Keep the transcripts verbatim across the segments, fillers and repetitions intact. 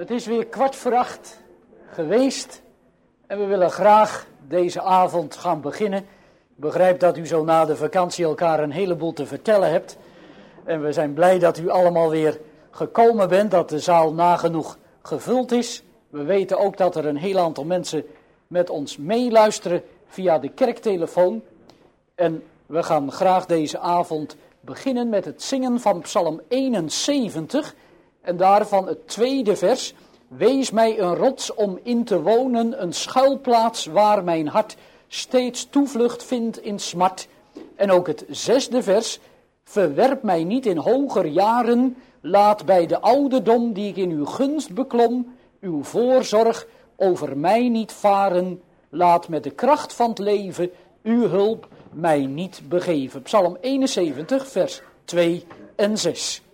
Het is weer kwart voor acht geweest en we willen graag deze avond gaan beginnen. Ik begrijp dat u zo na de vakantie elkaar een heleboel te vertellen hebt. En we zijn blij dat u allemaal weer gekomen bent, dat de zaal nagenoeg gevuld is. We weten ook dat er een heel aantal mensen met ons meeluisteren via de kerktelefoon. En we gaan graag deze avond beginnen met het zingen van Psalm eenenzeventig. En daarvan het tweede vers. Wees mij een rots om in te wonen, een schuilplaats waar mijn hart steeds toevlucht vindt in smart. En ook het zesde vers. Verwerp mij niet in hoger jaren, laat bij de ouderdom die ik in uw gunst beklom, uw voorzorg over mij niet varen, laat met de kracht van het leven uw hulp mij niet begeven. Psalm eenenzeventig, vers twee en zes.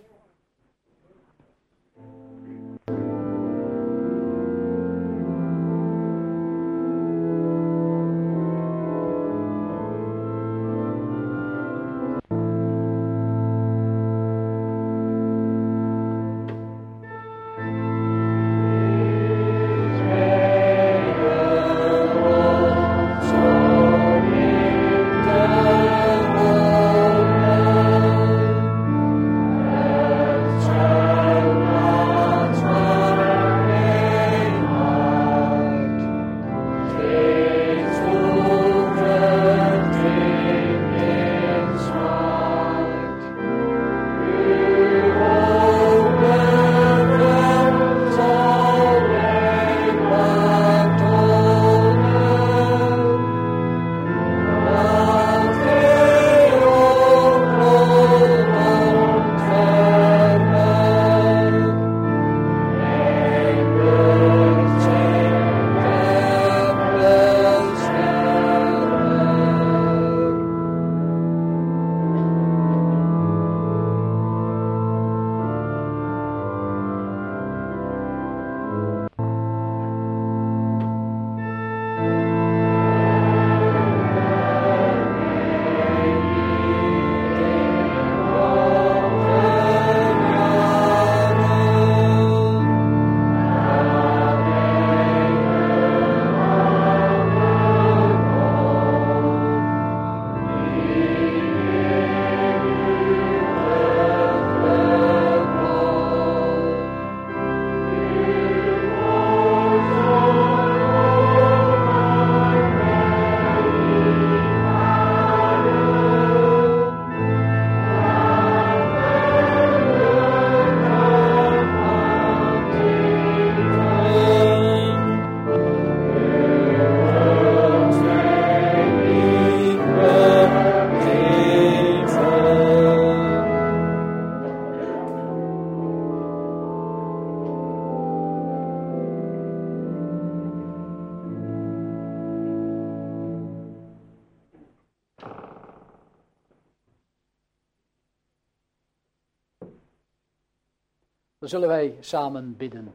Dan zullen wij samen bidden.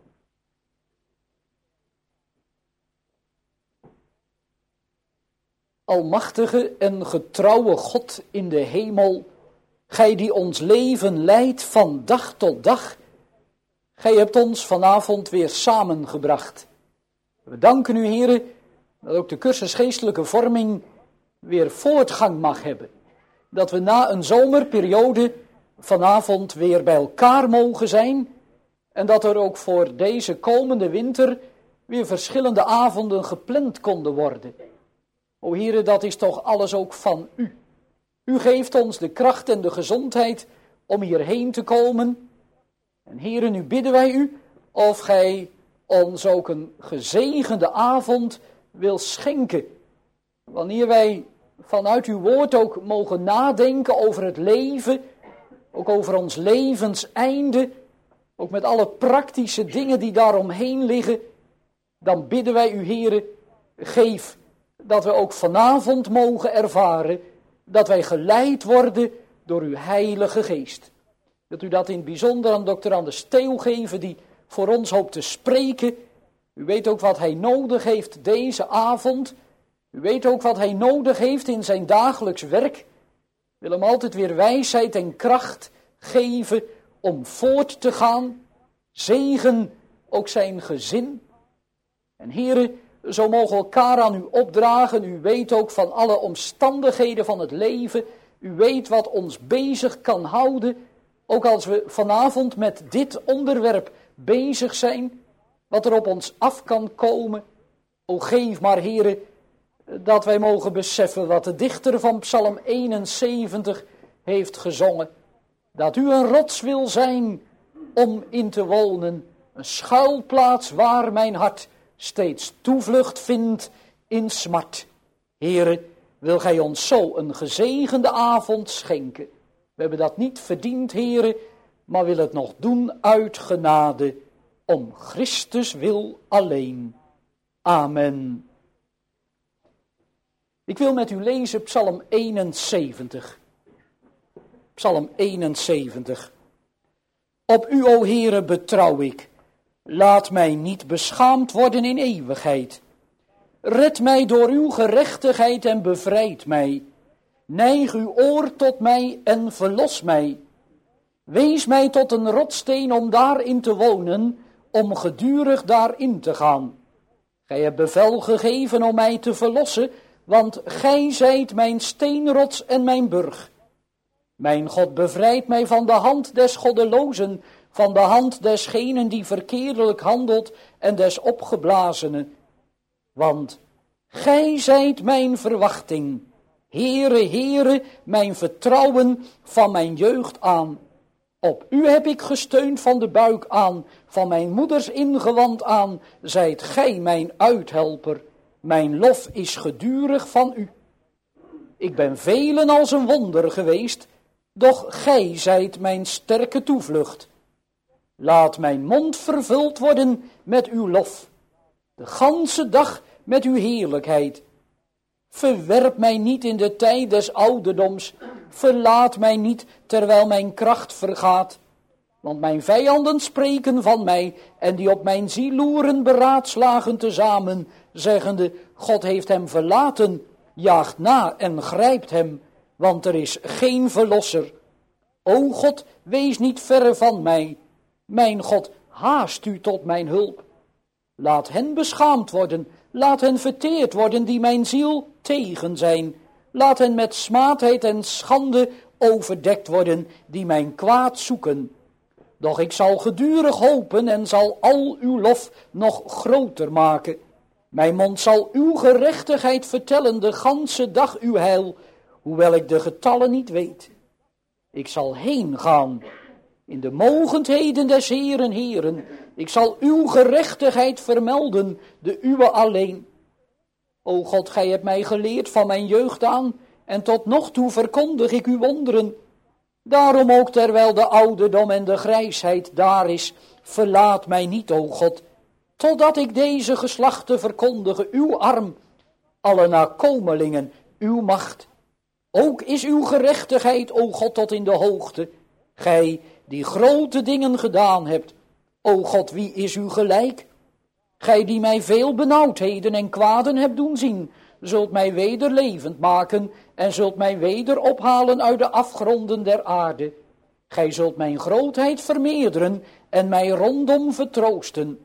Almachtige en getrouwe God in de hemel, gij die ons leven leidt van dag tot dag, gij hebt ons vanavond weer samengebracht. We danken u, Heere, dat ook de cursus geestelijke vorming weer voortgang mag hebben. Dat we na een zomerperiode vanavond weer bij elkaar mogen zijn en dat er ook voor deze komende winter weer verschillende avonden gepland konden worden. O Heere, dat is toch alles ook van u. U geeft ons de kracht en de gezondheid om hierheen te komen. En Heere, nu bidden wij u of gij ons ook een gezegende avond wil schenken. Wanneer wij vanuit uw woord ook mogen nadenken over het leven, ook over ons levenseinde, ook met alle praktische dingen die daaromheen liggen, dan bidden wij u, Heere, geef dat we ook vanavond mogen ervaren dat wij geleid worden door uw Heilige Geest. Wilt u dat in het bijzonder aan dokter Anders Theo geven, die voor ons hoopt te spreken. U weet ook wat hij nodig heeft deze avond. U weet ook wat hij nodig heeft in zijn dagelijks werk. Wil hem altijd weer wijsheid en kracht geven om voort te gaan. Zegen ook zijn gezin. En heren, zo mogen we elkaar aan u opdragen. U weet ook van alle omstandigheden van het leven. U weet wat ons bezig kan houden. Ook als we vanavond met dit onderwerp bezig zijn. Wat er op ons af kan komen. O geef maar, heren, dat wij mogen beseffen wat de dichter van Psalm eenenzeventig heeft gezongen. Dat u een rots wil zijn om in te wonen. Een schuilplaats waar mijn hart steeds toevlucht vindt in smart. Heere, wil gij ons zo een gezegende avond schenken. We hebben dat niet verdiend, Heere, maar willen het nog doen uit genade, om Christus wil alleen. Amen. Ik wil met u lezen Psalm eenenzeventig. Psalm eenenzeventig. Op u, o Heere, betrouw ik. Laat mij niet beschaamd worden in eeuwigheid. Red mij door uw gerechtigheid en bevrijd mij. Neig uw oor tot mij en verlos mij. Wees mij tot een rotssteen om daarin te wonen, om gedurig daarin te gaan. Gij hebt bevel gegeven om mij te verlossen, want gij zijt mijn steenrots en mijn burg. Mijn God bevrijdt mij van de hand des goddelozen, van de hand desgenen die verkeerdelijk handelt en des opgeblazenen. Want gij zijt mijn verwachting, Heere, Heere, mijn vertrouwen van mijn jeugd aan. Op u heb ik gesteund van de buik aan, van mijn moeders ingewand aan, zijt gij mijn uithelper. Mijn lof is gedurig van u. Ik ben velen als een wonder geweest, doch gij zijt mijn sterke toevlucht. Laat mijn mond vervuld worden met uw lof, de ganse dag met uw heerlijkheid. Verwerp mij niet in de tijd des ouderdoms, verlaat mij niet terwijl mijn kracht vergaat. Want mijn vijanden spreken van mij en die op mijn ziel loeren beraadslagen tezamen, zeggende, God heeft hem verlaten, jaagt na en grijpt hem, want er is geen verlosser. O God, wees niet verre van mij. Mijn God, haast u tot mijn hulp. Laat hen beschaamd worden, laat hen verteerd worden die mijn ziel tegen zijn. Laat hen met smaadheid en schande overdekt worden die mijn kwaad zoeken. Doch ik zal gedurig hopen en zal al uw lof nog groter maken. Mijn mond zal uw gerechtigheid vertellen de ganse dag uw heil, hoewel ik de getallen niet weet. Ik zal heen gaan in de mogendheden des Heeren, Heeren. Ik zal uw gerechtigheid vermelden, de uwe alleen. O God, gij hebt mij geleerd van mijn jeugd aan, en tot nog toe verkondig ik uw wonderen. Daarom ook terwijl de ouderdom en de grijsheid daar is, verlaat mij niet, o God, totdat ik deze geslachten verkondige, uw arm, alle nakomelingen, uw macht. Ook is uw gerechtigheid, o God, tot in de hoogte. Gij die grote dingen gedaan hebt, o God, wie is u gelijk? Gij die mij veel benauwdheden en kwaden hebt doen zien, zult mij weder levend maken en zult mij weder ophalen uit de afgronden der aarde. Gij zult mijn grootheid vermeerderen en mij rondom vertroosten.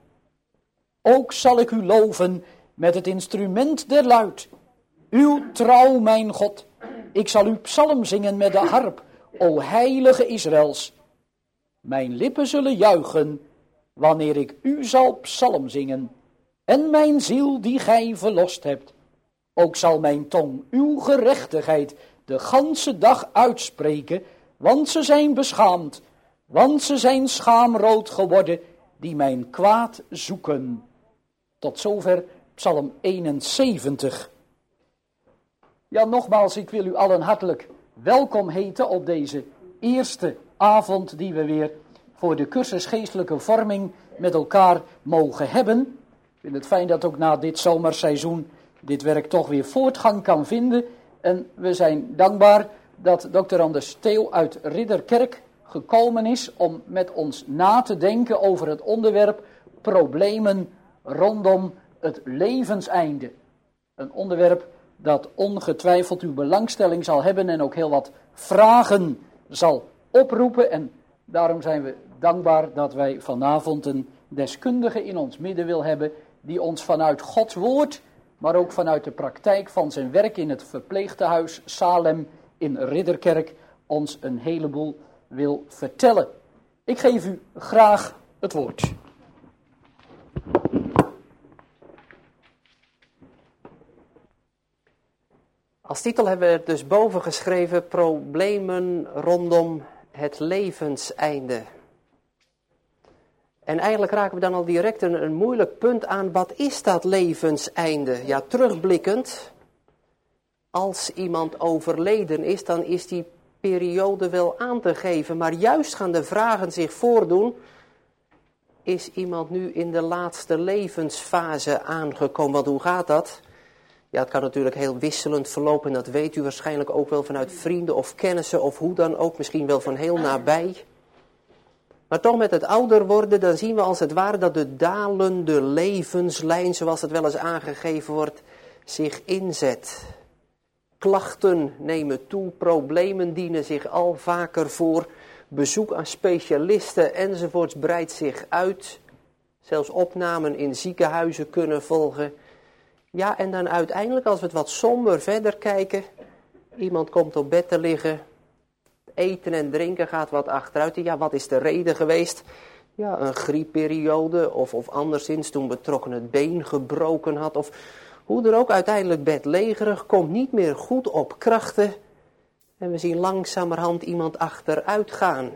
Ook zal ik u loven met het instrument der luit. Uw trouw, mijn God. Ik zal uw psalm zingen met de harp, o heilige Israëls. Mijn lippen zullen juichen, wanneer ik u zal psalm zingen, en mijn ziel die gij verlost hebt. Ook zal mijn tong uw gerechtigheid de ganse dag uitspreken, want ze zijn beschaamd, want ze zijn schaamrood geworden, die mijn kwaad zoeken. Tot zover Psalm eenenzeventig. Ja, nogmaals, ik wil u allen hartelijk welkom heten op deze eerste avond die we weer voor de cursus geestelijke vorming met elkaar mogen hebben. Ik vind het fijn dat ook na dit zomerseizoen dit werk toch weer voortgang kan vinden. En we zijn dankbaar dat dokter Anders Theo uit Ridderkerk gekomen is om met ons na te denken over het onderwerp problemen rondom het levenseinde. Een onderwerp dat ongetwijfeld uw belangstelling zal hebben en ook heel wat vragen zal oproepen. En daarom zijn we dankbaar dat wij vanavond een deskundige in ons midden wil hebben, die ons vanuit Gods woord, maar ook vanuit de praktijk van zijn werk in het verpleegtehuis Salem in Ridderkerk ons een heleboel wil vertellen. Ik geef u graag het woord. Als titel hebben we dus boven geschreven: Problemen rondom het levenseinde. En eigenlijk raken we dan al direct een, een moeilijk punt aan. Wat is dat levenseinde? Ja, terugblikkend. Als iemand overleden is, dan is die periode wel aan te geven. Maar juist gaan de vragen zich voordoen. Is iemand nu in de laatste levensfase aangekomen? Want hoe gaat dat? Ja, het kan natuurlijk heel wisselend verlopen. Dat weet u waarschijnlijk ook wel vanuit vrienden of kennissen. Of hoe dan ook, misschien wel van heel nabij. Maar toch met het ouder worden, dan zien we als het ware dat de dalende levenslijn, zoals het wel eens aangegeven wordt, zich inzet. Klachten nemen toe, problemen dienen zich al vaker voor, bezoek aan specialisten enzovoorts breidt zich uit. Zelfs opnamen in ziekenhuizen kunnen volgen. Ja, en dan uiteindelijk, als we het wat somber verder kijken, iemand komt op bed te liggen. Eten en drinken gaat wat achteruit. Ja, wat is de reden geweest? Ja, een griepperiode of, of anderszins toen betrokken het been gebroken had. Of hoe er ook uiteindelijk bedlegerig, komt niet meer goed op krachten. En we zien langzamerhand iemand achteruit gaan.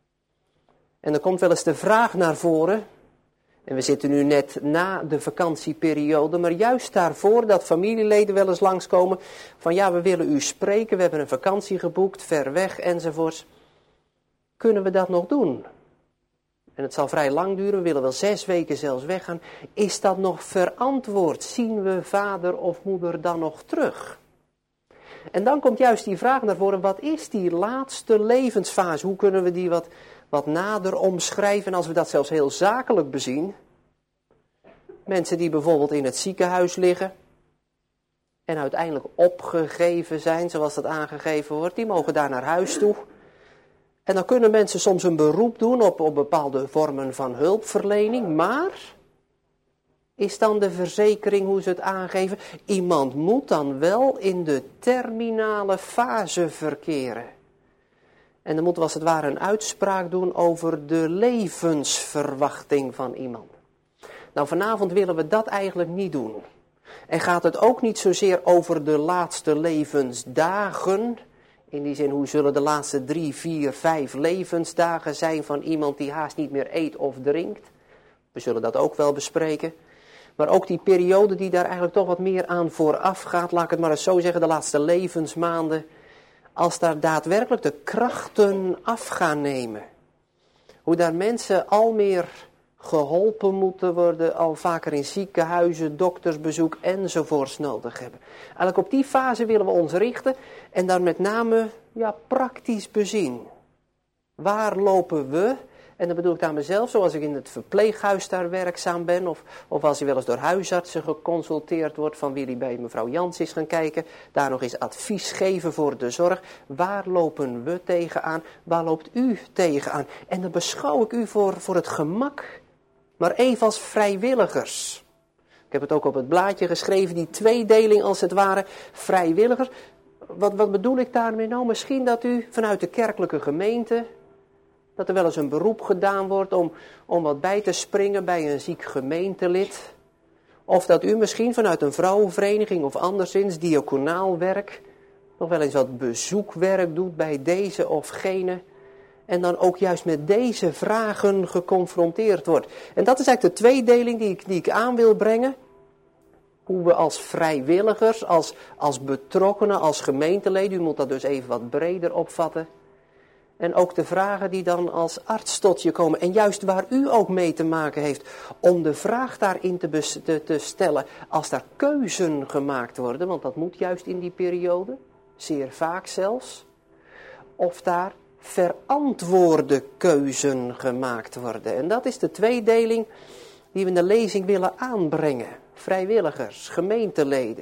En dan komt wel eens de vraag naar voren. En we zitten nu net na de vakantieperiode, maar juist daarvoor dat familieleden wel eens langskomen van ja, we willen u spreken, we hebben een vakantie geboekt, ver weg enzovoorts. Kunnen we dat nog doen? En het zal vrij lang duren, we willen wel zes weken zelfs weggaan. Is dat nog verantwoord? Zien we vader of moeder dan nog terug? En dan komt juist die vraag naar voren, wat is die laatste levensfase? Hoe kunnen we die wat... wat nader omschrijven, als we dat zelfs heel zakelijk bezien. Mensen die bijvoorbeeld in het ziekenhuis liggen en uiteindelijk opgegeven zijn, zoals dat aangegeven wordt, die mogen daar naar huis toe. En dan kunnen mensen soms een beroep doen op, op bepaalde vormen van hulpverlening, maar is dan de verzekering, hoe ze het aangeven, iemand moet dan wel in de terminale fase verkeren. En dan moeten we als het ware een uitspraak doen over de levensverwachting van iemand. Nou, vanavond willen we dat eigenlijk niet doen. En gaat het ook niet zozeer over de laatste levensdagen. In die zin, hoe zullen de laatste drie, vier, vijf levensdagen zijn van iemand die haast niet meer eet of drinkt. We zullen dat ook wel bespreken. Maar ook die periode die daar eigenlijk toch wat meer aan vooraf gaat. Laat ik het maar eens zo zeggen, de laatste levensmaanden. Als daar daadwerkelijk de krachten af gaan nemen. Hoe daar mensen al meer geholpen moeten worden, al vaker in ziekenhuizen, doktersbezoek enzovoorts nodig hebben. Eigenlijk op die fase willen we ons richten en dan met name ja, praktisch bezien. Waar lopen we? En dan bedoel ik aan mezelf, zoals ik in het verpleeghuis daar werkzaam ben. Of, of als je wel eens door huisartsen geconsulteerd wordt, van wie die bij mevrouw Jans is gaan kijken. Daar nog eens advies geven voor de zorg. Waar lopen we tegenaan? Waar loopt u tegenaan? En dan beschouw ik u voor, voor het gemak, maar even als vrijwilligers. Ik heb het ook op het blaadje geschreven, die tweedeling als het ware, vrijwilligers. Wat, wat bedoel ik daarmee nou? Misschien dat u vanuit de kerkelijke gemeente, dat er wel eens een beroep gedaan wordt om, om wat bij te springen bij een ziek gemeentelid. Of dat u misschien vanuit een vrouwenvereniging of anderszins diaconaal werk nog wel eens wat bezoekwerk doet bij deze of gene. En dan ook juist met deze vragen geconfronteerd wordt. En dat is eigenlijk de tweedeling die ik, die ik aan wil brengen. Hoe we als vrijwilligers, als, als betrokkenen, als gemeenteleden, u moet dat dus even wat breder opvatten. En ook de vragen die dan als arts tot je komen. En juist waar u ook mee te maken heeft. Om de vraag daarin te, bes- te, te stellen. Als daar keuzen gemaakt worden. Want dat moet juist in die periode. Zeer vaak zelfs. Of daar verantwoorde keuzen gemaakt worden. En dat is de tweedeling die we in de lezing willen aanbrengen. Vrijwilligers, gemeenteleden.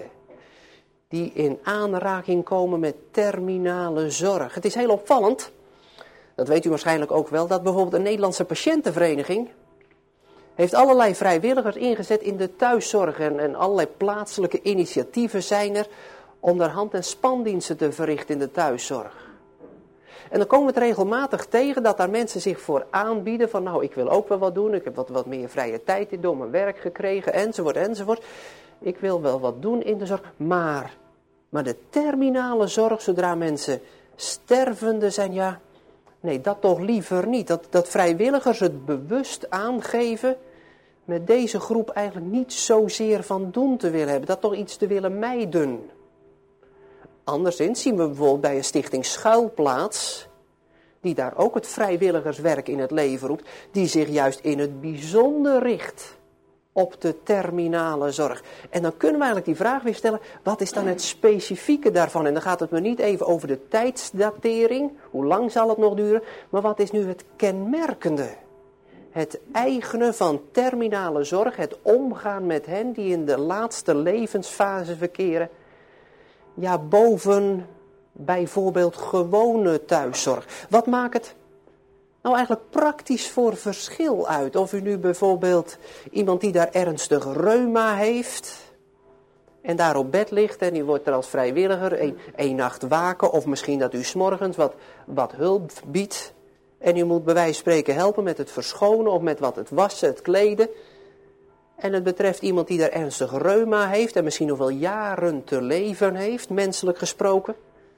Die in aanraking komen met terminale zorg. Het is heel opvallend. Dat weet u waarschijnlijk ook wel, dat bijvoorbeeld een Nederlandse patiëntenvereniging Heeft allerlei vrijwilligers ingezet in de thuiszorg en, en allerlei plaatselijke initiatieven zijn er om daar hand- en spandiensten te verrichten in de thuiszorg. En dan komen we het regelmatig tegen dat daar mensen zich voor aanbieden van nou, ik wil ook wel wat doen, ik heb wat, wat meer vrije tijd door mijn werk gekregen, enzovoort, enzovoort. Ik wil wel wat doen in de zorg, maar, maar de terminale zorg, zodra mensen stervende zijn, ja, nee, dat toch liever niet. Dat, dat vrijwilligers het bewust aangeven met deze groep eigenlijk niet zozeer van doen te willen hebben, dat toch iets te willen mijden. Anderszins zien we bijvoorbeeld bij een stichting Schuilplaats, die daar ook het vrijwilligerswerk in het leven roept, die zich juist in het bijzonder richt op de terminale zorg. En dan kunnen we eigenlijk die vraag weer stellen, wat is dan het specifieke daarvan? En dan gaat het me niet even over de tijdsdatering, hoe lang zal het nog duren, maar wat is nu het kenmerkende? Het eigene van terminale zorg, het omgaan met hen die in de laatste levensfase verkeren, ja, boven bijvoorbeeld gewone thuiszorg. Wat maakt het nou eigenlijk praktisch voor verschil uit? Of u nu bijvoorbeeld iemand die daar ernstig reuma heeft en daar op bed ligt en u wordt er als vrijwilliger een, een nacht waken, of misschien dat u 's morgens wat, wat hulp biedt en u moet bij wijze van spreken helpen met het verschonen of met wat het wassen, het kleden. En het betreft iemand die daar ernstig reuma heeft en misschien nog wel jaren te leven heeft, menselijk gesproken.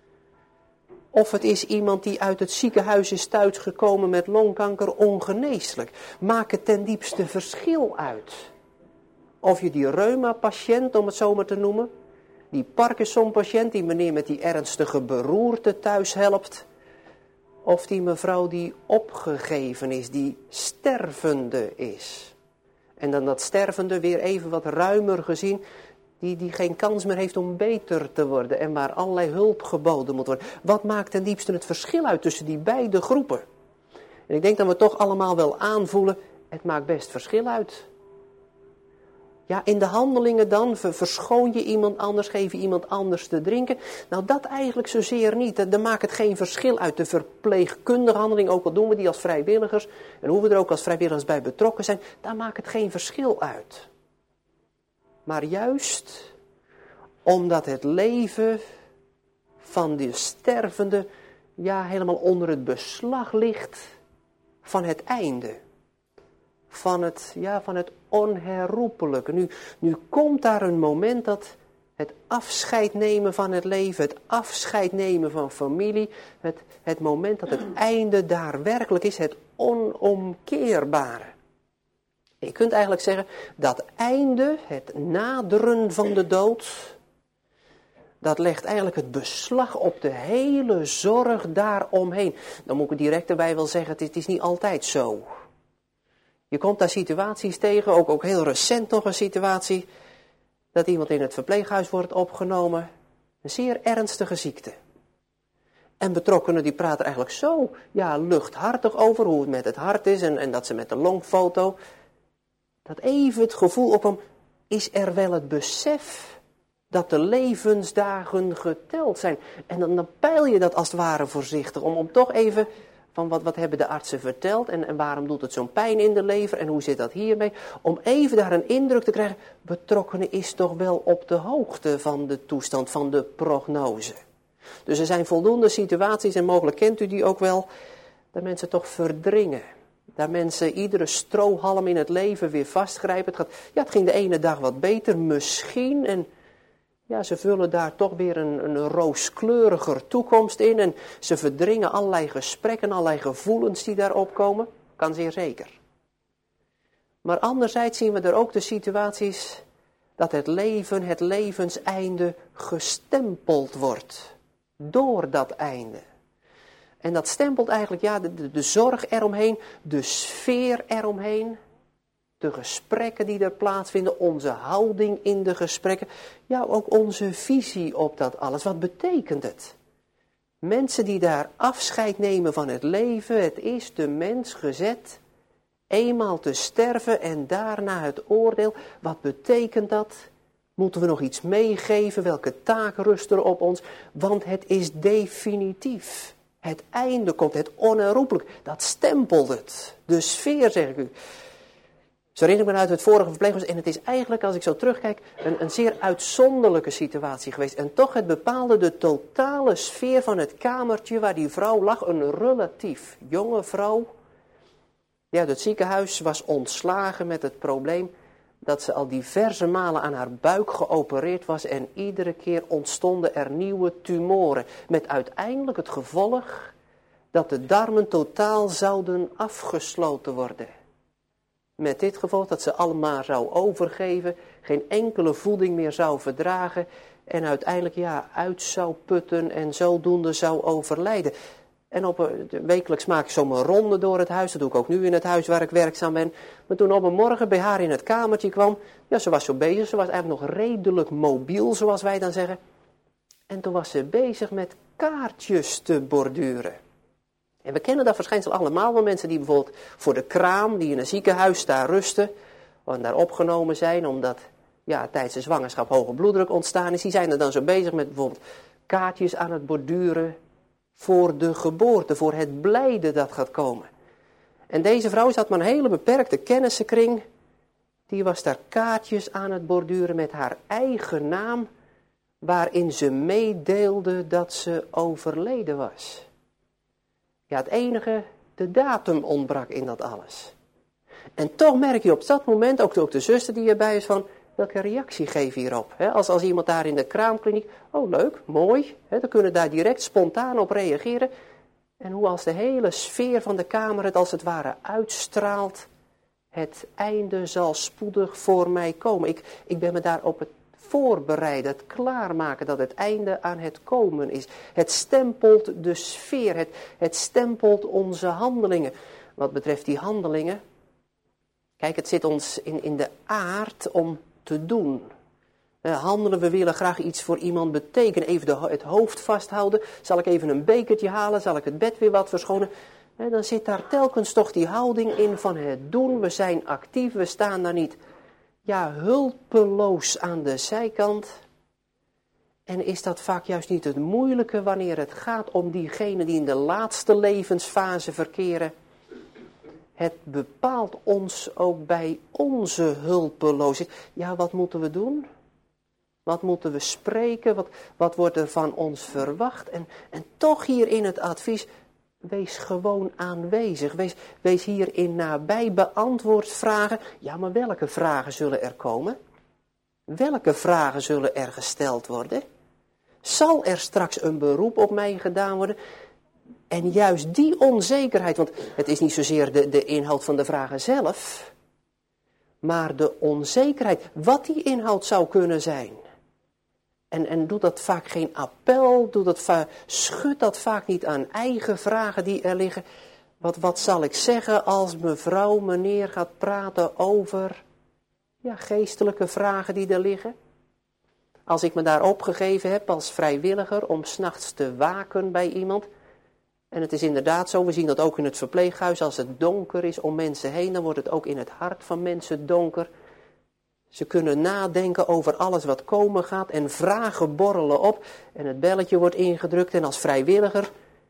Of het is iemand die uit het ziekenhuis is thuisgekomen met longkanker, ongeneeslijk. Maakt het ten diepste verschil uit. Of je die reuma-patiënt, om het zo maar te noemen, die Parkinson-patiënt, die meneer met die ernstige beroerte thuis helpt, of die mevrouw die opgegeven is, die stervende is. En dan dat stervende weer even wat ruimer gezien, die, die geen kans meer heeft om beter te worden en waar allerlei hulp geboden moet worden. Wat maakt ten diepste het verschil uit tussen die beide groepen? En ik denk dat we toch allemaal wel aanvoelen, het maakt best verschil uit. Ja, in de handelingen dan, verschoon je iemand anders, geef je iemand anders te drinken. Nou, dat eigenlijk zozeer niet. Dan maakt het geen verschil uit. De verpleegkundige handeling, ook al doen we die als vrijwilligers, en hoeven we er ook als vrijwilligers bij betrokken zijn, daar maakt het geen verschil uit. Maar juist omdat het leven van de stervende, ja, helemaal onder het beslag ligt van het einde. Van het, ja, van het onherroepelijke. Nu, nu komt daar een moment dat het afscheid nemen van het leven, het afscheid nemen van familie, het, het moment dat het einde daar werkelijk is, het onomkeerbare. Je kunt eigenlijk zeggen, dat einde, het naderen van de dood, dat legt eigenlijk het beslag op de hele zorg daaromheen. Dan moet ik er direct erbij wel zeggen, het is niet altijd zo. Je komt daar situaties tegen, ook, ook heel recent nog een situatie, dat iemand in het verpleeghuis wordt opgenomen, een zeer ernstige ziekte. En betrokkenen die praten eigenlijk zo, ja, luchthartig over hoe het met het hart is en, en dat ze met de longfoto, dat even het gevoel opkomt, is er wel het besef dat de levensdagen geteld zijn. En dan, dan peil je dat als het ware voorzichtig, om, om toch even van wat, wat hebben de artsen verteld en, en waarom doet het zo'n pijn in de lever en hoe zit dat hiermee? Om even daar een indruk te krijgen, betrokkenen is toch wel op de hoogte van de toestand, van de prognose. Dus er zijn voldoende situaties, en mogelijk kent u die ook wel, dat mensen toch verdringen. Dat mensen iedere strohalm in het leven weer vastgrijpen. Het, gaat, ja, het ging de ene dag wat beter, misschien. En ja, ze vullen daar toch weer een, een rooskleuriger toekomst in. En ze verdringen allerlei gesprekken, allerlei gevoelens die daarop komen. Kan zeer zeker. Maar anderzijds zien we er ook de situaties dat het leven, het levenseinde gestempeld wordt. Door dat einde. En dat stempelt eigenlijk ja, de, de, de zorg eromheen, de sfeer eromheen, de gesprekken die er plaatsvinden, onze houding in de gesprekken, ja ook onze visie op dat alles. Wat betekent het? Mensen die daar afscheid nemen van het leven, het is de mens gezet, eenmaal te sterven en daarna het oordeel. Wat betekent dat? Moeten we nog iets meegeven? Welke taak rust er op ons? Want het is definitief. Het einde komt, het onherroepelijk. Dat stempelt het. De sfeer, zeg ik u. Zo herinner ik me uit het vorige verpleeghuis. En het is eigenlijk, als ik zo terugkijk, een, een zeer uitzonderlijke situatie geweest. En toch, het bepaalde de totale sfeer van het kamertje waar die vrouw lag. Een relatief jonge vrouw. Die uit het ziekenhuis was ontslagen met het probleem dat ze al diverse malen aan haar buik geopereerd was. En iedere keer ontstonden er nieuwe tumoren. Met uiteindelijk het gevolg dat de darmen totaal zouden afgesloten worden. Met dit gevolg dat ze allemaal zou overgeven, geen enkele voeding meer zou verdragen en uiteindelijk ja, uit zou putten en zodoende zou overlijden. En op een, wekelijks maak ik zo'n ronde door het huis, dat doe ik ook nu in het huis waar ik werkzaam ben. Maar toen op een morgen bij haar in het kamertje kwam, ja, ze was zo bezig, ze was eigenlijk nog redelijk mobiel, zoals wij dan zeggen. En toen was ze bezig met kaartjes te borduren. En we kennen dat verschijnsel allemaal van mensen die bijvoorbeeld voor de kraam, die in een ziekenhuis daar rusten, en daar opgenomen zijn, omdat ja, tijdens de zwangerschap hoge bloeddruk ontstaan is. Die zijn er dan zo bezig met bijvoorbeeld kaartjes aan het borduren voor de geboorte, voor het blijde dat gaat komen. En deze vrouw had maar een hele beperkte kennissenkring. Die was daar kaartjes aan het borduren met haar eigen naam, waarin ze meedeelde dat ze overleden was. Ja, het enige, de datum ontbrak in dat alles. En toch merk je op dat moment, ook, ook de zuster die erbij is, van welke reactie geef je hierop? He, als, als iemand daar in de kraamkliniek, oh leuk, mooi, he, dan kunnen daar direct spontaan op reageren. En hoe als de hele sfeer van de kamer het als het ware uitstraalt, het einde zal spoedig voor mij komen. Ik, ik ben me daar op het voorbereiden, het klaarmaken dat het einde aan het komen is. Het stempelt de sfeer, het, het stempelt onze handelingen. Wat betreft die handelingen, kijk, het zit ons in, in de aard om te doen. Uh, handelen, we willen graag iets voor iemand betekenen. Even de, het hoofd vasthouden. Zal ik even een bekertje halen? Zal ik het bed weer wat verschonen? Uh, dan zit daar telkens toch die houding in van het doen. We zijn actief, we staan daar niet ja, hulpeloos aan de zijkant. En is dat vaak juist niet het moeilijke wanneer het gaat om diegenen die in de laatste levensfase verkeren? Het bepaalt ons ook bij onze hulpeloosheid. Ja, wat moeten we doen? Wat moeten we spreken? Wat, wat wordt er van ons verwacht? En, en toch hier in het advies, wees gewoon aanwezig. Wees, wees hierin nabij, beantwoord vragen. Ja, maar welke vragen zullen er komen? Welke vragen zullen er gesteld worden? Zal er straks een beroep op mij gedaan worden? En juist die onzekerheid, want het is niet zozeer de, de inhoud van de vragen zelf, maar de onzekerheid, wat die inhoud zou kunnen zijn. En, en doet dat vaak geen appel, doet dat va- schudt dat vaak niet aan eigen vragen die er liggen. Wat, wat zal ik zeggen als mevrouw, meneer gaat praten over ja, geestelijke vragen die er liggen? Als ik me daar opgegeven heb als vrijwilliger om 's nachts te waken bij iemand. En het is inderdaad zo, we zien dat ook in het verpleeghuis, als het donker is om mensen heen, dan wordt het ook in het hart van mensen donker. Ze kunnen nadenken over alles wat komen gaat en vragen borrelen op en het belletje wordt ingedrukt en als vrijwilliger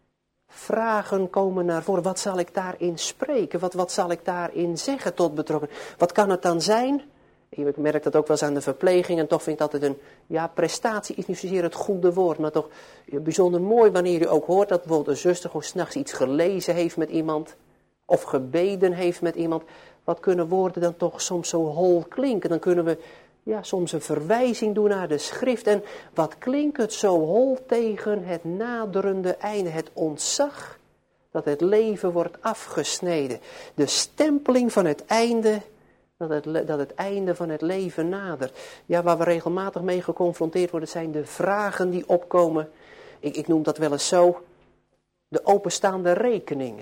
vragen komen naar voren. Wat zal ik daarin spreken? Wat, wat zal ik daarin zeggen tot betrokken? Wat kan het dan zijn? Ik merk dat ook wel eens aan de verpleging en toch vind ik altijd een, ja, prestatie is niet zozeer het goede woord, maar toch bijzonder mooi wanneer je ook hoort dat bijvoorbeeld een zuster gewoon 's nachts iets gelezen heeft met iemand of gebeden heeft met iemand. Wat kunnen woorden dan toch soms zo hol klinken? Dan kunnen we ja, soms een verwijzing doen naar de schrift. En wat klinkt het zo hol tegen het naderende einde, het ontzag dat het leven wordt afgesneden. De stempeling van het einde, dat het, dat het einde van het leven nadert. Ja, waar we regelmatig mee geconfronteerd worden zijn de vragen die opkomen. Ik, ik noem dat wel eens zo, de openstaande rekeningen.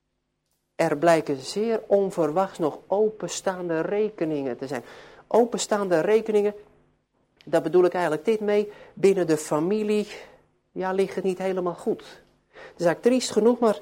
Er blijken zeer onverwachts nog openstaande rekeningen te zijn. Openstaande rekeningen, daar bedoel ik eigenlijk dit mee. Binnen de familie, ja, ligt het niet helemaal goed. Het is eigenlijk triest genoeg, maar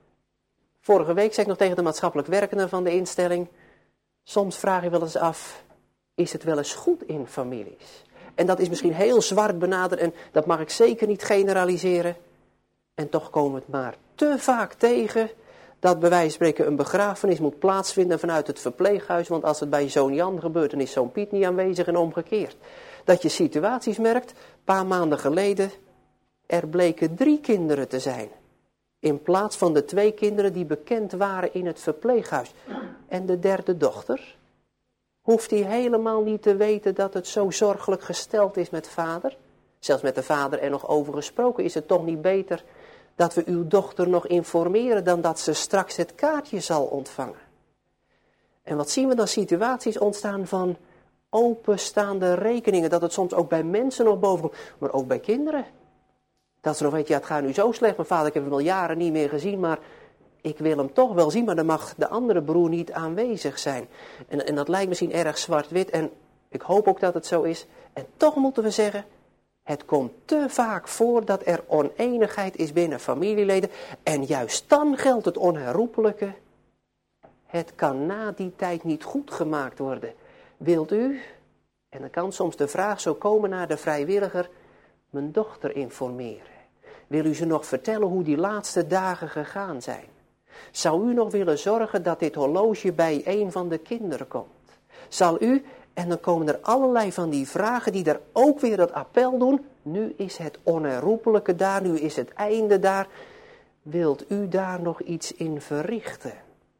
vorige week zei ik nog tegen de maatschappelijk werkende van de instelling. Soms vraag je wel eens af, is het wel eens goed in families? En dat is misschien heel zwart benaderd en dat mag ik zeker niet generaliseren. En toch komen we het maar te vaak tegen dat bij wijze van spreken een begrafenis moet plaatsvinden vanuit het verpleeghuis, want als het bij zoon Jan gebeurt, dan is zoon Piet niet aanwezig en omgekeerd. Dat je situaties merkt, een paar maanden geleden, er bleken drie kinderen te zijn. In plaats van de twee kinderen die bekend waren in het verpleeghuis. En de derde dochter, hoeft hij helemaal niet te weten dat het zo zorgelijk gesteld is met vader. Zelfs met de vader er nog over gesproken, is het toch niet beter dat we uw dochter nog informeren dan dat ze straks het kaartje zal ontvangen. En wat zien we dan? Situaties ontstaan van openstaande rekeningen, dat het soms ook bij mensen nog boven komt, maar ook bij kinderen. Dat ze nog weten, ja, het gaat nu zo slecht, mijn vader, ik heb hem al jaren niet meer gezien, maar ik wil hem toch wel zien, maar dan mag de andere broer niet aanwezig zijn. En, en dat lijkt misschien erg zwart-wit en ik hoop ook dat het zo is. En toch moeten we zeggen, het komt te vaak voor dat er oneenigheid is binnen familieleden. En juist dan geldt het onherroepelijke. Het kan na die tijd niet goed gemaakt worden. Wilt u, en dan kan soms de vraag zo komen naar de vrijwilliger, mijn dochter informeren? Wil u ze nog vertellen hoe die laatste dagen gegaan zijn? Zou u nog willen zorgen dat dit horloge bij een van de kinderen komt? Zal u, en dan komen er allerlei van die vragen die er ook weer dat appel doen. Nu is het onherroepelijke daar, nu is het einde daar. Wilt u daar nog iets in verrichten?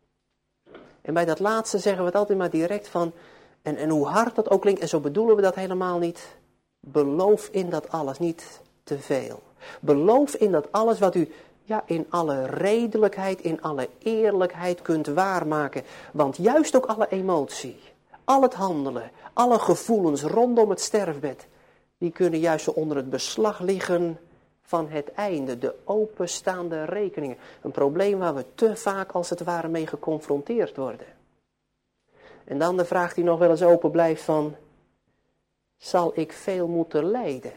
En bij dat laatste zeggen we het altijd maar direct van, en, en hoe hard dat ook klinkt, en zo bedoelen we dat helemaal niet. Beloof in dat alles, niet te veel. Beloof in dat alles wat u ja, in alle redelijkheid, in alle eerlijkheid kunt waarmaken. Want juist ook alle emotie, al het handelen, alle gevoelens rondom het sterfbed, die kunnen juist zo onder het beslag liggen van het einde, de openstaande rekeningen. Een probleem waar we te vaak als het ware mee geconfronteerd worden. En dan de vraag die nog wel eens open blijft van, zal ik veel moeten lijden?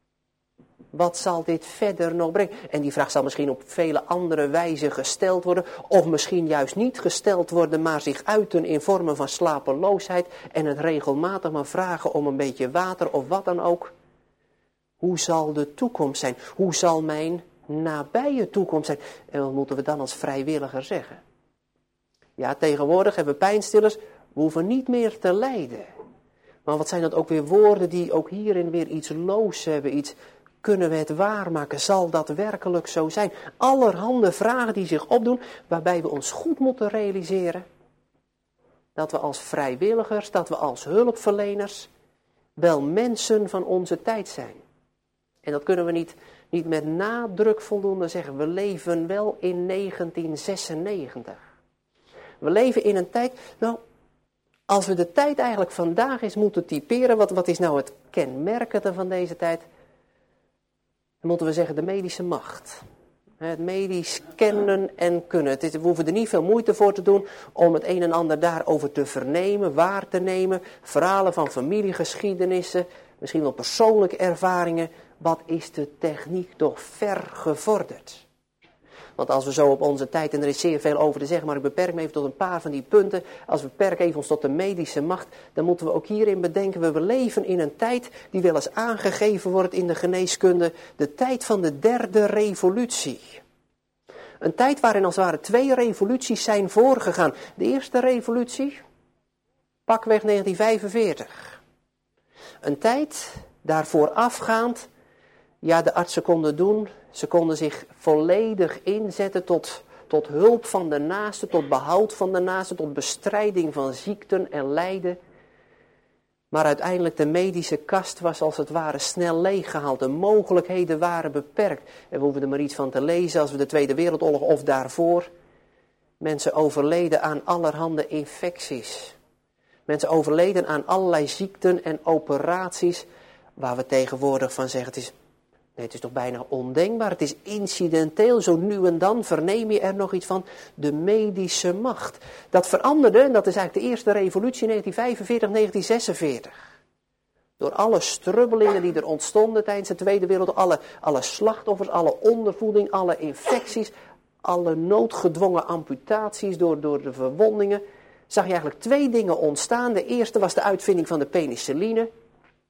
Wat zal dit verder nog brengen? En die vraag zal misschien op vele andere wijzen gesteld worden. Of misschien juist niet gesteld worden, maar zich uiten in vormen van slapeloosheid. En het regelmatig maar vragen om een beetje water of wat dan ook. Hoe zal de toekomst zijn? Hoe zal mijn nabije toekomst zijn? En wat moeten we dan als vrijwilliger zeggen? Ja, tegenwoordig hebben we pijnstillers. We hoeven niet meer te lijden. Maar wat zijn dat ook weer woorden die ook hierin weer iets loos hebben, iets... Kunnen we het waarmaken? Zal dat werkelijk zo zijn? Allerhande vragen die zich opdoen, waarbij we ons goed moeten realiseren dat we als vrijwilligers, dat we als hulpverleners wel mensen van onze tijd zijn. En dat kunnen we niet, niet met nadruk voldoende zeggen. We leven wel in negentien zesennegentig. We leven in een tijd, nou, als we de tijd eigenlijk vandaag eens moeten typeren, wat, wat is nou het kenmerkende van deze tijd? Dan moeten we zeggen de medische macht. Het medisch kennen en kunnen. Het is, we hoeven er niet veel moeite voor te doen om het een en ander daarover te vernemen, waar te nemen. Verhalen van familiegeschiedenissen, misschien wel persoonlijke ervaringen. Wat is de techniek toch ver gevorderd? Want als we zo op onze tijd, en er is zeer veel over te zeggen, maar ik beperk me even tot een paar van die punten. Als we beperken even ons tot de medische macht, dan moeten we ook hierin bedenken, we leven in een tijd die wel eens aangegeven wordt in de geneeskunde, de tijd van de derde revolutie. Een tijd waarin als het ware twee revoluties zijn voorgegaan. De eerste revolutie, pakweg negentien vijfenveertig. Een tijd daarvoor afgaand, ja, de artsen konden doen, ze konden zich volledig inzetten tot, tot hulp van de naaste, tot behoud van de naaste, tot bestrijding van ziekten en lijden. Maar uiteindelijk de medische kast was als het ware snel leeggehaald. De mogelijkheden waren beperkt. En we hoeven er maar iets van te lezen als we de Tweede Wereldoorlog of daarvoor. Mensen overleden aan allerhande infecties. Mensen overleden aan allerlei ziekten en operaties waar we tegenwoordig van zeggen, het is... Nee, het is toch bijna ondenkbaar. Het is incidenteel. Zo nu en dan verneem je er nog iets van de medische macht. Dat veranderde, en dat is eigenlijk de eerste revolutie, negentien vijfenveertig, negentien zesenveertig. Door alle strubbelingen die er ontstonden tijdens de Tweede Wereldoorlog, alle, alle slachtoffers, alle ondervoeding, alle infecties, alle noodgedwongen amputaties door, door de verwondingen, zag je eigenlijk twee dingen ontstaan. De eerste was de uitvinding van de penicilline.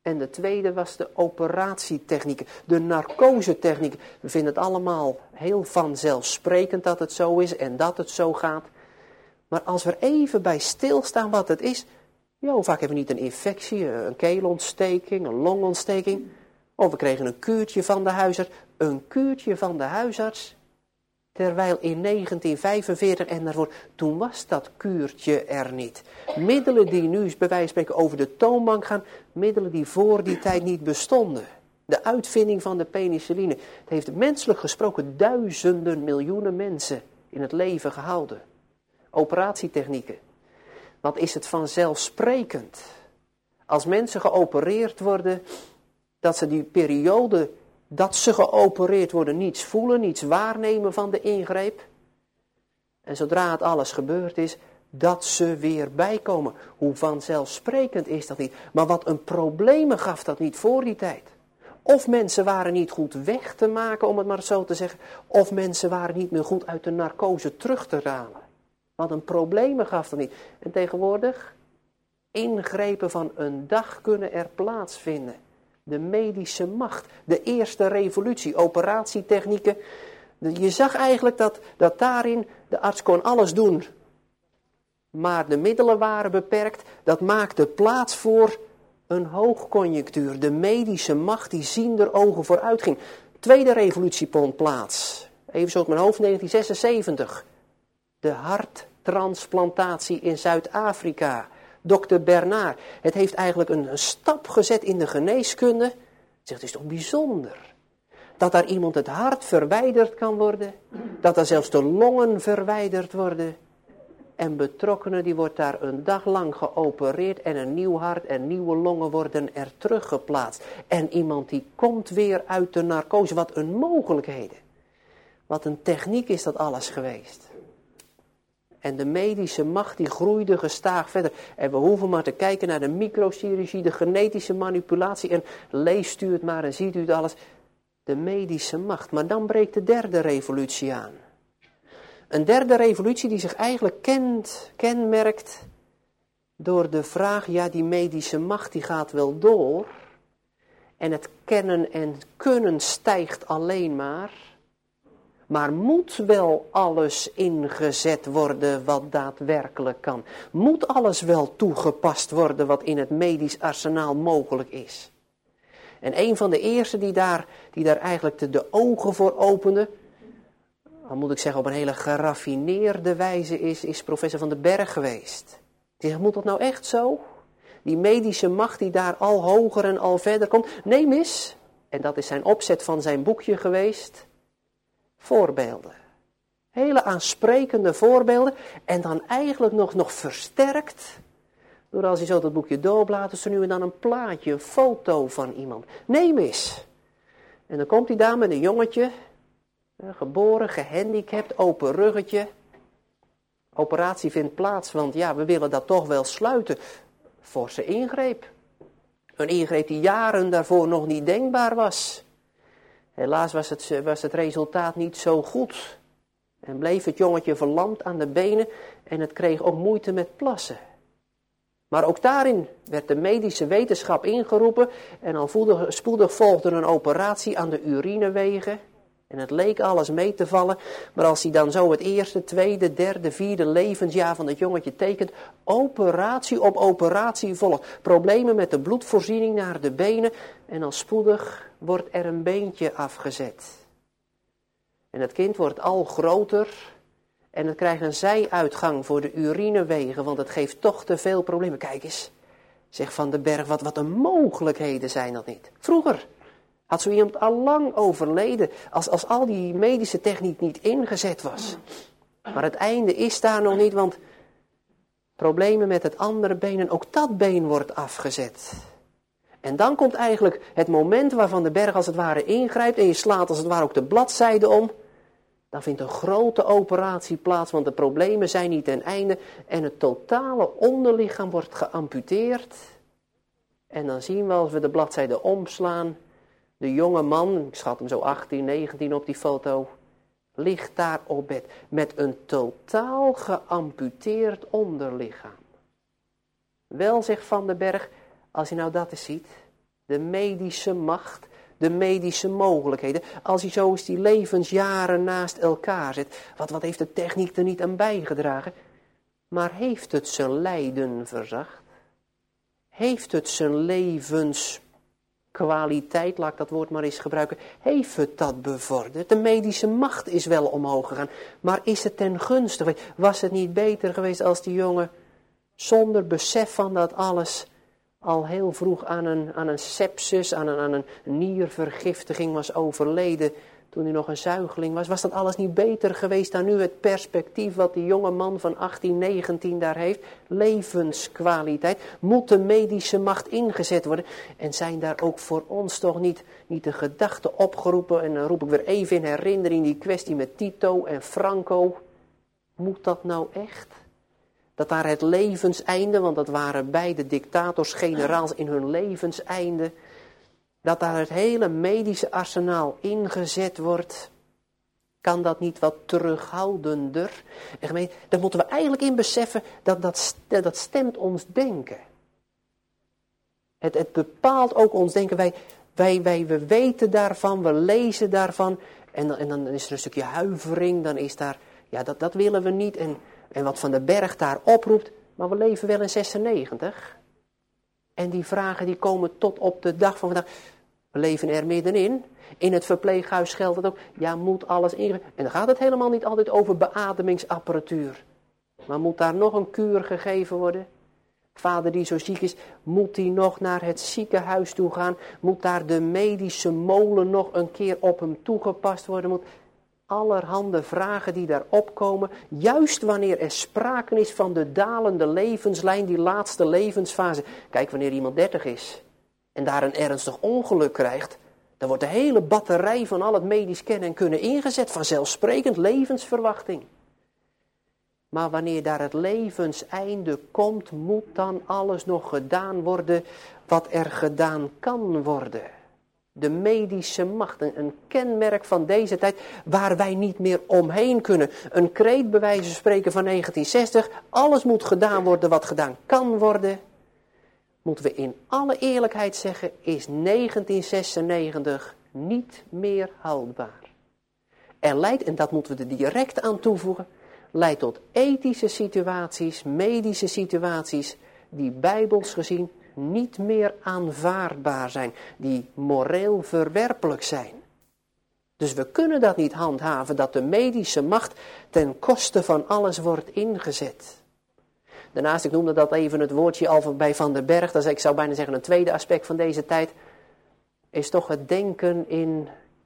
En de tweede was de operatietechnieken, de narcosetechnieken. We vinden het allemaal heel vanzelfsprekend dat het zo is en dat het zo gaat. Maar als we er even bij stilstaan wat het is. Jo, vaak hebben we niet een infectie, een keelontsteking, een longontsteking. Of we kregen een kuurtje van de huisarts. Een kuurtje van de huisarts. Terwijl in negentien vijfenveertig en daarvoor, toen was dat kuurtje er niet. Middelen die nu bij wijze van spreken over de toonbank gaan, middelen die voor die tijd niet bestonden. De uitvinding van de penicilline. Het heeft menselijk gesproken duizenden, miljoenen mensen in het leven gehouden. Operatietechnieken. Wat is het vanzelfsprekend? Als mensen geopereerd worden, dat ze die periode dat ze geopereerd worden niets voelen, niets waarnemen van de ingreep. En zodra het alles gebeurd is, dat ze weer bijkomen. Hoe vanzelfsprekend is dat niet? Maar wat een problemen gaf dat niet voor die tijd. Of mensen waren niet goed weg te maken, om het maar zo te zeggen. Of mensen waren niet meer goed uit de narcose terug te halen. Wat een problemen gaf dat niet. En tegenwoordig, ingrepen van een dag kunnen er plaatsvinden. De medische macht, de eerste revolutie, operatietechnieken. Je zag eigenlijk dat, dat daarin de arts kon alles doen. Maar de middelen waren beperkt. Dat maakte plaats voor een hoogconjunctuur. De medische macht die ziender ogen vooruit ging. Tweede revolutie vond plaats. Even zo op mijn hoofd, negentien zesenzeventig. De harttransplantatie in Zuid-Afrika. dokter Bernard. Het heeft eigenlijk een, een stap gezet in de geneeskunde. Zegt, het is toch bijzonder. Dat daar iemand het hart verwijderd kan worden. Dat daar zelfs de longen verwijderd worden. En betrokkenen die wordt daar een dag lang geopereerd. En een nieuw hart en nieuwe longen worden er teruggeplaatst. En iemand die komt weer uit de narcose. Wat een mogelijkheden. Wat een techniek is dat alles geweest. En de medische macht die groeide gestaag verder. En we hoeven maar te kijken naar de microchirurgie, de genetische manipulatie. En leest u het maar en ziet u het alles. De medische macht. Maar dan breekt de derde revolutie aan. Een derde revolutie die zich eigenlijk kent, kenmerkt door de vraag, ja die medische macht die gaat wel door. En het kennen en kunnen stijgt alleen maar. Maar moet wel alles ingezet worden wat daadwerkelijk kan? Moet alles wel toegepast worden wat in het medisch arsenaal mogelijk is? En een van de eerste die daar, die daar eigenlijk de, de ogen voor opende, dan moet ik zeggen op een hele geraffineerde wijze, is, is professor Van den Berg geweest. Die zegt, moet dat nou echt zo? Die medische macht die daar al hoger en al verder komt. Neem eens, en dat is zijn opzet van zijn boekje geweest, voorbeelden. Hele aansprekende voorbeelden. En dan eigenlijk nog, nog versterkt. Door als je zo dat boekje doorbladert, is er nu en dan een plaatje, een foto van iemand. Neem eens. En dan komt hij daar met een jongetje. Geboren, gehandicapt, open ruggetje. Operatie vindt plaats, want ja, we willen dat toch wel sluiten. Forse ingreep. Een ingreep die jaren daarvoor nog niet denkbaar was. Helaas was het, was het resultaat niet zo goed. En bleef het jongetje verlamd aan de benen en het kreeg ook moeite met plassen. Maar ook daarin werd de medische wetenschap ingeroepen en al spoedig, spoedig volgde een operatie aan de urinewegen. En het leek alles mee te vallen, maar als hij dan zo het eerste, tweede, derde, vierde levensjaar van het jongetje tekent, operatie op operatie volgt. Problemen met de bloedvoorziening naar de benen en al spoedig wordt er een beentje afgezet. En het kind wordt al groter en het krijgt een zijuitgang voor de urinewegen, want het geeft toch te veel problemen. Kijk eens, zegt Van den Berg, wat, wat een mogelijkheden zijn dat niet. Vroeger had zo iemand al lang overleden, als, als al die medische techniek niet ingezet was. Maar het einde is daar nog niet, want problemen met het andere been en ook dat been wordt afgezet. En dan komt eigenlijk het moment waar Van den Berg als het ware ingrijpt en je slaat als het ware ook de bladzijde om. Dan vindt een grote operatie plaats, want de problemen zijn niet ten einde en het totale onderlichaam wordt geamputeerd. En dan zien we als we de bladzijde omslaan, de jonge man, ik schat hem zo achttien, negentien op die foto, ligt daar op bed met een totaal geamputeerd onderlichaam. Wel, zegt Van den Berg, als je nou dat eens ziet, De medische macht, de medische mogelijkheden. Als je zo eens die levensjaren naast elkaar zet. Wat, wat heeft de techniek er niet aan bijgedragen? Maar heeft het zijn lijden verzacht? Heeft het zijn levenskwaliteit, laat ik dat woord maar eens gebruiken, heeft het dat bevorderd? De medische macht is wel omhoog gegaan, maar is het ten gunste geweest? Was het niet beter geweest als die jongen zonder besef van dat alles al heel vroeg aan een, aan een sepsis, aan een, aan een niervergiftiging was overleden toen hij nog een zuigeling was? Was dat alles niet beter geweest dan nu het perspectief wat die jonge man van achttien, negentien daar heeft? Levenskwaliteit. Moet de medische macht ingezet worden? En zijn daar ook voor ons toch niet, niet de gedachten opgeroepen? En dan roep ik weer even in herinnering die kwestie met Tito en Franco. Moet dat nou echt? Dat daar het levenseinde, want dat waren beide dictators, generaals in hun levenseinde, dat daar het hele medische arsenaal ingezet wordt, kan dat niet wat terughoudender? En gemeente, daar moeten we eigenlijk in beseffen, dat dat, dat stemt ons denken. Het, het bepaalt ook ons denken, wij, wij, wij we weten daarvan, we lezen daarvan, en, en dan is er een stukje huivering, dan is daar, ja dat, dat willen we niet, en, en wat Van den Berg daar oproept, maar we leven wel in zesennegentig. En die vragen die komen tot op de dag van vandaag. We leven er middenin. In het verpleeghuis geldt het ook. Ja, moet alles ingeven. En dan gaat het helemaal niet altijd over beademingsapparatuur. Maar moet daar nog een kuur gegeven worden? Vader die zo ziek is, moet die nog naar het ziekenhuis toe gaan? Moet daar de medische molen nog een keer op hem toegepast worden? Moet allerhande vragen die daar opkomen. Juist wanneer er sprake is van de dalende levenslijn, die laatste levensfase. Kijk, wanneer iemand dertig is en daar een ernstig ongeluk krijgt, dan wordt de hele batterij van al het medisch kennen en kunnen ingezet. Vanzelfsprekend levensverwachting. Maar wanneer daar het levenseinde komt, moet dan alles nog gedaan worden wat er gedaan kan worden. De medische macht, een kenmerk van deze tijd waar wij niet meer omheen kunnen. Een kreet bij wijze van spreken van negentien zestig, alles moet gedaan worden wat gedaan kan worden. Moeten we in alle eerlijkheid zeggen, is negentien zesennegentig niet meer houdbaar. En leidt, en dat moeten we er direct aan toevoegen, leidt tot ethische situaties, medische situaties, die bijbels gezien niet meer aanvaardbaar zijn, die moreel verwerpelijk zijn. Dus we kunnen dat niet handhaven, dat de medische macht ten koste van alles wordt ingezet. Daarnaast, ik noemde dat even het woordje al bij Van den Berg, dat is, ik zou bijna zeggen een tweede aspect van deze tijd, is toch het denken in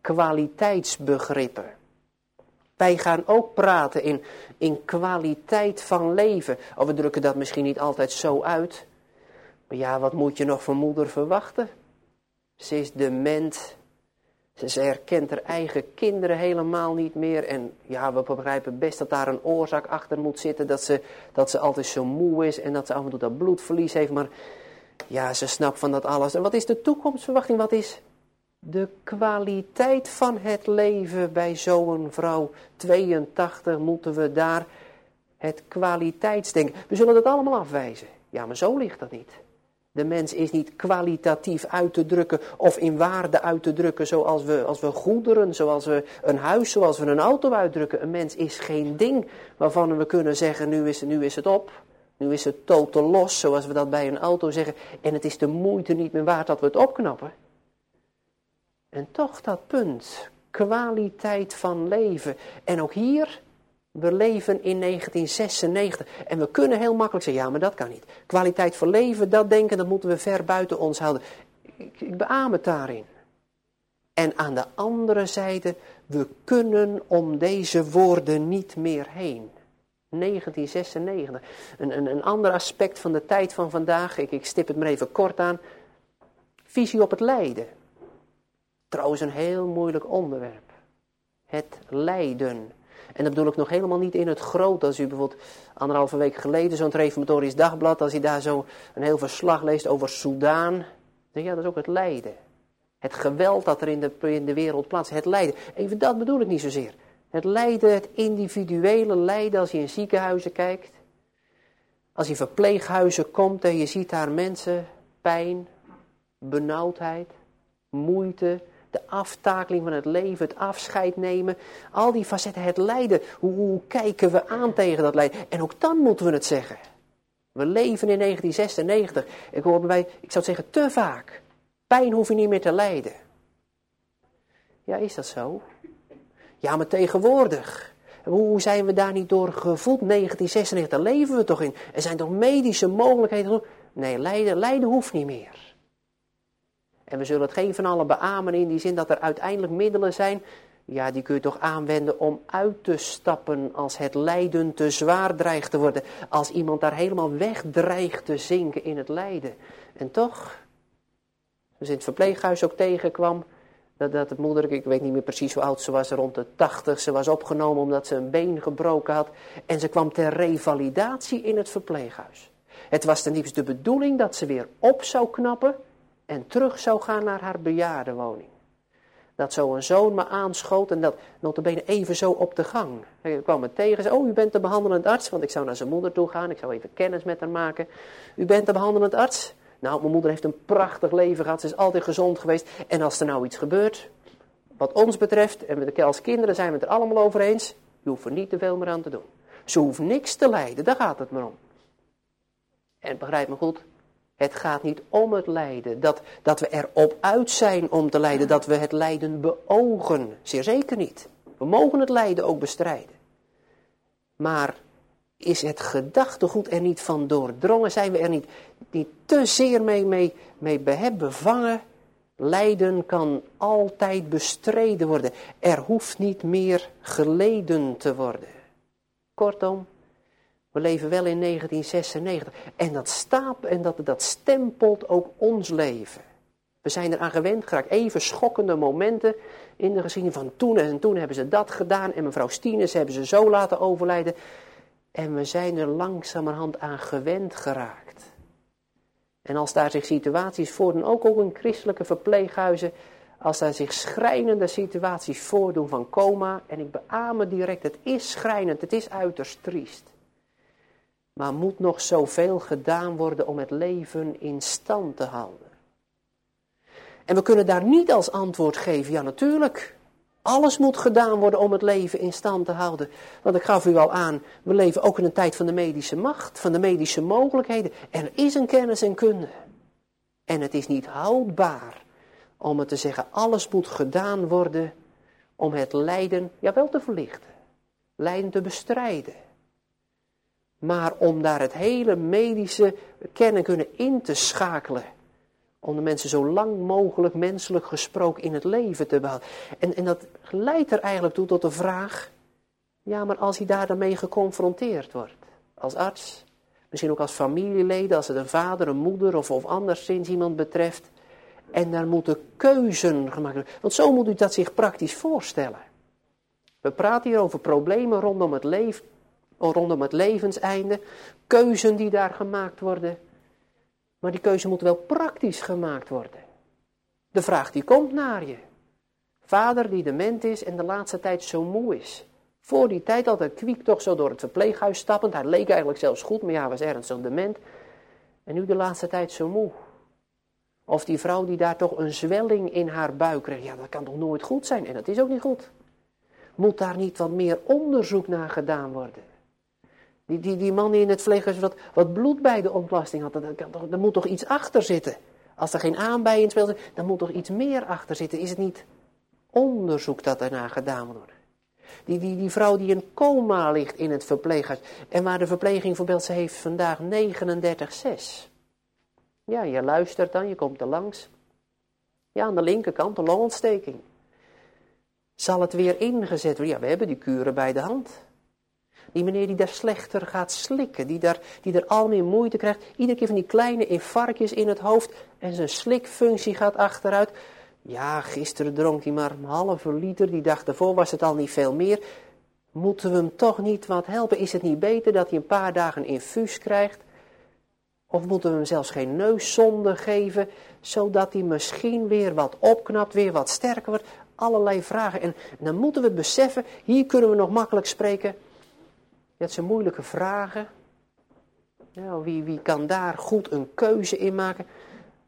kwaliteitsbegrippen. Wij gaan ook praten in, in kwaliteit van leven. Of we drukken dat misschien niet altijd zo uit. Maar ja, wat moet je nog van moeder verwachten? Ze is dement. Ze herkent haar eigen kinderen helemaal niet meer. En ja, we begrijpen best dat daar een oorzaak achter moet zitten. Dat ze, dat ze altijd zo moe is en dat ze af en toe dat bloedverlies heeft. Maar ja, ze snapt van dat alles. En wat is de toekomstverwachting? Wat is de kwaliteit van het leven bij zo'n vrouw? tweeëntachtig moeten we daar het kwaliteitsdenken. We zullen dat allemaal afwijzen. Ja, maar zo ligt dat niet. De mens is niet kwalitatief uit te drukken of in waarde uit te drukken zoals we, als we goederen, zoals we een huis, zoals we een auto uitdrukken. Een mens is geen ding waarvan we kunnen zeggen, nu is, nu is het op. Nu is het totaal los, zoals we dat bij een auto zeggen. En het is de moeite niet meer waard dat we het opknappen. En toch dat punt, kwaliteit van leven. En ook hier, we leven in negentien zesennegentig. En we kunnen heel makkelijk zeggen, ja, maar dat kan niet. Kwaliteit van leven, dat denken, dat moeten we ver buiten ons houden. Ik, ik beaam het daarin. En aan de andere zijde, we kunnen om deze woorden niet meer heen. negentien zesennegentig. Een, een, een ander aspect van de tijd van vandaag, ik, ik stip het maar even kort aan. Visie op het lijden. Trouwens een heel moeilijk onderwerp. Het lijden. En dat bedoel ik nog helemaal niet in het groot. Als u bijvoorbeeld anderhalve week geleden zo'n reformatorisch dagblad, als u daar zo een heel verslag leest over Soudaan. Dan denk je, ja, dat is ook het lijden. Het geweld dat er in de, in de wereld plaatsvindt. Het lijden. Even dat bedoel ik niet zozeer. Het lijden, het individuele lijden als je in ziekenhuizen kijkt. Als je in verpleeghuizen komt en je ziet daar mensen, pijn, benauwdheid, moeite, de aftakeling van het leven, het afscheid nemen. Al die facetten, het lijden. Hoe, hoe kijken we aan tegen dat lijden? En ook dan moeten we het zeggen. We leven in negentien zesennegentig. Ik hoor bij, ik zou zeggen, te vaak. Pijn hoef je niet meer te lijden. Ja, is dat zo? Ja, maar tegenwoordig. Hoe zijn we daar niet door gevoed? negentien zesennegentig, daar leven we toch in. Er zijn toch medische mogelijkheden? Nee, lijden, lijden hoeft niet meer. En we zullen het geen van allen beamen in die zin dat er uiteindelijk middelen zijn. Ja, die kun je toch aanwenden om uit te stappen als het lijden te zwaar dreigt te worden. Als iemand daar helemaal weg dreigt te zinken in het lijden. En toch, dus in het verpleeghuis ook tegenkwam, dat, dat het moeder, ik weet niet meer precies hoe oud ze was, rond de tachtig, ze was opgenomen omdat ze een been gebroken had. En ze kwam ter revalidatie in het verpleeghuis. Het was ten diepste de bedoeling dat ze weer op zou knappen en terug zou gaan naar haar bejaardenwoning. Dat zo een zoon me aanschoot en dat notabene even zo op de gang. Ik kwam me tegen en zei, oh, u bent de behandelend arts, want ik zou naar zijn moeder toe gaan, ik zou even kennis met haar maken. U bent de behandelend arts? Nou, mijn moeder heeft een prachtig leven gehad, ze is altijd gezond geweest. En als er nou iets gebeurt, wat ons betreft, en we als kinderen zijn we het er allemaal over eens, je hoeft er niet te veel meer aan te doen. Ze hoeft niks te lijden, daar gaat het maar om. En begrijp me goed, het gaat niet om het lijden, dat, dat we erop uit zijn om te lijden, dat we het lijden beogen. Zeer zeker niet. We mogen het lijden ook bestrijden. Maar is het gedachtegoed er niet van doordrongen? Zijn we er niet, niet te zeer mee, mee, mee behept, bevangen? Lijden kan altijd bestreden worden. Er hoeft niet meer geleden te worden. Kortom, we leven wel in negentien zesennegentig. En dat stap en dat, dat stempelt ook ons leven. We zijn eraan gewend geraakt. Even schokkende momenten in de geschiedenis van toen. En toen hebben ze dat gedaan. En mevrouw Stines hebben ze zo laten overlijden. En we zijn er langzamerhand aan gewend geraakt. En als daar zich situaties voordoen, ook, ook in christelijke verpleeghuizen, als daar zich schrijnende situaties voordoen van coma, en ik beaam het direct, het is schrijnend, het is uiterst triest. Maar moet nog zoveel gedaan worden om het leven in stand te houden? En we kunnen daar niet als antwoord geven, ja natuurlijk, alles moet gedaan worden om het leven in stand te houden. Want ik gaf u al aan, we leven ook in een tijd van de medische macht, van de medische mogelijkheden. Er is een kennis en kunde. En het is niet houdbaar om het te zeggen, alles moet gedaan worden om het lijden, ja wel te verlichten, lijden te bestrijden. Maar om daar het hele medische kennen kunnen in te schakelen. Om de mensen zo lang mogelijk menselijk gesproken in het leven te behouden. En, en dat leidt er eigenlijk toe tot de vraag, ja, maar als hij daar dan mee geconfronteerd wordt. Als arts, misschien ook als familieleden, als het een vader, een moeder of, of anderszins iemand betreft. En daar moeten keuzen gemaakt worden. Want zo moet u dat zich praktisch voorstellen. We praten hier over problemen rondom het leven. Rondom het levenseinde, keuzen die daar gemaakt worden. Maar die keuze moet wel praktisch gemaakt worden. De vraag die komt naar je. Vader die dement is en de laatste tijd zo moe is. Voor die tijd altijd kwiek toch zo door het verpleeghuis stappend. Hij leek eigenlijk zelfs goed, maar ja, hij was ernstig dement. En nu de laatste tijd zo moe. Of die vrouw die daar toch een zwelling in haar buik kreeg. Ja, dat kan toch nooit goed zijn? En dat is ook niet goed. Moet daar niet wat meer onderzoek naar gedaan worden? Die, die, die man die in het verpleeghuis wat, wat bloed bij de ontlasting had, dat kan toch, er moet toch iets achter zitten. Als er geen aanbij in speelt, dan moet toch iets meer achter zitten. Is het niet onderzoek dat ernaar gedaan moet worden? Die, die, die vrouw die in coma ligt in het verpleeghuis en waar de verpleging voorbeeld, ze heeft vandaag negenendertig komma zes. Ja, je luistert dan, je komt er langs. Ja, aan de linkerkant, een longontsteking. Zal het weer ingezet worden? Ja, we hebben die kuren bij de hand. Die meneer die daar slechter gaat slikken, die, daar, die er al meer moeite krijgt. Iedere keer van die kleine infarctjes in het hoofd en zijn slikfunctie gaat achteruit. Ja, gisteren dronk hij maar een halve liter, die dag daarvoor was het al niet veel meer. Moeten we hem toch niet wat helpen? Is het niet beter dat hij een paar dagen een infuus krijgt? Of moeten we hem zelfs geen neuszonde geven, zodat hij misschien weer wat opknapt, weer wat sterker wordt? Allerlei vragen. En dan moeten we het beseffen, hier kunnen we nog makkelijk spreken. Dat zijn moeilijke vragen. Nou, wie, wie kan daar goed een keuze in maken?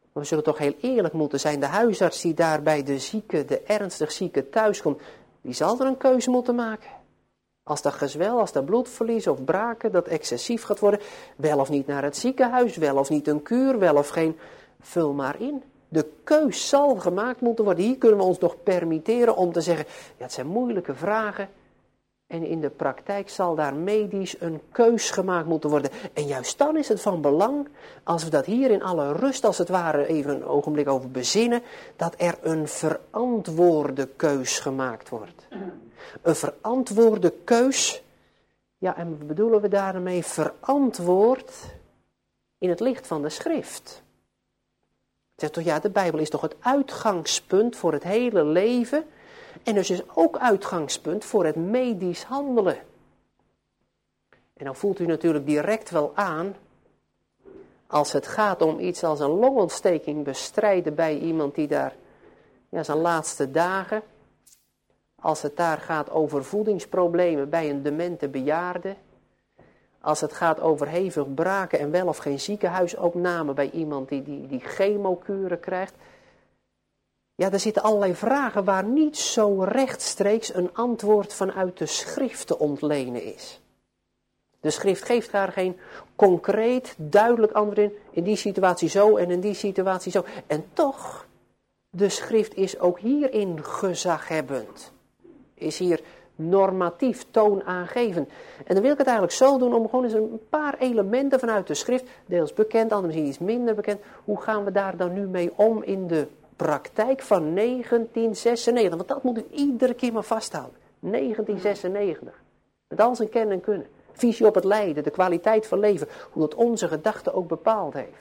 Maar we zullen toch heel eerlijk moeten zijn. De huisarts die daar bij de zieke, de ernstig zieke thuiskomt, die zal er een keuze moeten maken. Als dat gezwel, als dat bloedverlies of braken, dat excessief gaat worden, wel of niet naar het ziekenhuis, wel of niet een kuur, wel of geen, vul maar in. De keus zal gemaakt moeten worden. Hier kunnen we ons nog permitteren om te zeggen, ja, het zijn moeilijke vragen. En in de praktijk zal daar medisch een keus gemaakt moeten worden. En juist dan is het van belang, als we dat hier in alle rust als het ware even een ogenblik over bezinnen, dat er een verantwoorde keus gemaakt wordt. Een verantwoorde keus, ja, en wat bedoelen we daarmee? Verantwoord in het licht van de schrift. Zegt toch, ja, de Bijbel is toch het uitgangspunt voor het hele leven. En dus is ook uitgangspunt voor het medisch handelen. En dan voelt u natuurlijk direct wel aan, als het gaat om iets als een longontsteking bestrijden bij iemand die daar, ja, zijn laatste dagen, als het daar gaat over voedingsproblemen bij een demente bejaarde, als het gaat over hevig braken en wel of geen ziekenhuisopname bij iemand die, die, die chemokuren krijgt. Ja, er zitten allerlei vragen waar niet zo rechtstreeks een antwoord vanuit de schrift te ontlenen is. De schrift geeft daar geen concreet, duidelijk antwoord in, in die situatie zo en in die situatie zo. En toch, de schrift is ook hierin gezaghebbend. Is hier normatief, toonaangevend. En dan wil ik het eigenlijk zo doen om gewoon eens een paar elementen vanuit de schrift, deels bekend, anders misschien iets minder bekend. Hoe gaan we daar dan nu mee om in de praktijk van negentien zesennegentig? Want dat moet u iedere keer maar vasthouden. negentien zesennegentig. Met al zijn kennen en kunnen. Visie op het lijden, de kwaliteit van leven. Hoe dat onze gedachten ook bepaald heeft.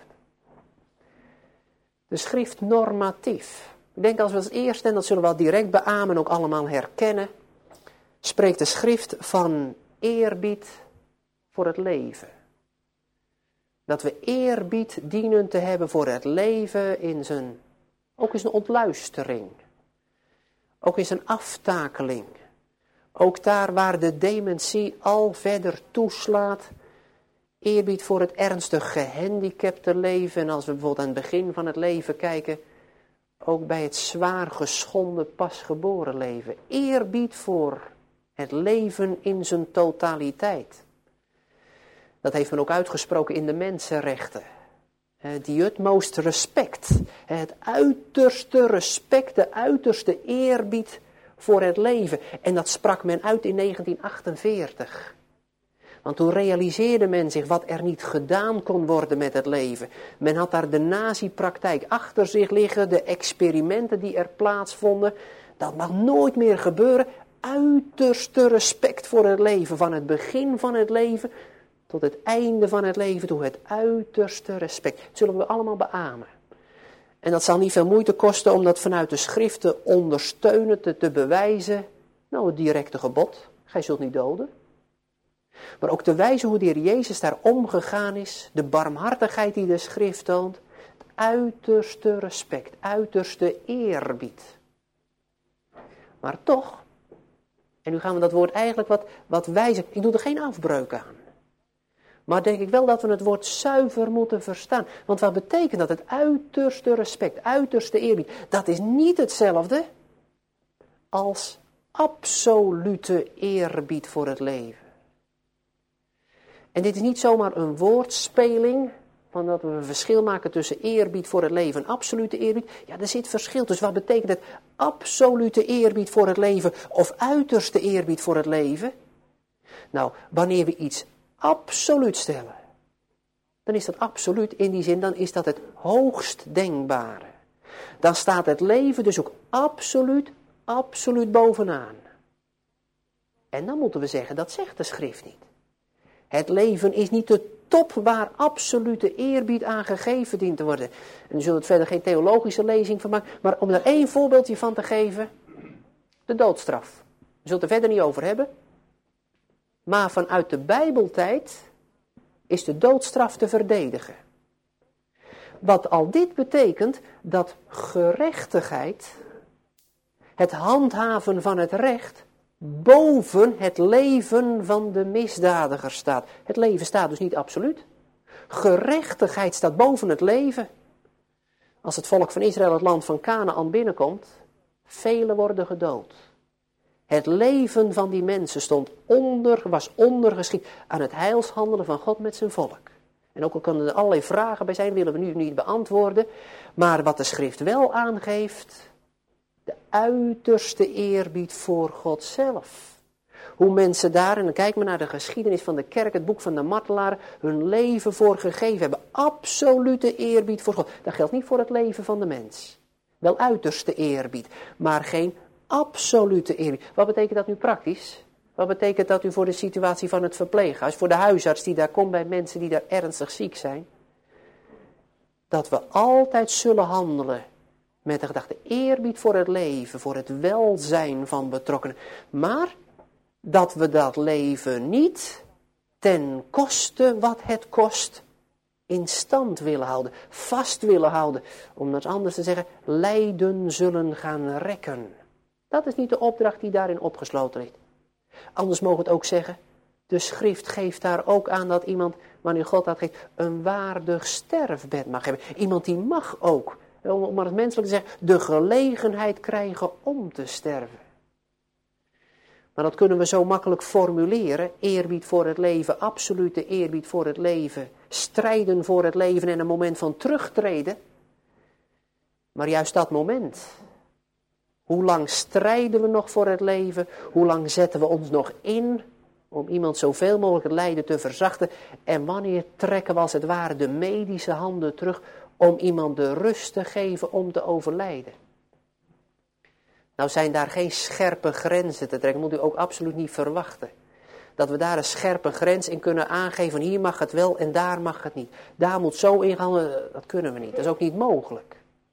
De schrift normatief. Ik denk als we als eerste, en dat zullen we wel direct beamen, ook allemaal herkennen, spreekt de schrift van eerbied voor het leven. Dat we eerbied dienen te hebben voor het leven in zijn, ook in zijn ontluistering. Ook in zijn aftakeling. Ook daar waar de dementie al verder toeslaat. Eerbied voor het ernstig gehandicapte leven. En als we bijvoorbeeld aan het begin van het leven kijken, ook bij het zwaar geschonden pasgeboren leven. Eerbied voor het leven in zijn totaliteit. Dat heeft men ook uitgesproken in de mensenrechten. Die utmost respect. Het uiterste respect, de uiterste eerbied voor het leven. En dat sprak men uit in negentien achtenveertig. Want toen realiseerde men zich wat er niet gedaan kon worden met het leven. Men had daar de nazi-praktijk achter zich liggen, de experimenten die er plaatsvonden. Dat mag nooit meer gebeuren. Uiterste respect voor het leven, van het begin van het leven tot het einde van het leven toe. Het uiterste respect. Dat zullen we allemaal beamen. En dat zal niet veel moeite kosten om dat vanuit de schrift te ondersteunen, te, te bewijzen. Nou, het directe gebod. Gij zult niet doden. Maar ook de wijze hoe de Heer Jezus daar omgegaan is. De barmhartigheid die de schrift toont. Het uiterste respect, uiterste eerbied. Maar toch, en nu gaan we dat woord eigenlijk wat, wat wijzigen. Ik doe er geen afbreuk aan. Maar denk ik wel dat we het woord zuiver moeten verstaan. Want wat betekent dat? Het uiterste respect, uiterste eerbied. Dat is niet hetzelfde als absolute eerbied voor het leven. En dit is niet zomaar een woordspeling, van dat we een verschil maken tussen eerbied voor het leven en absolute eerbied. Ja, er zit verschil. Dus wat betekent het absolute eerbied voor het leven of uiterste eerbied voor het leven? Nou, wanneer we iets absoluut stellen, dan is dat absoluut in die zin, dan is dat het hoogst denkbare. Dan staat het leven dus ook absoluut, absoluut bovenaan. En dan moeten we zeggen, dat zegt de schrift niet. Het leven is niet de top waar absolute eerbied aan gegeven dient te worden. En we zullen het verder geen theologische lezing van maken, maar om er één voorbeeldje van te geven, de doodstraf. We zullen het er verder niet over hebben. Maar vanuit de Bijbeltijd is de doodstraf te verdedigen. Wat al dit betekent, dat gerechtigheid, het handhaven van het recht, boven het leven van de misdadiger staat. Het leven staat dus niet absoluut. Gerechtigheid staat boven het leven. Als het volk van Israël het land van Kanaan binnenkomt, velen worden gedood. Het leven van die mensen stond onder, was ondergeschikt aan het heilshandelen van God met zijn volk. En ook al kunnen er allerlei vragen bij zijn, willen we nu niet beantwoorden. Maar wat de schrift wel aangeeft, de uiterste eerbied voor God zelf. Hoe mensen daar, en dan kijk maar naar de geschiedenis van de kerk, het boek van de martelaren, hun leven voor gegeven hebben. Absolute eerbied voor God. Dat geldt niet voor het leven van de mens. Wel uiterste eerbied, maar geen absolute eerbied. Wat betekent dat nu praktisch? Wat betekent dat nu voor de situatie van het verpleeghuis, voor de huisarts die daar komt bij mensen die daar ernstig ziek zijn? Dat we altijd zullen handelen met de gedachte eerbied voor het leven, voor het welzijn van betrokkenen. Maar dat we dat leven niet ten koste wat het kost in stand willen houden, vast willen houden. Om dat anders te zeggen, lijden zullen gaan rekken. Dat is niet de opdracht die daarin opgesloten ligt. Anders mogen we het ook zeggen, de schrift geeft daar ook aan dat iemand, wanneer God dat geeft, een waardig sterfbed mag hebben. Iemand die mag ook, om maar het menselijk te zeggen, de gelegenheid krijgen om te sterven. Maar dat kunnen we zo makkelijk formuleren. Eerbied voor het leven, absolute eerbied voor het leven. Strijden voor het leven en een moment van terugtreden. Maar juist dat moment. Hoe lang strijden we nog voor het leven? Hoe lang zetten we ons nog in om iemand zoveel mogelijk het lijden te verzachten? En wanneer trekken we als het ware de medische handen terug om iemand de rust te geven om te overlijden? Nou zijn daar geen scherpe grenzen te trekken, moet u ook absoluut niet verwachten. Dat we daar een scherpe grens in kunnen aangeven, hier mag het wel en daar mag het niet. Daar moet zo ingaan, dat kunnen we niet, dat is ook niet mogelijk.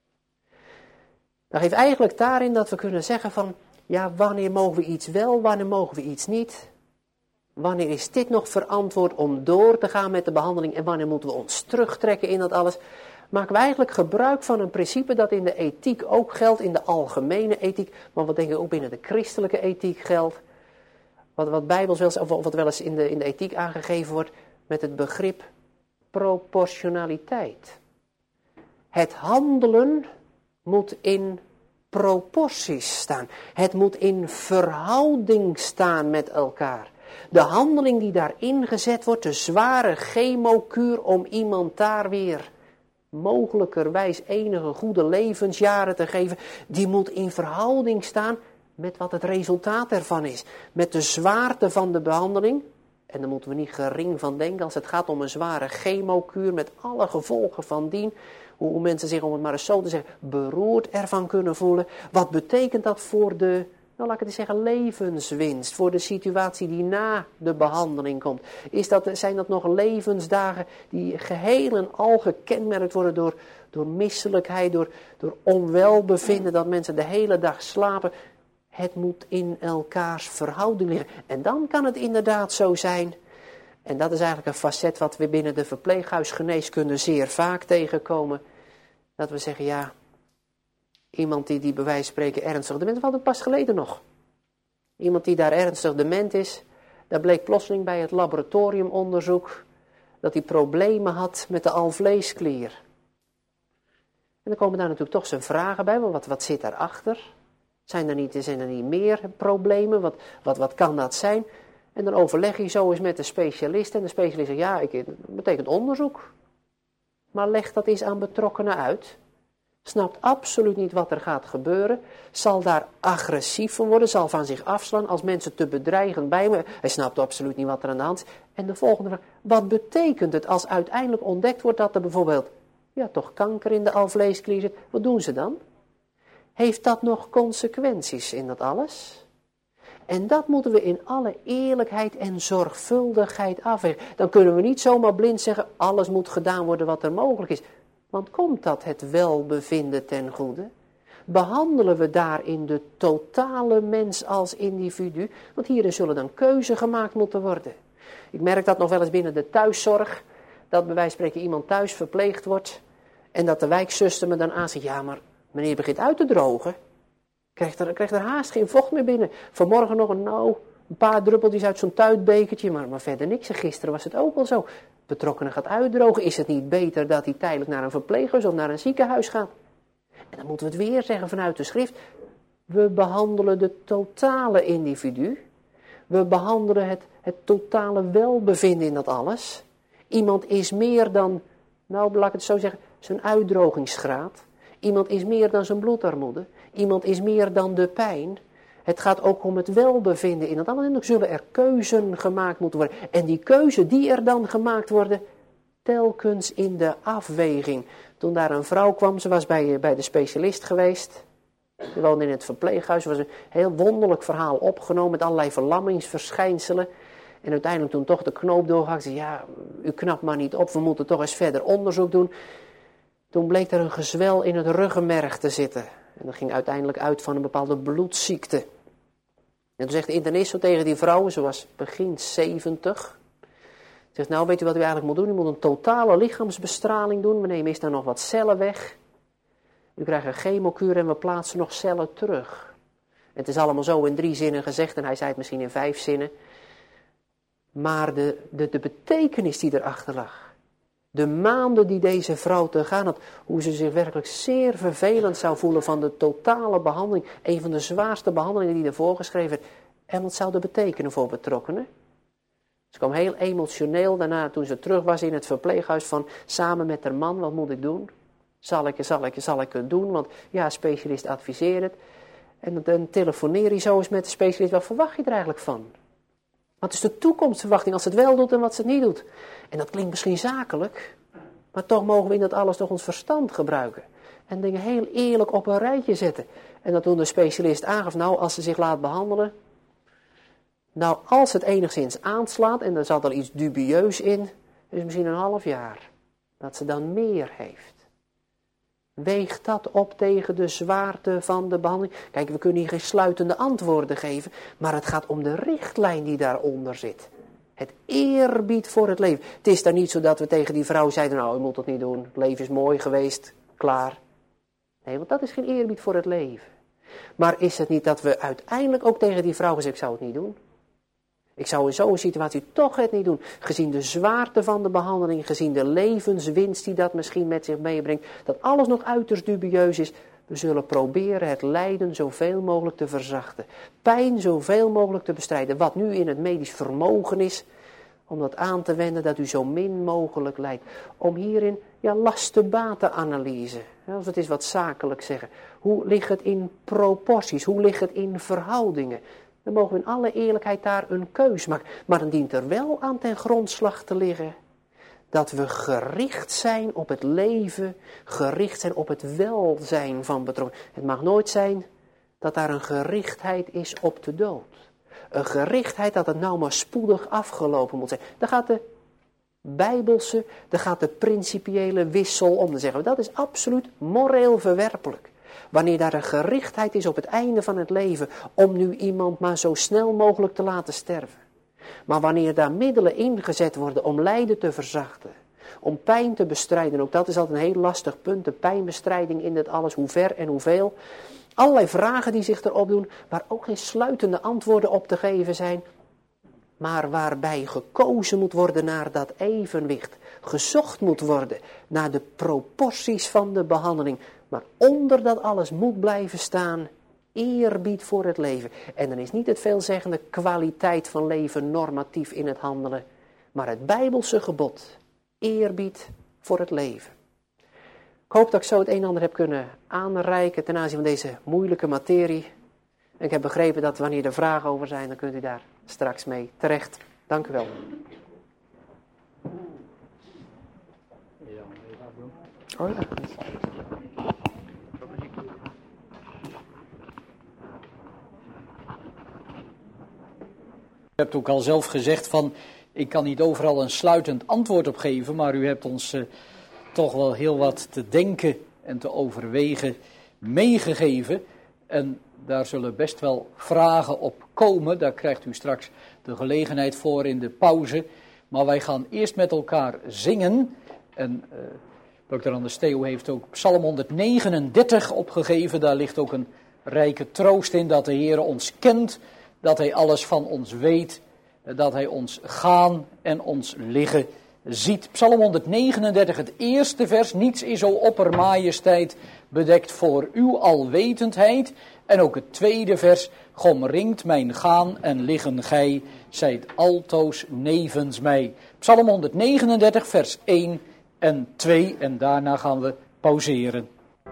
Dat geeft eigenlijk daarin dat we kunnen zeggen van, ja, wanneer mogen we iets wel, wanneer mogen we iets niet? Wanneer is dit nog verantwoord om door te gaan met de behandeling en wanneer moeten we ons terugtrekken in dat alles? Maken we eigenlijk gebruik van een principe dat in de ethiek ook geldt, in de algemene ethiek, maar wat denk ik ook binnen de christelijke ethiek geldt. Wat, wat bijbels wel eens, of wat wel eens in de, in de ethiek aangegeven wordt met het begrip proportionaliteit. Het handelen moet in proporties staan. Het moet in verhouding staan met elkaar. De handeling die daar ingezet wordt, de zware chemokuur om iemand daar weer mogelijkerwijs enige goede levensjaren te geven, die moet in verhouding staan met wat het resultaat ervan is. Met de zwaarte van de behandeling, en daar moeten we niet gering van denken als het gaat om een zware chemokuur met alle gevolgen van dien, hoe mensen zich, om het maar eens zo te zeggen, beroerd ervan kunnen voelen. Wat betekent dat voor de, nou laat ik het eens zeggen, levenswinst, voor de situatie die na de behandeling komt? Is dat, zijn dat nog levensdagen die geheel en al gekenmerkt worden door, door misselijkheid, door, door onwelbevinden, dat mensen de hele dag slapen? Het moet in elkaars verhouding liggen. En dan kan het inderdaad zo zijn, en dat is eigenlijk een facet wat we binnen de verpleeghuisgeneeskunde zeer vaak tegenkomen, dat we zeggen, ja, iemand die, die bij wijze van spreken ernstig dement, we hadden het pas geleden nog. Iemand die daar ernstig dement is, daar bleek plotseling bij het laboratoriumonderzoek dat hij problemen had met de alvleesklier. En dan komen daar natuurlijk toch zijn vragen bij, maar wat, wat zit daarachter? Zijn er niet, zijn er niet meer problemen? Wat, wat, wat kan dat zijn? En dan overleg je zo eens met de specialist en de specialist zegt, ja, ik, dat betekent onderzoek. Maar leg dat eens aan betrokkenen uit. Snapt absoluut niet wat er gaat gebeuren. Zal daar agressief van worden, zal van zich afslaan als mensen te bedreigen bij me. Hij snapt absoluut niet wat er aan de hand is. En de volgende vraag, wat betekent het als uiteindelijk ontdekt wordt dat er bijvoorbeeld, ja, toch kanker in de alvleesklier zit? Wat doen ze dan? Heeft dat nog consequenties in dat alles? En dat moeten we in alle eerlijkheid en zorgvuldigheid afwegen. Dan kunnen we niet zomaar blind zeggen, alles moet gedaan worden wat er mogelijk is. Want komt dat het welbevinden ten goede? Behandelen we daarin de totale mens als individu? Want hierin zullen dan keuzes gemaakt moeten worden. Ik merk dat nog wel eens binnen de thuiszorg, dat bij wijze van spreken iemand thuis verpleegd wordt, en dat de wijkzuster me dan aanzegt, ja, maar meneer begint uit te drogen. Krijgt er, krijgt er haast geen vocht meer binnen. Vanmorgen nog een, nou, Een paar druppeltjes uit zo'n tuitbekertje, maar, maar verder niks. En gisteren was het ook wel zo. Betrokkenen gaat uitdrogen. Is het niet beter dat hij tijdelijk naar een verpleeghuis of naar een ziekenhuis gaat? En dan moeten we het weer zeggen vanuit de schrift. We behandelen de totale individu. We behandelen het, het totale welbevinden in dat alles. Iemand is meer dan, nou laat ik het zo zeggen, zijn uitdrogingsgraad. Iemand is meer dan zijn bloedarmoede. Iemand is meer dan de pijn. Het gaat ook om het welbevinden in het alles. En dan zullen er keuzen gemaakt moeten worden. En die keuze die er dan gemaakt worden, telkens in de afweging. Toen daar een vrouw kwam, ze was bij, bij de specialist geweest. Ze woonde in het verpleeghuis. Er was een heel wonderlijk verhaal opgenomen met allerlei verlammingsverschijnselen. En uiteindelijk toen toch de knoop doorgehakt, zei ja, u knapt maar niet op, we moeten toch eens verder onderzoek doen. Toen bleek er een gezwel in het ruggenmerg te zitten. En dat ging uiteindelijk uit van een bepaalde bloedziekte. En toen zegt de internist zo tegen die vrouw, ze was begin zeventig. Zegt, nou weet u wat u eigenlijk moet doen? U moet een totale lichaamsbestraling doen. We nemen eerst dan nog wat cellen weg. U krijgt een chemokuur en we plaatsen nog cellen terug. En het is allemaal zo in drie zinnen gezegd en hij zei het misschien in vijf zinnen. Maar de, de, de betekenis die erachter lag. De maanden die deze vrouw te gaan had, hoe ze zich werkelijk zeer vervelend zou voelen van de totale behandeling. Een van de zwaarste behandelingen die ervoor geschreven werd. En wat zou dat betekenen voor betrokkenen? Ze kwam heel emotioneel daarna toen ze terug was in het verpleeghuis van samen met haar man, wat moet ik doen? Zal ik, zal ik, zal ik het doen? Want ja, specialist adviseert het. En dan telefoneer je zo eens met de specialist, wat verwacht je er eigenlijk van? Wat is de toekomstverwachting als het wel doet en wat het niet doet? En dat klinkt misschien zakelijk, maar toch mogen we in dat alles toch ons verstand gebruiken. En dingen heel eerlijk op een rijtje zetten. En dat toen de specialist aangaf, nou als ze zich laat behandelen, nou als het enigszins aanslaat en er zat er iets dubieus in, is misschien een half jaar. Dat ze dan meer heeft. Weeg dat op tegen de zwaarte van de behandeling. Kijk, we kunnen hier geen sluitende antwoorden geven, maar het gaat om de richtlijn die daaronder zit. Het eerbied voor het leven. Het is dan niet zo dat we tegen die vrouw zeiden, nou, u moet dat niet doen. Het leven is mooi geweest, klaar. Nee, want dat is geen eerbied voor het leven. Maar is het niet dat we uiteindelijk ook tegen die vrouw zeggen, ik zou het niet doen? Ik zou in zo'n situatie toch het niet doen. Gezien de zwaarte van de behandeling, gezien de levenswinst die dat misschien met zich meebrengt, dat alles nog uiterst dubieus is. We zullen proberen het lijden zoveel mogelijk te verzachten. Pijn zoveel mogelijk te bestrijden. Wat nu in het medisch vermogen is, om dat aan te wenden dat u zo min mogelijk lijdt. Om hierin ja, lasten-baten-analyse, als we het eens wat zakelijk zeggen. Hoe ligt het in proporties? Hoe ligt het in verhoudingen? Dan mogen we in alle eerlijkheid daar een keus maken. Maar dan dient er wel aan ten grondslag te liggen dat we gericht zijn op het leven, gericht zijn op het welzijn van betrokkenen. Het mag nooit zijn dat daar een gerichtheid is op de dood. Een gerichtheid dat het nou maar spoedig afgelopen moet zijn. Dan gaat de bijbelse, dan gaat de principiële wissel om. Dan zeggen we, dat is absoluut moreel verwerpelijk. Wanneer daar een gerichtheid is op het einde van het leven, om nu iemand maar zo snel mogelijk te laten sterven. Maar wanneer daar middelen ingezet worden om lijden te verzachten, om pijn te bestrijden, ook dat is altijd een heel lastig punt, de pijnbestrijding in dit alles, hoe ver en hoeveel. Allerlei vragen die zich erop doen, waar ook geen sluitende antwoorden op te geven zijn, maar waarbij gekozen moet worden naar dat evenwicht, gezocht moet worden naar de proporties van de behandeling. Maar onder dat alles moet blijven staan eerbied voor het leven. En dan is niet het veelzeggende kwaliteit van leven normatief in het handelen, maar het Bijbelse gebod, eerbied voor het leven. Ik hoop dat ik zo het een en ander heb kunnen aanreiken ten aanzien van deze moeilijke materie. En ik heb begrepen dat wanneer er vragen over zijn, dan kunt u daar straks mee terecht. Dank u wel. Oh ja. U hebt ook al zelf gezegd van, ik kan niet overal een sluitend antwoord op geven, maar u hebt ons uh, toch wel heel wat te denken en te overwegen meegegeven. En daar zullen best wel vragen op komen, daar krijgt u straks de gelegenheid voor in de pauze. Maar wij gaan eerst met elkaar zingen. En uh, dokter Anders Theo heeft ook Psalm honderdnegenendertig opgegeven, daar ligt ook een rijke troost in dat de Heer ons kent. dat hij alles van ons weet, dat hij ons gaan en ons liggen ziet. Psalm honderdnegenendertig, het eerste vers, niets is zo oppermajesteit bedekt voor uw alwetendheid. En ook het tweede vers, gomringt mijn gaan en liggen gij, zijt altoos nevens mij. Psalm honderdnegenendertig, vers één en twee en daarna gaan we pauzeren.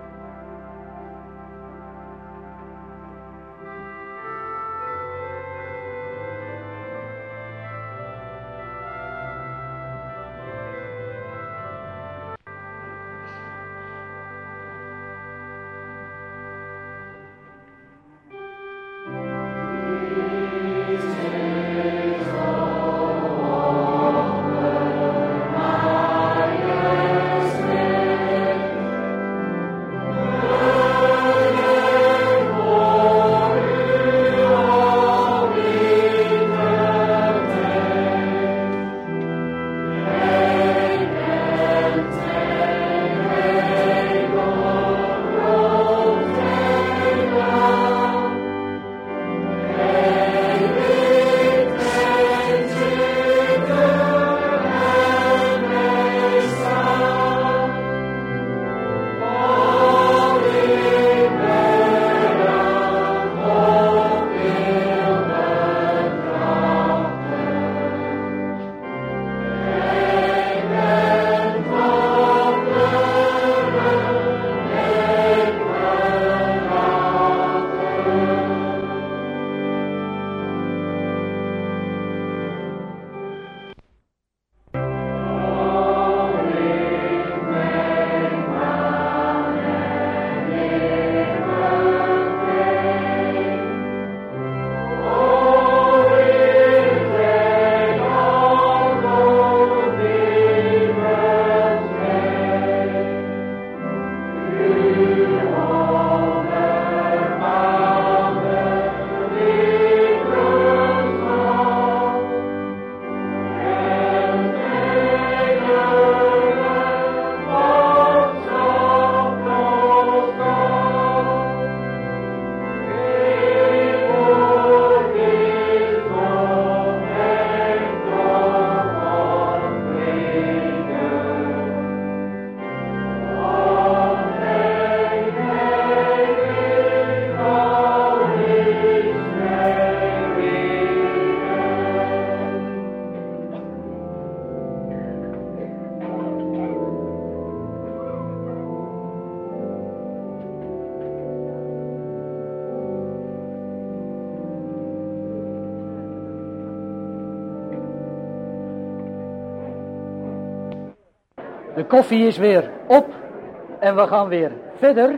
De koffie is weer op en we gaan weer verder.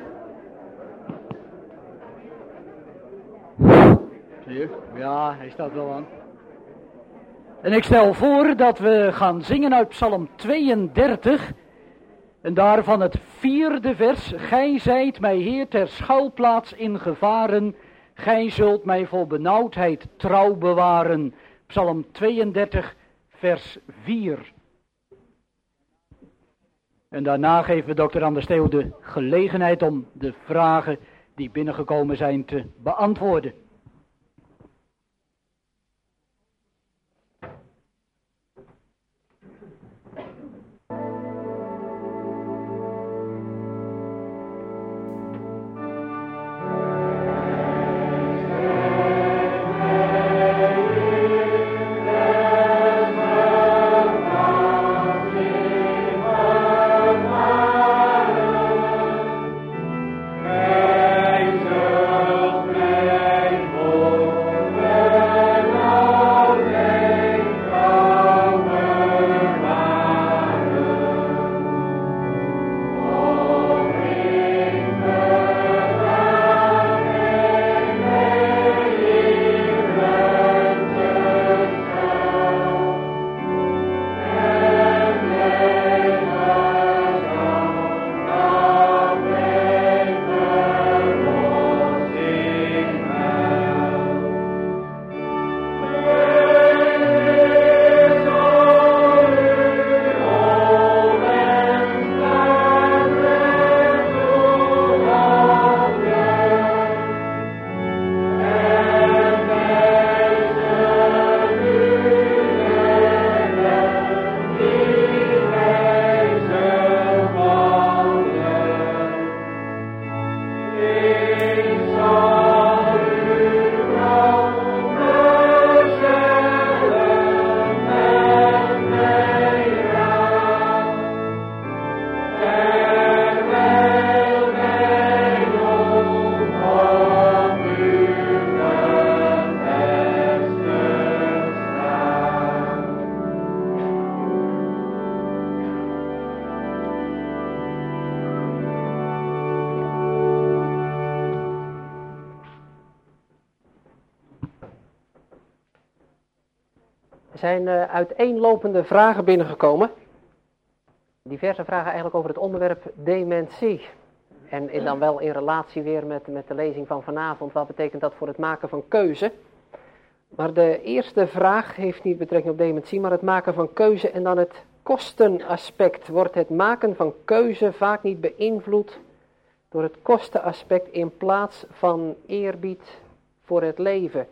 Zie je? Ja, hij staat wel aan. En ik stel voor dat we gaan zingen uit Psalm tweeëndertig. En daarvan het vierde vers. Gij zijt mij Heer ter schuilplaats in gevaren. Gij zult mij voor benauwdheid trouw bewaren. Psalm tweeëndertig vers vier. En daarna geven we dokter Anders Theo de gelegenheid om de vragen die binnengekomen zijn te beantwoorden. Gij zult mij Er zijn uh, uiteenlopende vragen binnengekomen. Diverse vragen eigenlijk over het onderwerp dementie. En in, dan wel in relatie weer met, met de lezing van vanavond. Wat betekent dat voor het maken van keuze? Maar de eerste vraag heeft niet betrekking op dementie, maar het maken van keuze en dan het kostenaspect. Wordt het maken van keuze vaak niet beïnvloed door het kostenaspect in plaats van eerbied voor het leven?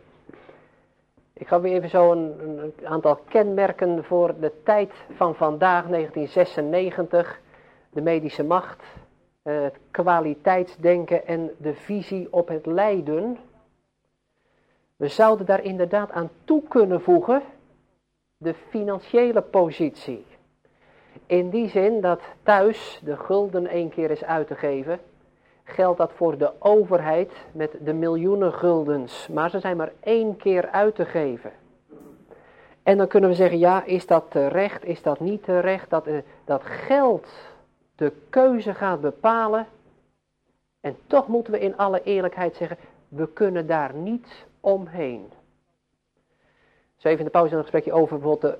Ik ga weer even zo een, een aantal kenmerken voor de tijd van vandaag, negentien zesennegentig. De medische macht, het kwaliteitsdenken en de visie op het lijden. We zouden daar inderdaad aan toe kunnen voegen de financiële positie. In die zin dat thuis de gulden één keer is uit te geven, geldt dat voor de overheid met de miljoenen guldens. Maar ze zijn maar één keer uit te geven. En dan kunnen we zeggen, ja, is dat terecht, is dat niet terecht? Dat, uh, dat geld de keuze gaat bepalen. En toch moeten we in alle eerlijkheid zeggen, we kunnen daar niet omheen. Zo even in de pauze een gesprekje over bijvoorbeeld de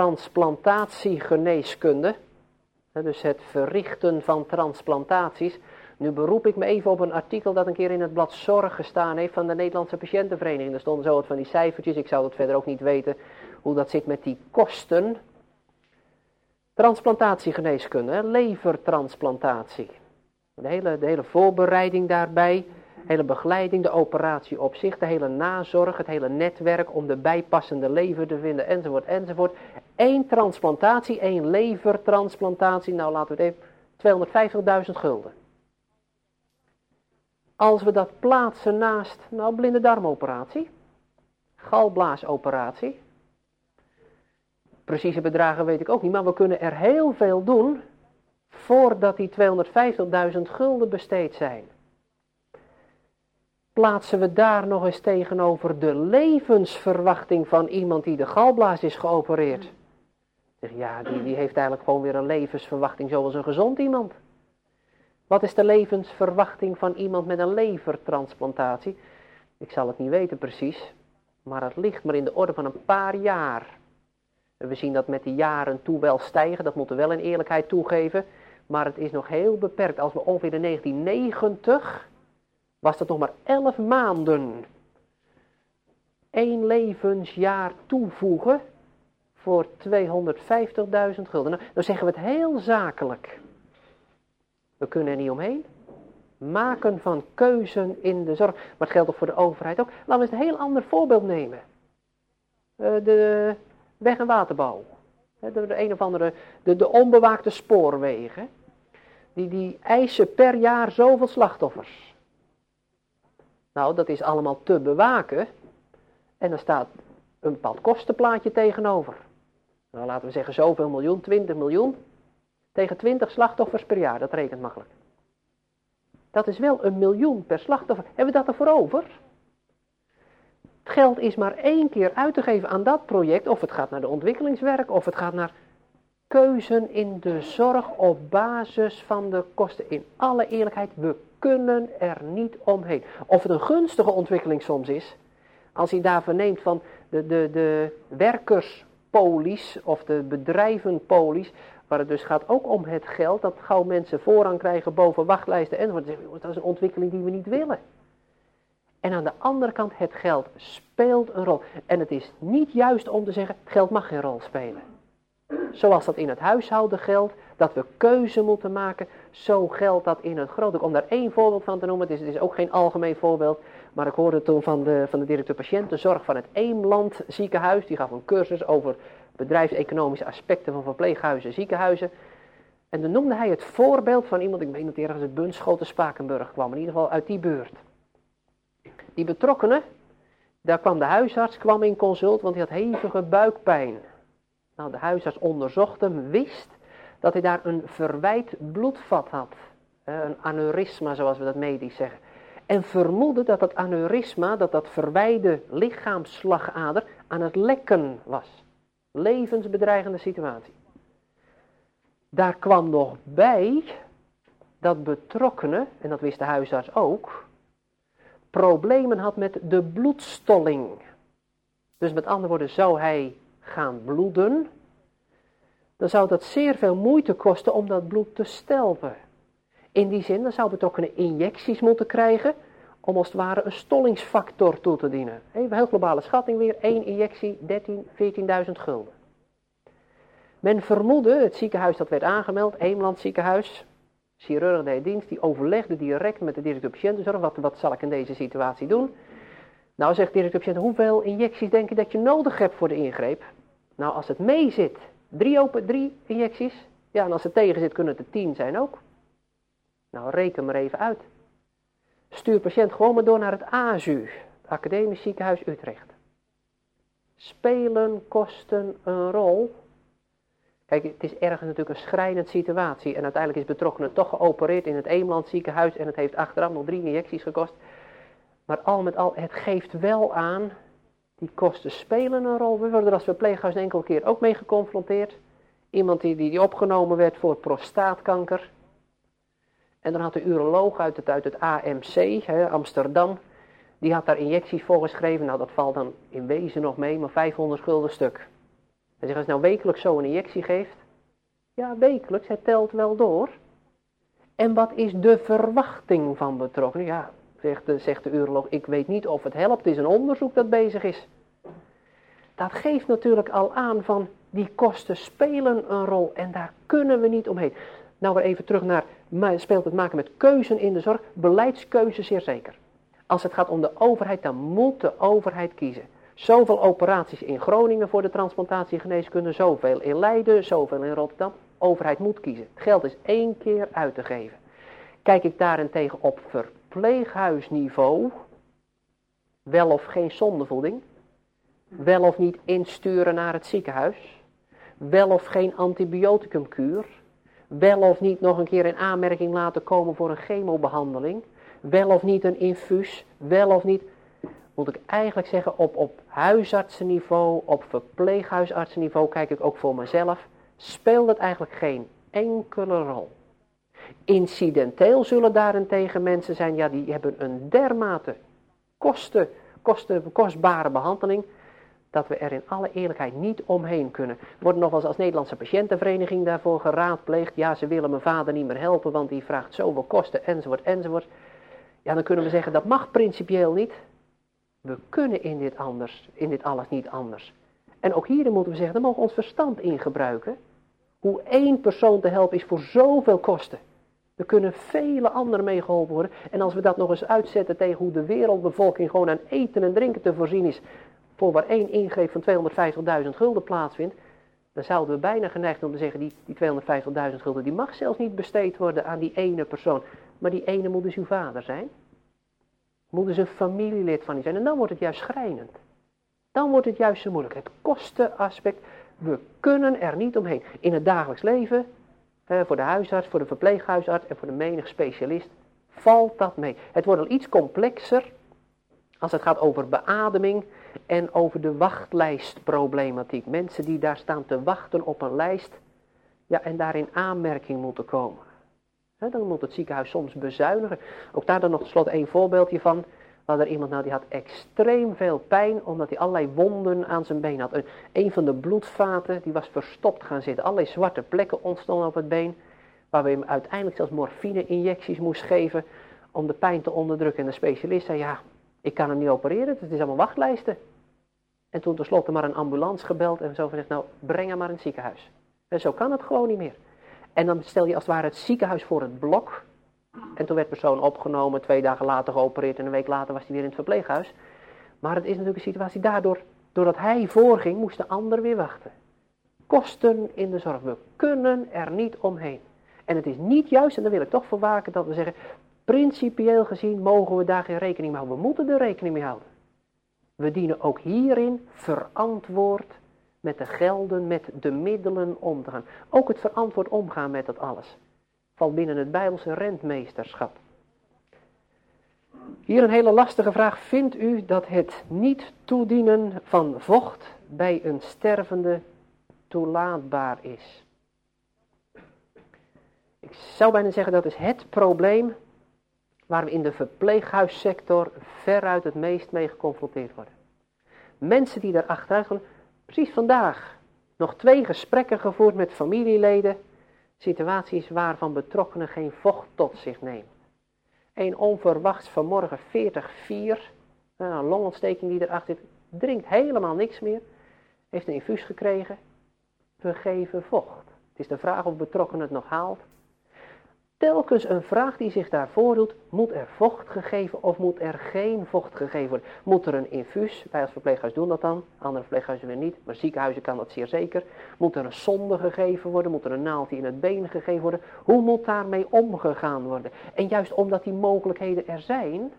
transplantatiegeneeskunde. Dus het verrichten van transplantaties. Nu beroep ik me even op een artikel dat een keer in het blad Zorg gestaan heeft van de Nederlandse Patiëntenvereniging. Er stonden zo wat van die cijfertjes, ik zou het verder ook niet weten hoe dat zit met die kosten. Transplantatiegeneeskunde, levertransplantatie. De hele, de hele voorbereiding daarbij, de hele begeleiding, de operatie op zich, de hele nazorg, het hele netwerk om de bijpassende lever te vinden, enzovoort, enzovoort. Eén transplantatie, één levertransplantatie, nou laten we het even, tweehonderdvijftigduizend gulden. Als we dat plaatsen naast, nou, blinde darmoperatie, galblaasoperatie. Precieze bedragen weet ik ook niet, maar we kunnen er heel veel doen voordat die tweehonderdvijftigduizend gulden besteed zijn. Plaatsen we daar nog eens tegenover de levensverwachting van iemand die de galblaas is geopereerd. Zeg, ja, die, die heeft eigenlijk gewoon weer een levensverwachting zoals een gezond iemand. Wat is de levensverwachting van iemand met een levertransplantatie? Ik zal het niet weten precies, maar het ligt maar in de orde van een paar jaar. En we zien dat met de jaren toe wel stijgen, dat moeten we wel in eerlijkheid toegeven. Maar het is nog heel beperkt. Als we ongeveer in negentien negentig, was dat nog maar elf maanden. Eén levensjaar toevoegen voor tweehonderdvijftigduizend gulden. Nou, dan zeggen we het heel zakelijk. We kunnen er niet omheen. Maken van keuzen in de zorg. Maar het geldt ook voor de overheid ook. Laten we eens een heel ander voorbeeld nemen. Uh, de weg- en waterbouw. De, de een of andere, de, de onbewaakte spoorwegen. Die, die eisen per jaar zoveel slachtoffers. Nou, dat is allemaal te bewaken. En er staat een bepaald kostenplaatje tegenover. Nou, laten we zeggen zoveel miljoen, twintig miljoen. Tegen twintig slachtoffers per jaar, dat rekent makkelijk. Dat is wel een miljoen per slachtoffer. Hebben we dat ervoor over? Het geld is maar één keer uit te geven aan dat project. Of het gaat naar de ontwikkelingswerk, of het gaat naar keuzen in de zorg op basis van de kosten. In alle eerlijkheid, we kunnen er niet omheen. Of het een gunstige ontwikkeling soms is. Als je daar verneemt van de, de, de werkerspolies of de bedrijvenpolies. Waar het dus gaat ook om het geld, dat gauw mensen voorrang krijgen boven wachtlijsten enzovoort. Dat is een ontwikkeling die we niet willen. En aan de andere kant, het geld speelt een rol. En het is niet juist om te zeggen, het geld mag geen rol spelen. Zoals dat in het huishouden geldt, dat we keuze moeten maken, zo geldt dat in het grote. Om daar één voorbeeld van te noemen, het is, het is ook geen algemeen voorbeeld, maar ik hoorde toen van de, van de directeur patiëntenzorg van het Eemland ziekenhuis, die gaf een cursus over bedrijfseconomische aspecten van verpleeghuizen en ziekenhuizen. En dan noemde hij het voorbeeld van iemand, ik weet niet ergens uit Bunschoten, Spakenburg kwam, in ieder geval uit die buurt. Die betrokkenen, daar kwam de huisarts kwam in consult, want hij had hevige buikpijn. Nou, de huisarts onderzocht hem, wist dat hij daar een verwijt bloedvat had. Een aneurysma, zoals we dat medisch zeggen. En vermoedde dat dat aneurysma, dat dat verwijde lichaamsslagader, aan het lekken was. Levensbedreigende situatie. Daar kwam nog bij dat betrokkenen, en dat wist de huisarts ook, problemen had met de bloedstolling. Dus met andere woorden, zou hij gaan bloeden, dan zou dat zeer veel moeite kosten om dat bloed te stelpen. In die zin, dan zou betrokkenen injecties moeten krijgen om als het ware een stollingsfactor toe te dienen. Even heel globale schatting weer, één injectie, dertien, veertienduizend gulden. Men vermoedde, het ziekenhuis dat werd aangemeld, Eemland ziekenhuis, chirurg deed dienst, die overlegde direct met de directeur patiëntenzorg, wat, wat zal ik in deze situatie doen? Nou, zegt de directeur patiënt, hoeveel injecties denk je dat je nodig hebt voor de ingreep? Nou, als het mee zit, drie, open, drie injecties, ja, en als het tegen zit kunnen het er tien zijn ook. Nou, reken maar even uit. Stuur patiënt gewoon maar door naar het A Z U, het Academisch Ziekenhuis Utrecht. Spelen kosten een rol. Kijk, het is ergens natuurlijk een schrijnend situatie. En uiteindelijk is betrokkenen toch geopereerd in het Eemland ziekenhuis. En het heeft achteraf nog drie injecties gekost. Maar al met al, het geeft wel aan, die kosten spelen een rol. We worden er als verpleeghuis een enkele keer ook mee geconfronteerd. Iemand die, die, die opgenomen werd voor prostaatkanker. En dan had de uroloog uit het, uit het A M C, hè, Amsterdam, die had daar injecties voor geschreven. Nou, dat valt dan in wezen nog mee, maar vijfhonderd gulden stuk. Hij zegt, als je nou wekelijks zo een injectie geeft, ja, wekelijks, het telt wel door. En wat is de verwachting van betrokkenen? Ja, zegt de, zegt de uroloog, ik weet niet of het helpt, het is een onderzoek dat bezig is. Dat geeft natuurlijk al aan van, die kosten spelen een rol en daar kunnen we niet omheen. Nou, weer even terug naar, speelt het maken met keuzen in de zorg, beleidskeuzes zeer zeker. Als het gaat om de overheid, dan moet de overheid kiezen. Zoveel operaties in Groningen voor de transplantatiegeneeskunde, zoveel in Leiden, zoveel in Rotterdam. Overheid moet kiezen. Het geld is één keer uit te geven. Kijk ik daarentegen op verpleeghuisniveau, wel of geen zondevoeding, wel of niet insturen naar het ziekenhuis, wel of geen antibioticumkuur, wel of niet nog een keer in aanmerking laten komen voor een chemobehandeling, wel of niet een infuus, wel of niet, moet ik eigenlijk zeggen, op, op huisartsenniveau, op verpleeghuisartsenniveau, kijk ik ook voor mezelf, speelt het eigenlijk geen enkele rol. Incidenteel zullen daarentegen mensen zijn, ja, die hebben een dermate kosten, kosten, kostbare behandeling, dat we er in alle eerlijkheid niet omheen kunnen. We worden nog wel eens als Nederlandse patiëntenvereniging daarvoor geraadpleegd. Ja, ze willen mijn vader niet meer helpen, want die vraagt zoveel kosten, enzovoort, enzovoort. Ja, dan kunnen we zeggen, dat mag principieel niet. We kunnen in dit anders, in dit alles niet anders. En ook hierin moeten we zeggen, daar mogen we ons verstand in gebruiken. Hoe één persoon te helpen is voor zoveel kosten. Er kunnen vele anderen mee geholpen worden. En als we dat nog eens uitzetten tegen hoe de wereldbevolking gewoon aan eten en drinken te voorzien is, voor waar één ingreep van tweehonderdvijftigduizend gulden plaatsvindt, dan zouden we bijna geneigd om te zeggen, die, die tweehonderdvijftigduizend gulden, die mag zelfs niet besteed worden aan die ene persoon. Maar die ene moet dus uw vader zijn. Moet dus een familielid van u zijn. En dan wordt het juist schrijnend. Dan wordt het juist zo moeilijk. Het kostenaspect, we kunnen er niet omheen. In het dagelijks leven, eh, voor de huisarts, voor de verpleeghuisarts en voor de menig specialist, valt dat mee. Het wordt al iets complexer als het gaat over beademing en over de wachtlijstproblematiek. Mensen die daar staan te wachten op een lijst, ja, en daar in aanmerking moeten komen. He, dan moet het ziekenhuis soms bezuinigen. Ook daar dan nog tenslotte één voorbeeldje van. We hadden er iemand nou die had extreem veel pijn omdat hij allerlei wonden aan zijn been had. Een, een van de bloedvaten die was verstopt gaan zitten. Allerlei zwarte plekken ontstonden op het been. Waar we hem uiteindelijk zelfs morfine-injecties moest geven om de pijn te onderdrukken. En de specialist zei, ja, ik kan hem niet opereren, het is allemaal wachtlijsten. En toen tenslotte maar een ambulance gebeld en zo gezegd, nou breng hem maar in het ziekenhuis. En zo kan het gewoon niet meer. En dan stel je als het ware het ziekenhuis voor het blok. En toen werd de persoon opgenomen, twee dagen later geopereerd en een week later was hij weer in het verpleeghuis. Maar het is natuurlijk een situatie daardoor, doordat hij voorging, moest de ander weer wachten. Kosten in de zorg, we kunnen er niet omheen. En het is niet juist, en daar wil ik toch voor waken, dat we zeggen, principieel gezien mogen we daar geen rekening mee houden. We moeten er rekening mee houden. We dienen ook hierin verantwoord met de gelden, met de middelen om te gaan. Ook het verantwoord omgaan met dat alles valt binnen het Bijbelse rentmeesterschap. Hier een hele lastige vraag. Vindt u dat het niet toedienen van vocht bij een stervende toelaatbaar is? Ik zou bijna zeggen dat is het probleem waar we in de verpleeghuissector veruit het meest mee geconfronteerd worden. Mensen die daar achteruit gaan, precies vandaag nog twee gesprekken gevoerd met familieleden, situaties waarvan betrokkenen geen vocht tot zich nemen. Een onverwachts vanmorgen veertig vier, een longontsteking die erachter zit, drinkt helemaal niks meer, heeft een infuus gekregen, we geven vocht. Het is de vraag of betrokkenen het nog haalt. Telkens een vraag die zich daar voordoet, moet er vocht gegeven of moet er geen vocht gegeven worden? Moet er een infuus, wij als verpleeghuis doen dat dan, andere verpleeghuizen weer niet, maar ziekenhuizen kan dat zeer zeker. Moet er een sonde gegeven worden, moet er een naaldje in het been gegeven worden? Hoe moet daarmee omgegaan worden? En juist omdat die mogelijkheden er zijn,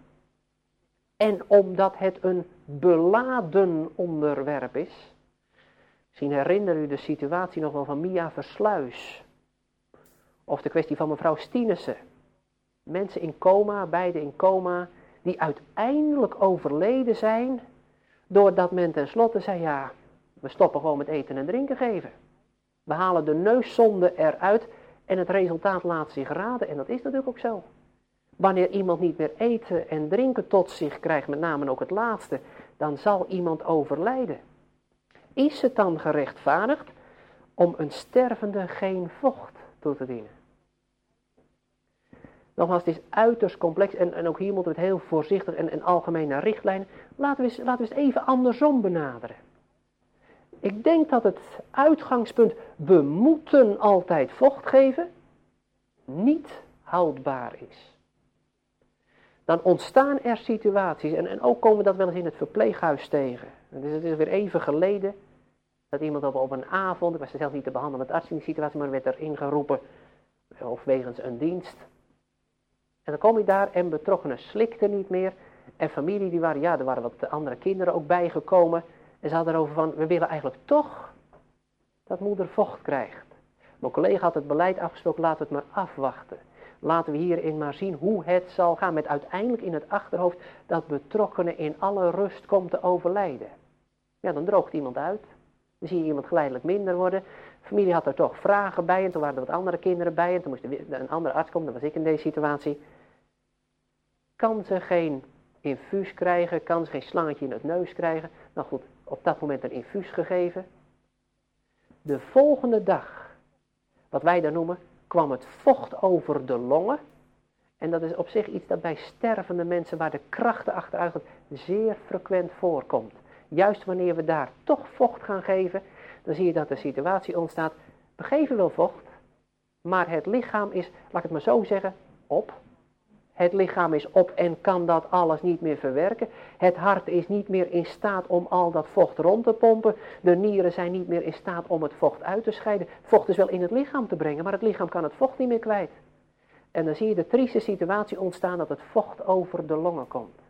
en omdat het een beladen onderwerp is, misschien herinner u de situatie nog wel van Mia Versluis. Of de kwestie van mevrouw Stienissen. Mensen in coma, beide in coma, die uiteindelijk overleden zijn, doordat men tenslotte zei, ja, we stoppen gewoon met eten en drinken geven. We halen de neuszonde eruit en het resultaat laat zich raden. En dat is natuurlijk ook zo. Wanneer iemand niet meer eten en drinken tot zich krijgt, met name ook het laatste, dan zal iemand overlijden. Is het dan gerechtvaardigd om een stervende geen vocht toe te dienen? Nogmaals, het is uiterst complex en, en ook hier moeten we het heel voorzichtig en, en algemeen naar richtlijnen. Laten we, eens, laten we eens even andersom benaderen. Ik denk dat het uitgangspunt, we moeten altijd vocht geven, niet houdbaar is. Dan ontstaan er situaties, en, en ook komen we dat wel eens in het verpleeghuis tegen. Het is, het is weer even geleden dat iemand op, op een avond, ik was er zelf niet te behandelen met arts in die situatie, maar werd er ingeroepen, of wegens een dienst. En dan kom je daar en betrokkenen slikten niet meer. En familie, die waren, ja, er waren wat andere kinderen ook bijgekomen. En ze hadden erover van, we willen eigenlijk toch dat moeder vocht krijgt. Mijn collega had het beleid afgesproken, laten we het maar afwachten. Laten we hierin maar zien hoe het zal gaan. Met uiteindelijk in het achterhoofd dat betrokkenen in alle rust komt te overlijden. Ja, dan droogt iemand uit. Dan zie je iemand geleidelijk minder worden. De familie had er toch vragen bij en toen waren er wat andere kinderen bij. En toen moest er een andere arts komen, dat was ik in deze situatie. Kan ze geen infuus krijgen, kan ze geen slangetje in het neus krijgen. Nou goed, op dat moment een infuus gegeven. De volgende dag, wat wij dan noemen, kwam het vocht over de longen. En dat is op zich iets dat bij stervende mensen, waar de krachten achteruit gaan, zeer frequent voorkomt. Juist wanneer we daar toch vocht gaan geven, dan zie je dat de situatie ontstaat. We geven wel vocht, maar het lichaam is, laat ik het maar zo zeggen, op. Het lichaam is op en kan dat alles niet meer verwerken. Het hart is niet meer in staat om al dat vocht rond te pompen. De nieren zijn niet meer in staat om het vocht uit te scheiden. Vocht is wel in het lichaam te brengen, maar het lichaam kan het vocht niet meer kwijt. En dan zie je de trieste situatie ontstaan dat het vocht over de longen komt.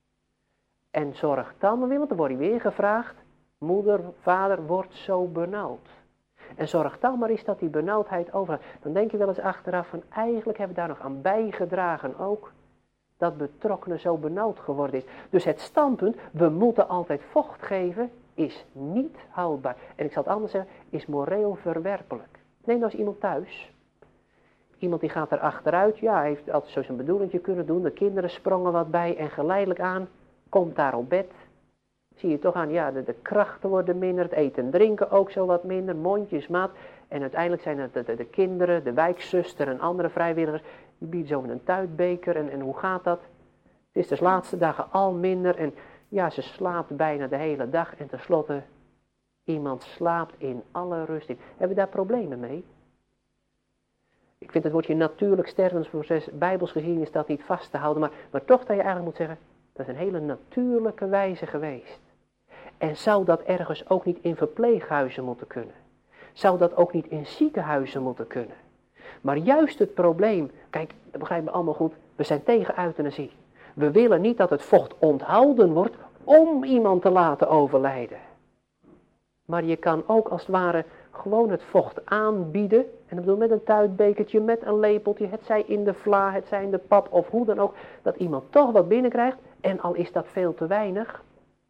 En zorg dan maar weer, want dan word je weer gevraagd. Moeder, vader wordt zo benauwd. En zorg dan maar eens dat die benauwdheid overgaat. Dan denk je wel eens achteraf van eigenlijk hebben we daar nog aan bijgedragen ook. Dat betrokkenen zo benauwd geworden is. Dus het standpunt, we moeten altijd vocht geven, is niet houdbaar. En ik zal het anders zeggen, is moreel verwerpelijk. Neem nou eens iemand thuis. Iemand die gaat er achteruit, ja, hij heeft altijd zo zijn bedoelingje kunnen doen. De kinderen sprongen wat bij en geleidelijk aan komt daar op bed. Zie je toch aan, ja, de, de krachten worden minder, het eten en drinken ook zo wat minder, mondjesmaat. En uiteindelijk zijn het de, de, de kinderen, de wijkzuster en andere vrijwilligers, die bieden zo een tuitbeker. En, en hoe gaat dat? Het is dus de laatste dagen al minder en ja, ze slaapt bijna de hele dag. En tenslotte, iemand slaapt in alle rust in. Hebben we daar problemen mee? Ik vind het woordje natuurlijk stervensproces, bijbels gezien is dat niet vast te houden. Maar, maar toch dat je eigenlijk moet zeggen, dat is een hele natuurlijke wijze geweest. En zou dat ergens ook niet in verpleeghuizen moeten kunnen? Zou dat ook niet in ziekenhuizen moeten kunnen? Maar juist het probleem, kijk, dat begrijpen we allemaal goed, we zijn tegen euthanasie. We willen niet dat het vocht onthouden wordt om iemand te laten overlijden. Maar je kan ook als het ware gewoon het vocht aanbieden. En dat bedoel met een tuitbekertje, met een lepeltje, het zij in de vla, het zij in de pap of hoe dan ook. Dat iemand toch wat binnenkrijgt. En al is dat veel te weinig.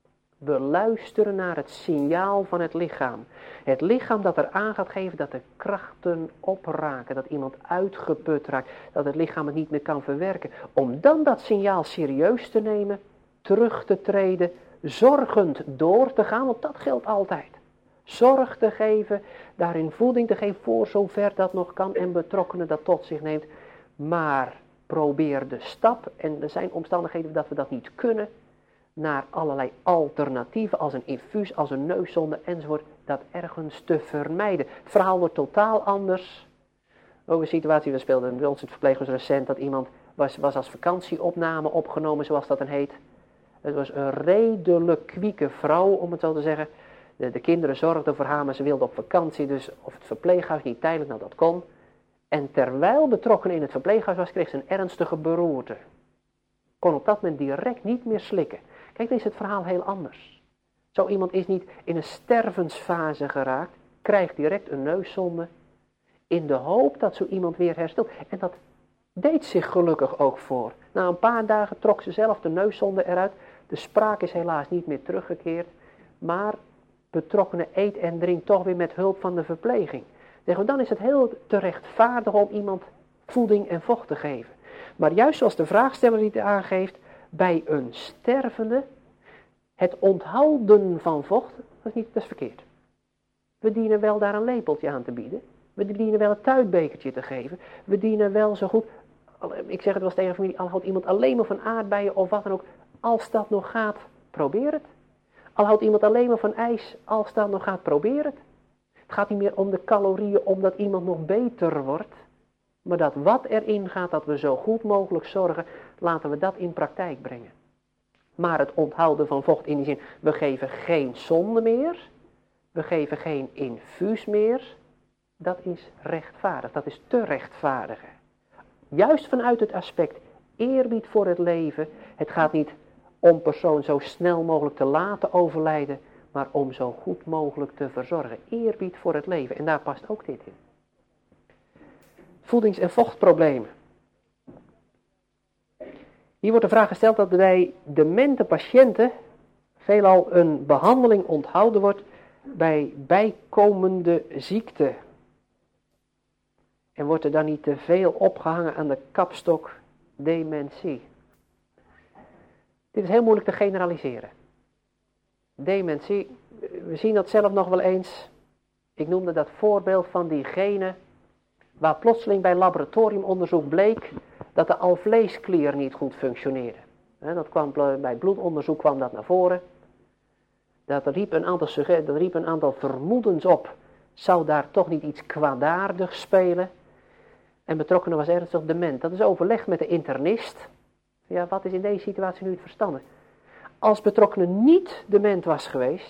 We luisteren naar het signaal van het lichaam. Het lichaam dat er aan gaat geven dat de krachten opraken. Dat iemand uitgeput raakt. Dat het lichaam het niet meer kan verwerken. Om dan dat signaal serieus te nemen. Terug te treden. Zorgend door te gaan. Want dat geldt altijd. Zorg te geven. Daarin voeding te geven voor zover dat nog kan. En betrokkenen dat tot zich neemt. Maar probeer de stap. En er zijn omstandigheden dat we dat niet kunnen. Naar allerlei alternatieven als een infuus, als een neuszonde enzovoort, dat ergens te vermijden. Het verhaal wordt totaal anders. Ook een situatie, we speelden bij ons het verpleeghuis recent, dat iemand was, was als vakantieopname opgenomen, zoals dat dan heet. Het was een redelijk kwieke vrouw, om het zo te zeggen. De, de kinderen zorgden voor haar, maar ze wilde op vakantie, dus of het verpleeghuis niet tijdelijk, nou dat kon. En terwijl betrokken in het verpleeghuis was, kreeg ze een ernstige beroerte. Kon op dat moment direct niet meer slikken. Kijk, dan is het verhaal heel anders. Zo iemand is niet in een stervensfase geraakt, krijgt direct een neuszonde, in de hoop dat zo iemand weer herstelt. En dat deed zich gelukkig ook voor. Na een paar dagen trok ze zelf de neuszonde eruit. De spraak is helaas niet meer teruggekeerd, maar betrokkenen eet en drink toch weer met hulp van de verpleging. Dan is het heel te rechtvaardig om iemand voeding en vocht te geven. Maar juist zoals de vraagsteller die het aangeeft, bij een stervende, het onthouden van vocht, dat is, niet, dat is verkeerd. We dienen wel daar een lepeltje aan te bieden. We dienen wel een tuitbekertje te geven. We dienen wel zo goed, ik zeg het wel eens tegen familie, al houdt iemand alleen maar van aardbeien of wat dan ook. Als dat nog gaat, probeer het. Al houdt iemand alleen maar van ijs, als dat nog gaat, probeer het. Het gaat niet meer om de calorieën, omdat iemand nog beter wordt. Maar dat wat erin gaat, dat we zo goed mogelijk zorgen, laten we dat in praktijk brengen. Maar het onthouden van vocht in die zin, we geven geen zonde meer, we geven geen infuus meer, dat is rechtvaardig, dat is te rechtvaardigen. Juist vanuit het aspect eerbied voor het leven, het gaat niet om persoon zo snel mogelijk te laten overlijden, maar om zo goed mogelijk te verzorgen. Eerbied voor het leven, en daar past ook dit in. Voedings- en vochtproblemen. Hier wordt de vraag gesteld dat bij demente patiënten veelal een behandeling onthouden wordt bij bijkomende ziekte. En wordt er dan niet te veel opgehangen aan de kapstok dementie. Dit is heel moeilijk te generaliseren. Dementie, we zien dat zelf nog wel eens. Ik noemde dat voorbeeld van diegene waar plotseling bij laboratoriumonderzoek bleek dat de alvleesklier niet goed functioneerde. Dat kwam, bij bloedonderzoek kwam dat naar voren. Dat riep een aantal, dat riep een aantal vermoedens op. Zou daar toch niet iets kwaadaardigs spelen? En betrokkene was ernstig dement. Dat is overlegd met de internist. Ja, wat is in deze situatie nu het verstandig? Als betrokkene niet dement was geweest,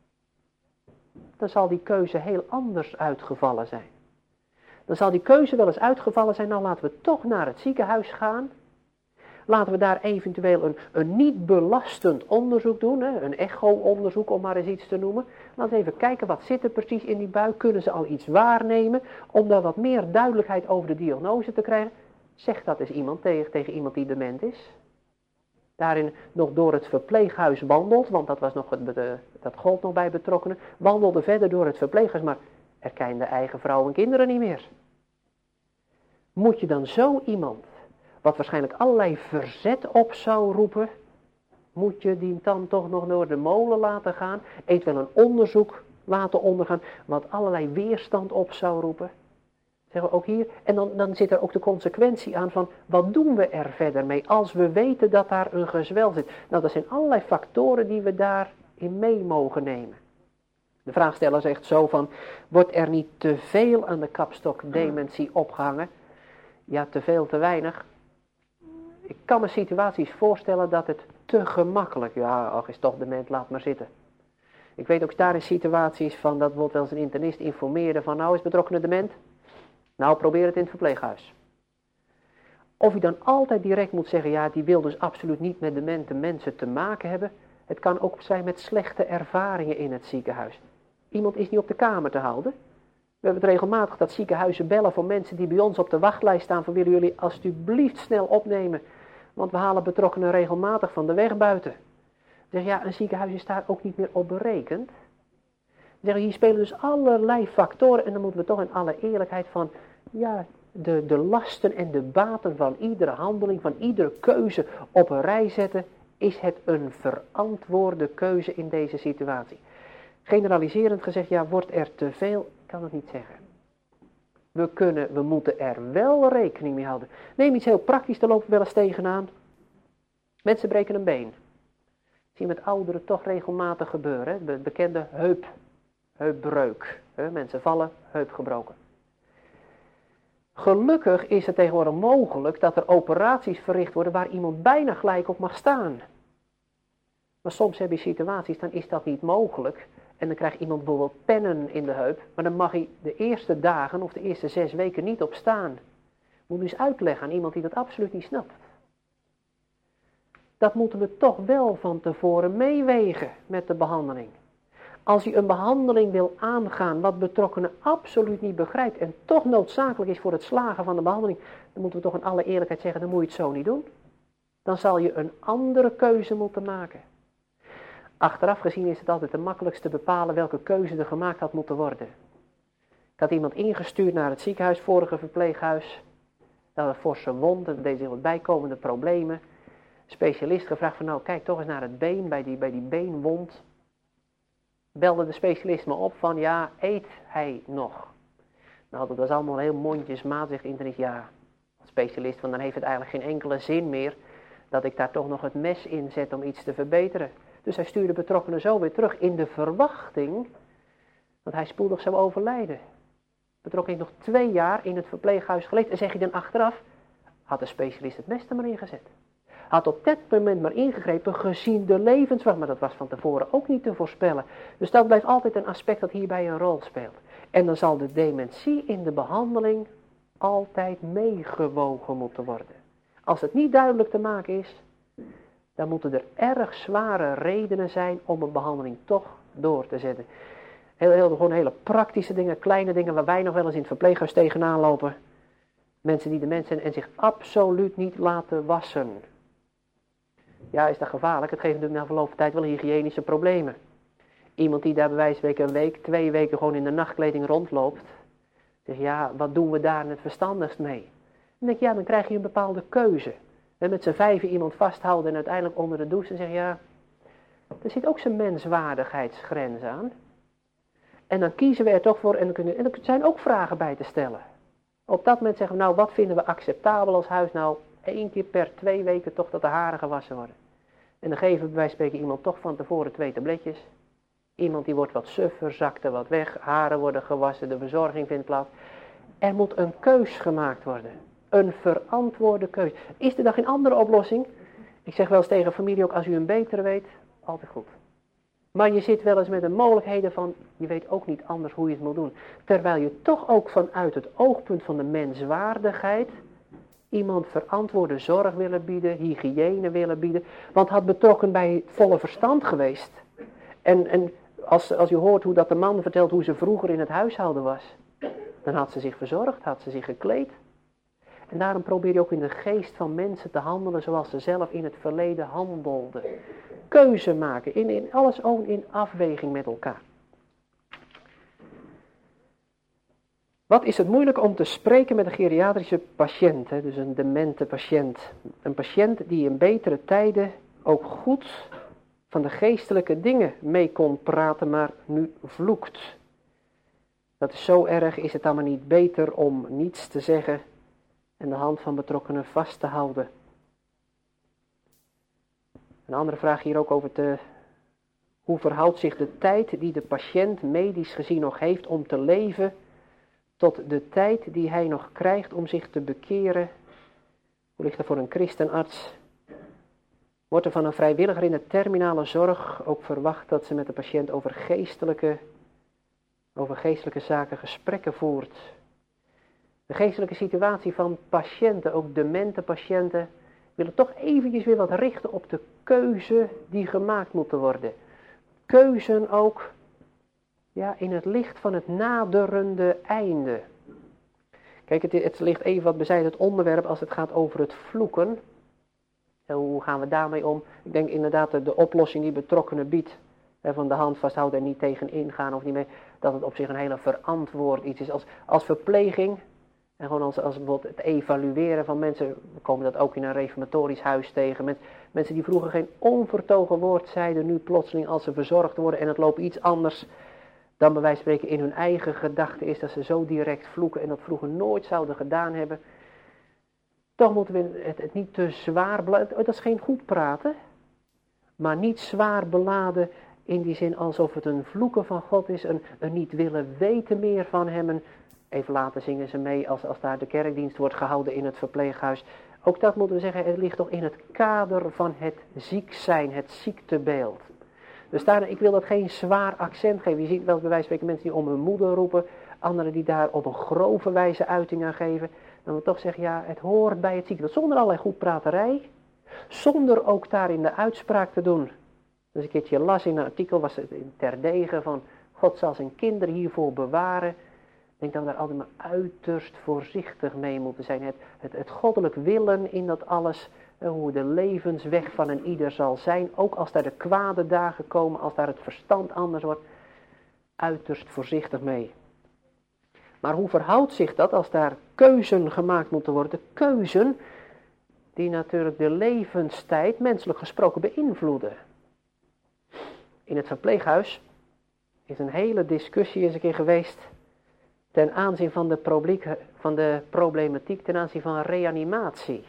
dan zal die keuze heel anders uitgevallen zijn. Dan zal die keuze wel eens uitgevallen zijn, nou laten we toch naar het ziekenhuis gaan. Laten we daar eventueel een, een niet belastend onderzoek doen, hè, een echo-onderzoek om maar eens iets te noemen. Laten we even kijken, wat zit er precies in die buik? Kunnen ze al iets waarnemen om daar wat meer duidelijkheid over de diagnose te krijgen? Zeg dat eens iemand tegen, tegen iemand die dement is. Daarin nog door het verpleeghuis wandelt, want dat, was nog het, dat gold nog bij betrokkenen. Wandelde verder door het verpleeghuis, maar erkende eigen vrouw en kinderen niet meer. Moet je dan zo iemand, wat waarschijnlijk allerlei verzet op zou roepen, moet je die dan toch nog door de molen laten gaan, eventueel een onderzoek laten ondergaan, wat allerlei weerstand op zou roepen. Zeggen we ook hier, en dan, dan zit er ook de consequentie aan van, wat doen we er verder mee, als we weten dat daar een gezwel zit. Nou, dat zijn allerlei factoren die we daarin mee mogen nemen. De vraagsteller zegt zo van, wordt er niet te veel aan de kapstok dementie opgehangen? Ja, te veel, te weinig. Ik kan me situaties voorstellen dat het te gemakkelijk, ja, ach is toch dement, laat maar zitten. Ik weet ook daar in situaties van, dat wordt wel eens een internist informeerde van, nou is betrokkenen dement. Nou, probeer het in het verpleeghuis. Of u dan altijd direct moet zeggen, ja, die wil dus absoluut niet met demente mensen te maken hebben. Het kan ook zijn met slechte ervaringen in het ziekenhuis. Iemand is niet op de kamer te houden. We hebben het regelmatig dat ziekenhuizen bellen voor mensen die bij ons op de wachtlijst staan. Van willen jullie alsjeblieft snel opnemen, want we halen betrokkenen regelmatig van de weg buiten. Zeg ja, een ziekenhuis is daar ook niet meer op berekend. Zeg, hier spelen dus allerlei factoren en dan moeten we toch in alle eerlijkheid van, ja, de, de lasten en de baten van iedere handeling, van iedere keuze op een rij zetten. Is het een verantwoorde keuze in deze situatie? Generaliserend gezegd, ja, wordt er te veel? Ik kan het niet zeggen. We kunnen, we moeten er wel rekening mee houden. Neem iets heel praktisch, daar lopen we wel eens tegenaan. Mensen breken een been. Zie je met ouderen toch regelmatig gebeuren. Hè? Het bekende heup, heupbreuk. Hè? Mensen vallen, heup gebroken. Gelukkig is het tegenwoordig mogelijk dat er operaties verricht worden waar iemand bijna gelijk op mag staan. Maar soms heb je situaties, dan is dat niet mogelijk. En dan krijgt iemand bijvoorbeeld pennen in de heup, maar dan mag hij de eerste dagen of de eerste zes weken niet op staan. Moet dus uitleggen aan iemand die dat absoluut niet snapt. Dat moeten we toch wel van tevoren meewegen met de behandeling. Als je een behandeling wil aangaan wat betrokkenen absoluut niet begrijpt en toch noodzakelijk is voor het slagen van de behandeling, dan moeten we toch in alle eerlijkheid zeggen, dan moet je het zo niet doen. Dan zal je een andere keuze moeten maken. Achteraf gezien is het altijd het makkelijkste bepalen welke keuze er gemaakt had moeten worden. Ik had iemand ingestuurd naar het ziekenhuis, vorige verpleeghuis. Dat was een forse wond, en deed zich wat bijkomende problemen. Specialist gevraagd van nou kijk toch eens naar het been, bij die, bij die beenwond. Belde de specialist me op van ja, eet hij nog? Nou, dat was allemaal heel mondjesmaat, zegt internist, ja, specialist, van dan heeft het eigenlijk geen enkele zin meer dat ik daar toch nog het mes in zet om iets te verbeteren. Dus hij stuurde betrokkenen zo weer terug in de verwachting dat hij spoedig zou overlijden. Betrokken heeft nog twee jaar in het verpleeghuis geleefd en zeg je dan achteraf, had de specialist het mes er maar ingezet. Had op dat moment maar ingegrepen gezien de levensvraag, maar dat was van tevoren ook niet te voorspellen. Dus dat blijft altijd een aspect dat hierbij een rol speelt. En dan zal de dementie in de behandeling altijd meegewogen moeten worden. Als het niet duidelijk te maken is, dan moeten er erg zware redenen zijn om een behandeling toch door te zetten. Heel, heel, gewoon hele praktische dingen, kleine dingen waar wij nog wel eens in het verpleeghuis tegenaan lopen. Mensen die dement zijn en zich absoluut niet laten wassen. Ja, is dat gevaarlijk? Het geeft natuurlijk na verloop van tijd wel hygiënische problemen. Iemand die daar bij wijze van spreken een week, twee weken gewoon in de nachtkleding rondloopt. Zegt ja, wat doen we daar het verstandigst mee? Dan denk ik, ja, dan krijg je een bepaalde keuze. En met z'n vijven iemand vasthouden en uiteindelijk onder de douche en zeggen ja, er zit ook zijn menswaardigheidsgrens aan. En dan kiezen we er toch voor en, dan kunnen, en er zijn ook vragen bij te stellen. Op dat moment zeggen we nou, wat vinden we acceptabel als huis? Nou, één keer per twee weken toch dat de haren gewassen worden. En dan geven we bij wijze van spreken iemand toch van tevoren twee tabletjes. Iemand die wordt wat suffer, zakt er wat weg, haren worden gewassen, de verzorging vindt plaats. Er moet een keus gemaakt worden. Een verantwoorde keus. Is er dan geen andere oplossing? Ik zeg wel eens tegen familie ook, als u een betere weet, altijd goed. Maar je zit wel eens met de mogelijkheden van, je weet ook niet anders hoe je het moet doen. Terwijl je toch ook vanuit het oogpunt van de menswaardigheid iemand verantwoorde zorg willen bieden, hygiëne willen bieden. Want had betrokken bij het volle verstand geweest. En, en als, als je hoort hoe dat de man vertelt hoe ze vroeger in het huishouden was. Dan had ze zich verzorgd, had ze zich gekleed. En daarom probeer je ook in de geest van mensen te handelen zoals ze zelf in het verleden handelden. Keuze maken, in, in alles ook in afweging met elkaar. Wat is het moeilijk om te spreken met een geriatrische patiënt, hè? Dus een demente patiënt. Een patiënt die in betere tijden ook goed van de geestelijke dingen mee kon praten, maar nu vloekt. Dat is zo erg, is het dan maar niet beter om niets te zeggen en de hand van betrokkenen vast te houden. Een andere vraag hier ook over te... Hoe verhoudt zich de tijd die de patiënt medisch gezien nog heeft om te leven tot de tijd die hij nog krijgt om zich te bekeren? Hoe ligt er voor een christenarts? Wordt er van een vrijwilliger in de terminale zorg ook verwacht dat ze met de patiënt over geestelijke, over geestelijke zaken gesprekken voert? De geestelijke situatie van patiënten, ook demente patiënten, willen toch eventjes weer wat richten op de keuze die gemaakt moet worden. Keuzen ook ja, in het licht van het naderende einde. Kijk, het, het ligt even wat bezijden het onderwerp als het gaat over het vloeken. En hoe gaan we daarmee om? Ik denk inderdaad de, de oplossing die betrokkenen biedt, hè, van de hand vasthouden en niet tegen ingaan of niet mee, dat het op zich een hele verantwoord iets is. Als, als verpleging en gewoon als, als bijvoorbeeld het evalueren van mensen, we komen dat ook in een reformatorisch huis tegen, met, mensen die vroeger geen onvertogen woord zeiden, nu plotseling als ze verzorgd worden en het loopt iets anders dan bij wijze van spreken in hun eigen gedachten is dat ze zo direct vloeken en dat vroeger nooit zouden gedaan hebben. Toch moeten we het, het niet te zwaar beladen, dat is geen goed praten, maar niet zwaar beladen in die zin alsof het een vloeken van God is, een, een niet willen weten meer van hem. Een, even later zingen ze mee als, als daar de kerkdienst wordt gehouden in het verpleeghuis. Ook dat moeten we zeggen, het ligt toch in het kader van het ziek zijn, het ziektebeeld. Dus daar, ik wil dat geen zwaar accent geven. Je ziet wel bij wijze van spreken mensen die om hun moeder roepen, anderen die daar op een grove wijze uiting aan geven. Dan we toch zeggen, ja, het hoort bij het ziektebeeld. Zonder allerlei goedpraterij, zonder ook daarin de uitspraak te doen. Dus een keertje las in een artikel, was het terdege van God zal zijn kinderen hiervoor bewaren. Ik denk dat we daar altijd maar uiterst voorzichtig mee moeten zijn. Het, het, het goddelijk willen in dat alles, hoe de levensweg van een ieder zal zijn. Ook als daar de kwade dagen komen, als daar het verstand anders wordt. Uiterst voorzichtig mee. Maar hoe verhoudt zich dat als daar keuzen gemaakt moeten worden? Keuzen die natuurlijk de levenstijd menselijk gesproken beïnvloeden. In het verpleeghuis is een hele discussie eens een keer geweest ten aanzien van de, publiek, van de problematiek ten aanzien van reanimatie.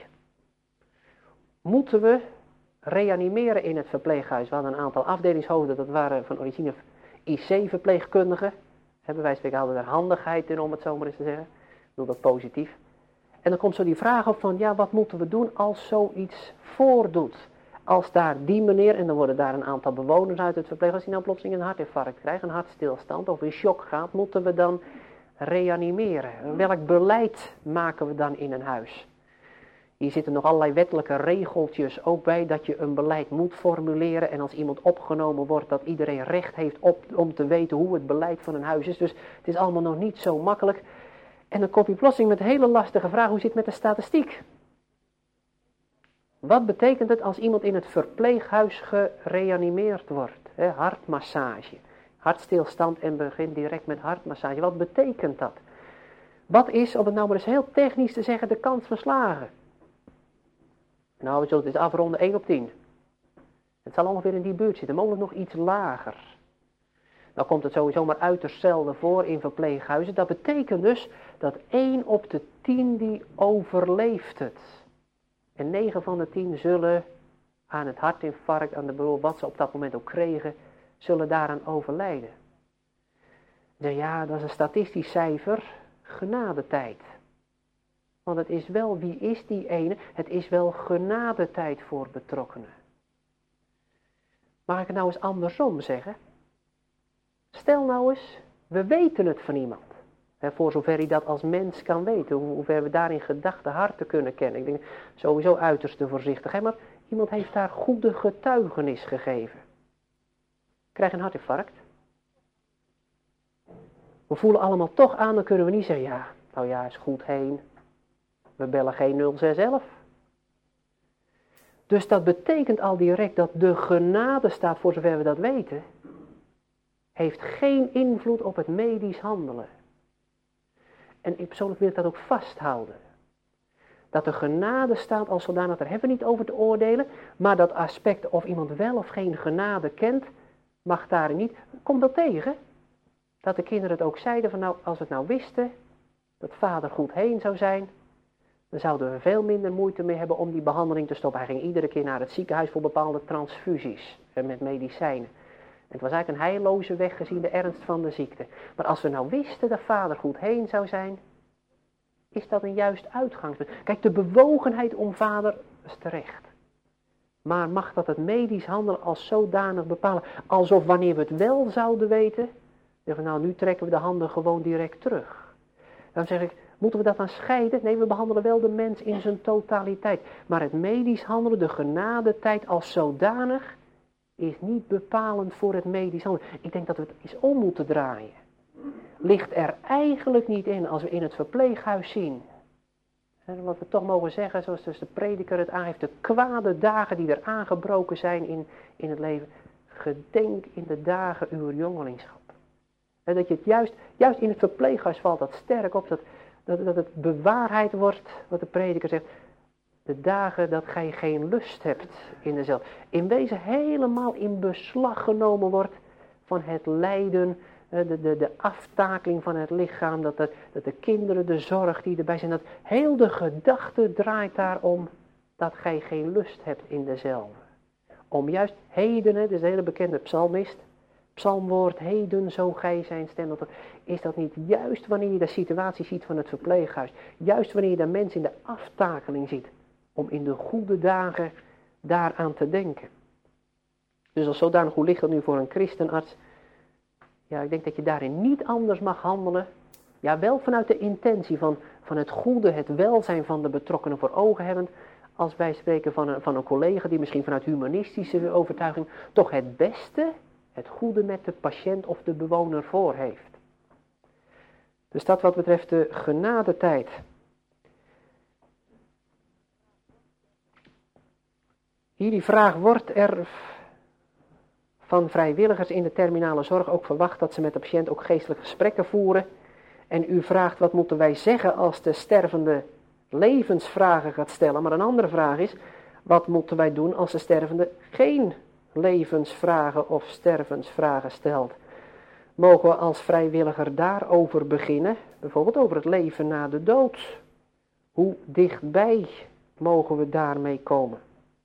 Moeten we reanimeren in het verpleeghuis? We hadden een aantal afdelingshoofden, dat waren van origine I C-verpleegkundigen. Hebben wij spreken hadden er handigheid in, om het zo maar eens te zeggen. Ik bedoel dat positief. En dan komt zo die vraag op van, ja, wat moeten we doen als zoiets voordoet? Als daar die meneer, en dan worden daar een aantal bewoners uit het verpleeghuis, die nou plotseling een hartinfarct krijgen, een hartstilstand of in shock gaat, moeten we dan reanimeren? Welk beleid maken we dan in een huis? Hier zitten nog allerlei wettelijke regeltjes ook bij dat je een beleid moet formuleren en als iemand opgenomen wordt dat iedereen recht heeft op, om te weten hoe het beleid van een huis is. Dus het is allemaal nog niet zo makkelijk. En dan kom je plotseling met een hele lastige vraag, hoe zit het met de statistiek? Wat betekent het als iemand in het verpleeghuis gereanimeerd wordt? He, hartmassage, hartstilstand en begint direct met hartmassage. Wat betekent dat? Wat is, om het nou maar eens heel technisch te zeggen, de kans van slagen? Nou, we zullen dit afronden één op tien. Het zal ongeveer in die buurt zitten, mogelijk nog iets lager. Dan komt het sowieso maar uiterst zelden voor in verpleeghuizen. Dat betekent dus dat één op de tien die overleeft het. En negen van de tien zullen aan het hartinfarct, aan de bedoel wat ze op dat moment ook kregen, zullen daaraan overlijden. Nou ja, dat is een statistisch cijfer, genadetijd. Want het is wel, wie is die ene? Het is wel genadetijd voor betrokkenen. Mag ik het nou eens andersom zeggen? Stel nou eens, we weten het van iemand. He, voor zover hij dat als mens kan weten. Hoe, hoe ver we daarin gedachten harten kunnen kennen. Ik denk sowieso uiterst voorzichtig. He, maar iemand heeft daar goede getuigenis gegeven. Krijg een hartinfarct. We voelen allemaal toch aan, dan kunnen we niet zeggen, ja, nou ja, is goed heen. We bellen geen nul zes elf. Dus dat betekent al direct dat de genadestaat, voor zover we dat weten, heeft geen invloed op het medisch handelen. En ik persoonlijk wil ik dat ook vasthouden. Dat de genadestaat als zodanig, daar hebben we niet over te oordelen, maar dat aspect of iemand wel of geen genade kent, mag daar niet. Komt dat tegen? Dat de kinderen het ook zeiden van nou, als we het nou wisten, dat vader goed heen zou zijn, dan zouden we veel minder moeite mee hebben om die behandeling te stoppen. Hij ging iedere keer naar het ziekenhuis voor bepaalde transfusies met medicijnen. En het was eigenlijk een heilloze weg gezien de ernst van de ziekte. Maar als we nou wisten dat vader goed heen zou zijn, is dat een juist uitgangspunt. Kijk, de bewogenheid om vader is terecht. Maar mag dat het medisch handelen als zodanig bepalen? Alsof wanneer we het wel zouden weten, zeggen we nou nu trekken we de handen gewoon direct terug. Dan zeg ik, Moeten we dat dan scheiden? Nee, we behandelen wel de mens in zijn totaliteit. Maar het medisch handelen, de genadetijd als zodanig, is niet bepalend voor het medisch handelen. Ik denk dat we het eens om moeten draaien. Ligt er eigenlijk niet in als we in het verpleeghuis zien. En wat we toch mogen zeggen, zoals dus de prediker het aangeeft, de kwade dagen die er aangebroken zijn in, in het leven. Gedenk in de dagen uw jongelingschap. En dat je het juist, juist in het verpleeghuis valt dat sterk op, dat, dat, dat het bewaarheid wordt, wat de prediker zegt. De dagen dat gij geen lust hebt in dezelfde. In wezen helemaal in beslag genomen wordt van het lijden, de, de, de aftakeling van het lichaam, dat de, dat de kinderen, de zorg die erbij zijn, dat heel de gedachte draait daarom dat gij geen lust hebt in dezelfde. Om juist heden, hè, dus de hele bekende psalmist, psalmwoord, heden zo gij zijn stem. Is dat niet juist wanneer je de situatie ziet van het verpleeghuis, juist wanneer je de mens in de aftakeling ziet, om in de goede dagen daaraan te denken. Dus als zodanig, hoe ligt dat nu voor een christenarts? Ja, ik denk dat je daarin niet anders mag handelen. Ja, wel vanuit de intentie van, van het goede, het welzijn van de betrokkenen voor ogen hebbend. Als wij spreken van een, van een collega die misschien vanuit humanistische overtuiging toch het beste, het goede met de patiënt of de bewoner voor heeft. Dus dat wat betreft de genadetijd. Hier die vraag, wordt er van vrijwilligers in de terminale zorg ook verwacht dat ze met de patiënt ook geestelijke gesprekken voeren? En u vraagt, wat moeten wij zeggen als de stervende levensvragen gaat stellen? Maar een andere vraag is, wat moeten wij doen als de stervende geen levensvragen of stervensvragen stelt? Mogen we als vrijwilliger daarover beginnen? Bijvoorbeeld over het leven na de dood. Hoe dichtbij mogen we daarmee komen?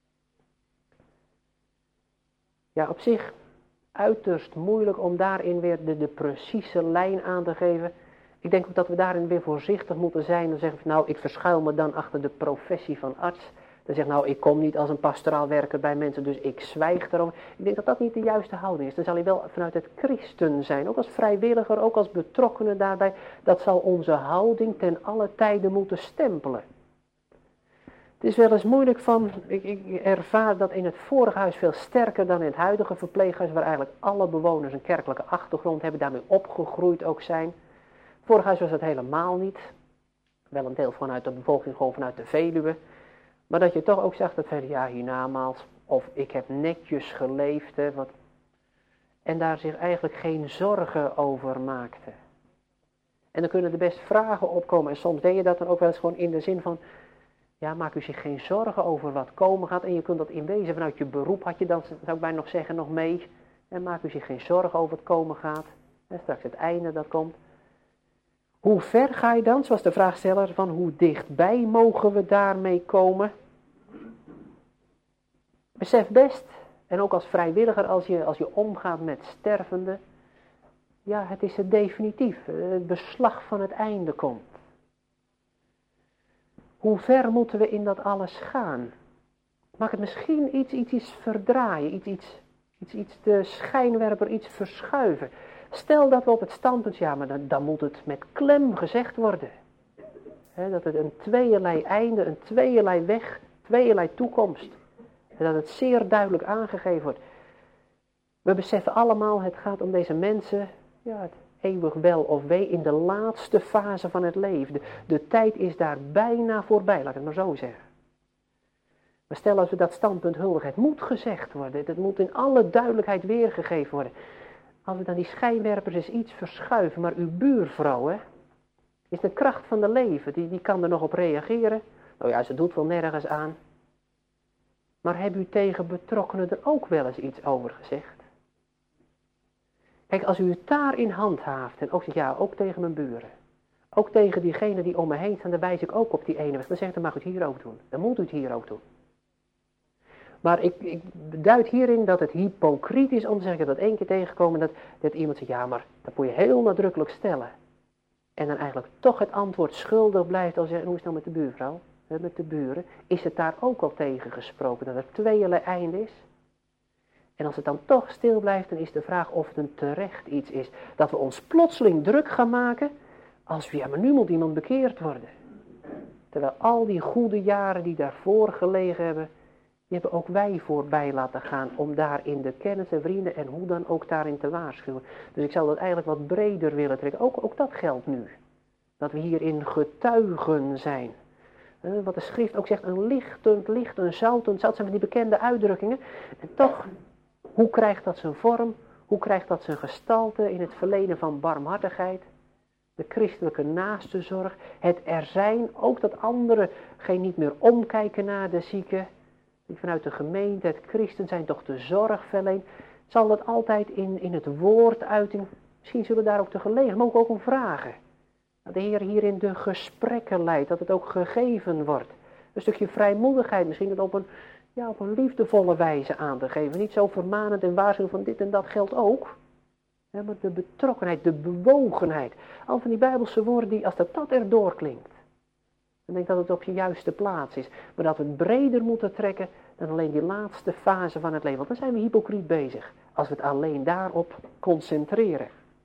Ja, op zich uiterst moeilijk om daarin weer de, de precieze lijn aan te geven. Ik denk ook dat we daarin weer voorzichtig moeten zijn. Dan zeggen we, nou, ik verschuil me dan achter de professie van arts. Dan zeg nou, ik kom niet als een pastoraal werker bij mensen, dus ik zwijg erover. Ik denk dat dat niet de juiste houding is. Dan zal hij wel vanuit het christen zijn, ook als vrijwilliger, ook als betrokkenen daarbij. Dat zal onze houding ten alle tijden moeten stempelen. Het is wel eens moeilijk van, ik, ik ervaar dat in het vorige huis veel sterker dan in het huidige verpleeghuis, waar eigenlijk alle bewoners een kerkelijke achtergrond hebben, daarmee opgegroeid ook zijn. Vorig huis was dat helemaal niet. Wel een deel vanuit de bevolking, gewoon vanuit de Veluwe. Maar dat je toch ook zegt dat verder, ja, hiernamaals, of ik heb netjes geleefd, hè, wat, en daar zich eigenlijk geen zorgen over maakte. En dan kunnen er best vragen opkomen, en soms deed je dat dan ook wel eens gewoon in de zin van, ja, maak u zich geen zorgen over wat komen gaat, en je kunt dat in wezen vanuit je beroep, had je dan, zou ik bijna nog zeggen, nog mee, en maak u zich geen zorgen over wat komen gaat, en straks het einde dat komt. Hoe ver ga je dan, zoals de vraagsteller, van hoe dichtbij mogen we daarmee komen? Besef best, en ook als vrijwilliger, als je, als je omgaat met stervenden, ja, het is het definitief, het beslag van het einde komt. Hoe ver moeten we in dat alles gaan? Mag het misschien iets, iets, iets verdraaien, iets, iets, iets, iets de schijnwerper, iets verschuiven? Stel dat we op het standpunt, ja, maar dan, dan moet het met klem gezegd worden. He, dat het een tweeërlei einde, een tweeërlei weg, tweeërlei toekomst. En dat het zeer duidelijk aangegeven wordt. We beseffen allemaal, het gaat om deze mensen, ja, het eeuwig wel of wee in de laatste fase van het leven. De, de tijd is daar bijna voorbij, laat ik het maar zo zeggen. Maar stel als we dat standpunt huldigen, het moet gezegd worden, het moet in alle duidelijkheid weergegeven worden. Als we dan die schijnwerpers eens iets verschuiven, maar uw buurvrouw, hè, is de kracht van de leven, die, die kan er nog op reageren. Nou ja, ze doet wel nergens aan. Maar hebben u tegen betrokkenen er ook wel eens iets over gezegd? Kijk, als u het daarin handhaaft, en ook zegt, ja, ook tegen mijn buren. Ook tegen diegenen die om me heen staan, dan wijs ik ook op die ene weg. Dan zegt, dan mag u het hier ook doen. Dan moet u het hier ook doen. Maar ik, ik duid hierin dat het hypocriet is om te zeggen, ik heb dat één keer tegengekomen, dat, dat iemand zegt, ja, maar dat moet je heel nadrukkelijk stellen. En dan eigenlijk toch het antwoord schuldig blijft als je, hoe is het nou met de buurvrouw, met de buren, is het daar ook al tegen gesproken, dat er tweeërlei einde is? En als het dan toch stil blijft, dan is de vraag of het een terecht iets is. Dat we ons plotseling druk gaan maken, Als we, ja, maar nu moet iemand bekeerd worden. Terwijl al die goede jaren die daarvoor gelegen hebben, die hebben ook wij voorbij laten gaan om daarin de kennis en vrienden en hoe dan ook daarin te waarschuwen. Dus ik zou dat eigenlijk wat breder willen trekken. Ook, ook dat geldt nu. Dat we hierin getuigen zijn. Uh, wat de schrift ook zegt, een lichtend licht, een zoutend zout, zijn van die bekende uitdrukkingen. En toch, hoe krijgt dat zijn vorm? Hoe krijgt dat zijn gestalte in het verlenen van barmhartigheid? De christelijke naastezorg, het er zijn, ook dat anderen geen niet meer omkijken naar de zieken. Vanuit de gemeente, het christen zijn toch de zorg verleent. Zal dat altijd in, in het woord uiting, misschien zullen we daar ook de gelegenheid, maar ook, ook om vragen. Dat de Heer hierin de gesprekken leidt, dat het ook gegeven wordt. Een stukje vrijmoedigheid, misschien het op een, ja, op een liefdevolle wijze aan te geven. Niet zo vermanend en waarschuwen van dit en dat geldt ook. Ja, maar de betrokkenheid, de bewogenheid. Al van die Bijbelse woorden die, als dat, dat erdoor klinkt. Dan denk ik dat het op je juiste plaats is. Maar dat we het breder moeten trekken dan alleen die laatste fase van het leven. Want dan zijn we hypocriet bezig. Als we het alleen daarop concentreren.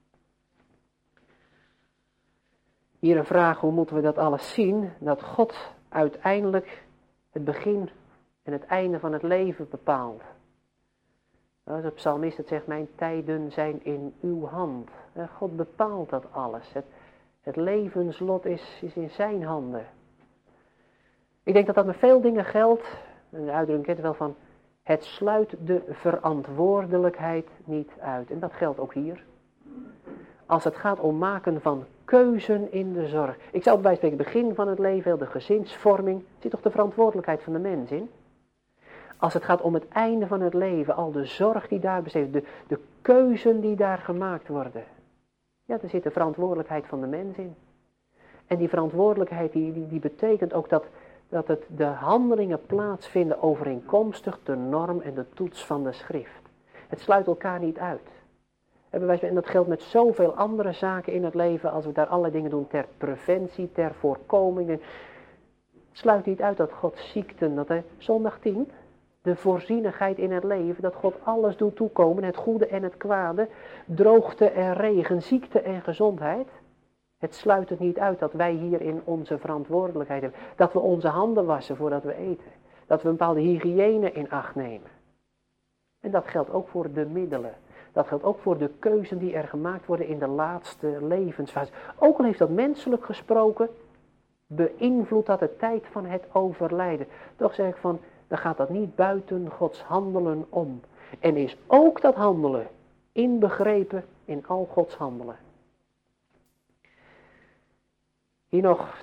Hier een vraag, hoe moeten we dat alles zien? Dat God uiteindelijk het begin en het einde van het leven bepaalt. Als de psalmist het zegt, mijn tijden zijn in uw hand. God bepaalt dat alles. Het, het levenslot is, is in zijn handen. Ik denk dat dat met veel dingen geldt. En de uitdrukking kent wel van, het sluit de verantwoordelijkheid niet uit. En dat geldt ook hier. Als het gaat om maken van keuzen in de zorg. Ik zou bij het begin van het leven, de gezinsvorming, zit toch de verantwoordelijkheid van de mens in? Als het gaat om het einde van het leven, al de zorg die daar besteedt, de, de keuzen die daar gemaakt worden. Ja, daar zit de verantwoordelijkheid van de mens in. En die verantwoordelijkheid die, die, die betekent ook dat, dat het de handelingen plaatsvinden overeenkomstig de norm en de toets van de schrift. Het sluit elkaar niet uit. En dat geldt met zoveel andere zaken in het leven, als we daar allerlei dingen doen ter preventie, ter voorkoming. Het sluit niet uit dat God ziekten, dat hij zondag tien, de voorzienigheid in het leven, dat God alles doet toekomen, het goede en het kwade, droogte en regen, ziekte en gezondheid. Het sluit het niet uit dat wij hierin onze verantwoordelijkheid hebben. Dat we onze handen wassen voordat we eten. Dat we een bepaalde hygiëne in acht nemen. En dat geldt ook voor de middelen. Dat geldt ook voor de keuzen die er gemaakt worden in de laatste levensfase. Ook al heeft dat menselijk gesproken, beïnvloedt dat de tijd van het overlijden. Toch zeg ik van, dan gaat dat niet buiten Gods handelen om. En is ook dat handelen inbegrepen in al Gods handelen. Hier nog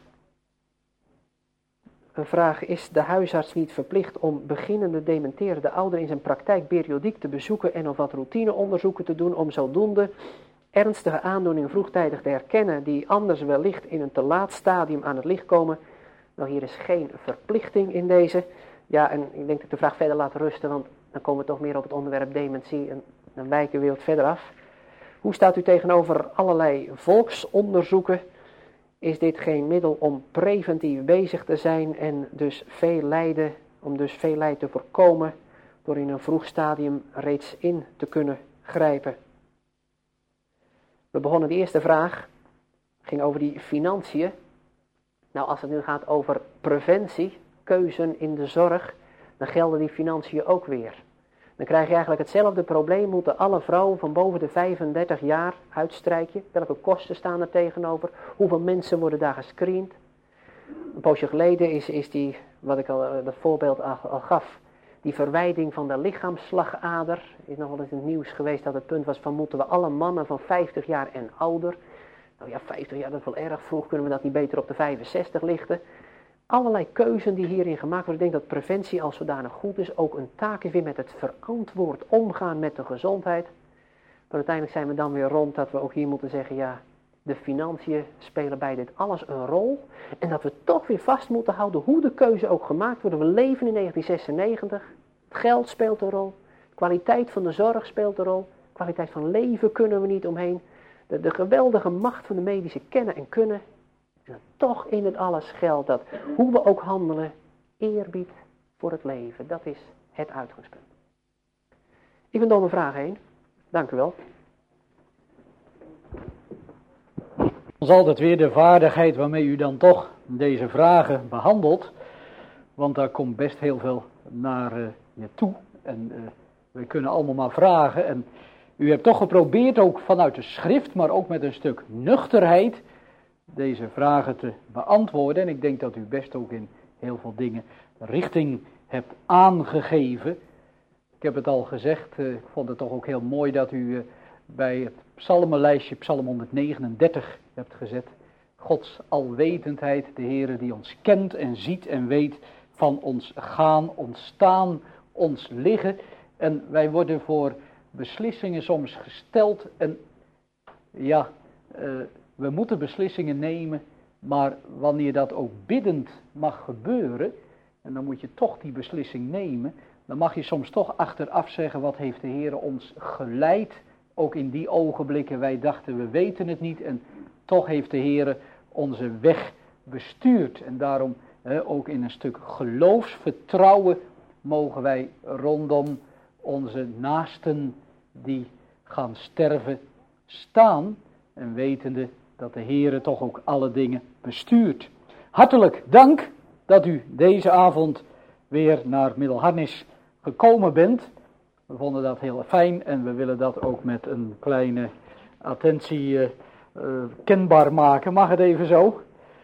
een vraag, is de huisarts niet verplicht om beginnende dementerende ouderen in zijn praktijk periodiek te bezoeken en of wat routineonderzoeken te doen om zodoende ernstige aandoeningen vroegtijdig te herkennen die anders wellicht in een te laat stadium aan het licht komen? Nou, hier is geen verplichting in deze. Ja, en ik denk dat ik de vraag verder laat rusten, want dan komen we toch meer op het onderwerp dementie en dan wijken we weer wat verder af. Hoe staat u tegenover allerlei volksonderzoeken? Is dit geen middel om preventief bezig te zijn en dus veel lijden, om dus veel lijden te voorkomen door in een vroeg stadium reeds in te kunnen grijpen? We begonnen de eerste vraag, ging over die financiën. Nou, als het nu gaat over preventie, keuzen in de zorg, dan gelden die financiën ook weer. Dan krijg je eigenlijk hetzelfde probleem, moeten alle vrouwen van boven de vijfendertig jaar uitstrijken. Welke kosten staan er tegenover? Hoeveel mensen worden daar gescreend? Een poosje geleden is, is die, wat ik al, dat voorbeeld al, al gaf, die verwijding van de lichaamsslagader. Is nog wel eens in het nieuws geweest dat het punt was van, moeten we alle mannen van vijftig jaar en ouder. Nou ja, vijftig jaar, dat is wel erg vroeg, kunnen we dat niet beter op de vijfenzestig lichten? Allerlei keuzen die hierin gemaakt worden. Ik denk dat preventie als zodanig goed is. Ook een taak is weer met het verantwoord omgaan met de gezondheid. Maar uiteindelijk zijn we dan weer rond dat we ook hier moeten zeggen, ja, de financiën spelen bij dit alles een rol. En dat we toch weer vast moeten houden hoe de keuze ook gemaakt wordt. We leven in negentien zesennegentig. Het geld speelt een rol. De kwaliteit van de zorg speelt een rol. De kwaliteit van leven kunnen we niet omheen. De, de geweldige macht van de medische kennen en kunnen. En toch in het alles geldt dat hoe we ook handelen, eerbied voor het leven. Dat is het uitgangspunt. Ik ben door mijn vraag heen. Dank u wel. is altijd weer de vaardigheid waarmee u dan toch deze vragen behandelt. Want daar komt best heel veel naar uh, je toe. En uh, we kunnen allemaal maar vragen. En u hebt toch geprobeerd ook vanuit de schrift, maar ook met een stuk nuchterheid, deze vragen te beantwoorden. En ik denk dat u best ook in heel veel dingen richting hebt aangegeven. Ik heb het al gezegd, uh, ik vond het toch ook heel mooi dat u uh, bij het psalmenlijstje, psalm honderdnegenendertig, hebt gezet. Gods alwetendheid, de Heere die ons kent en ziet en weet van ons gaan, ons staan, ons liggen. En wij worden voor beslissingen soms gesteld en ja, uh, we moeten beslissingen nemen, maar wanneer dat ook biddend mag gebeuren, en dan moet je toch die beslissing nemen, dan mag je soms toch achteraf zeggen, wat heeft de Heere ons geleid, ook in die ogenblikken, wij dachten we weten het niet en toch heeft de Heere onze weg bestuurd. En daarom he, ook in een stuk geloofsvertrouwen mogen wij rondom onze naasten die gaan sterven staan. En wetende dat de Heere toch ook alle dingen bestuurt. Hartelijk dank dat u deze avond weer naar Middelharnis gekomen bent. We vonden dat heel fijn en we willen dat ook met een kleine attentie uh, uh, kenbaar maken. Mag het even zo?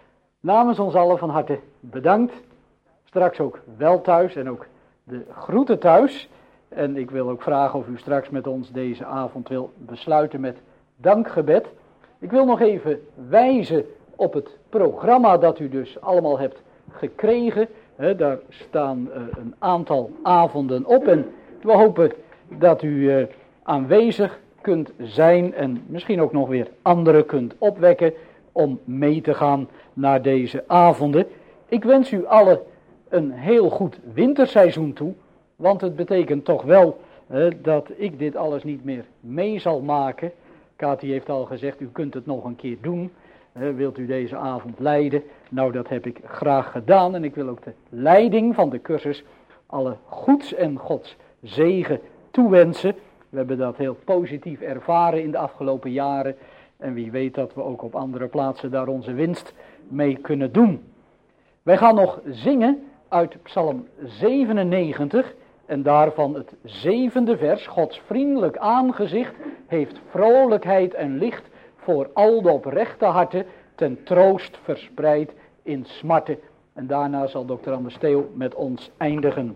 Namens ons allen van harte bedankt. Straks ook wel thuis en ook de groeten thuis. En ik wil ook vragen of u straks met ons deze avond wil besluiten met dankgebed. Ik wil nog even wijzen op het programma dat u dus allemaal hebt gekregen. He, daar staan uh, een aantal avonden op en we hopen dat u uh, aanwezig kunt zijn en misschien ook nog weer anderen kunt opwekken om mee te gaan naar deze avonden. Ik wens u allen een heel goed winterseizoen toe, want het betekent toch wel uh, dat ik dit alles niet meer mee zal maken. Kati heeft al gezegd, u kunt het nog een keer doen. Uh, wilt u deze avond leiden? Nou, dat heb ik graag gedaan en ik wil ook de leiding van de cursus alle goeds en Gods zegen toewensen. We hebben dat heel positief ervaren in de afgelopen jaren. En wie weet dat we ook op andere plaatsen daar onze winst mee kunnen doen. Wij gaan nog zingen uit Psalm zevenennegentig. En daarvan het zevende vers. Gods vriendelijk aangezicht heeft vrolijkheid en licht voor al de oprechte harten, ten troost verspreid in smarten. En daarna zal dokter Anders Theo met ons eindigen.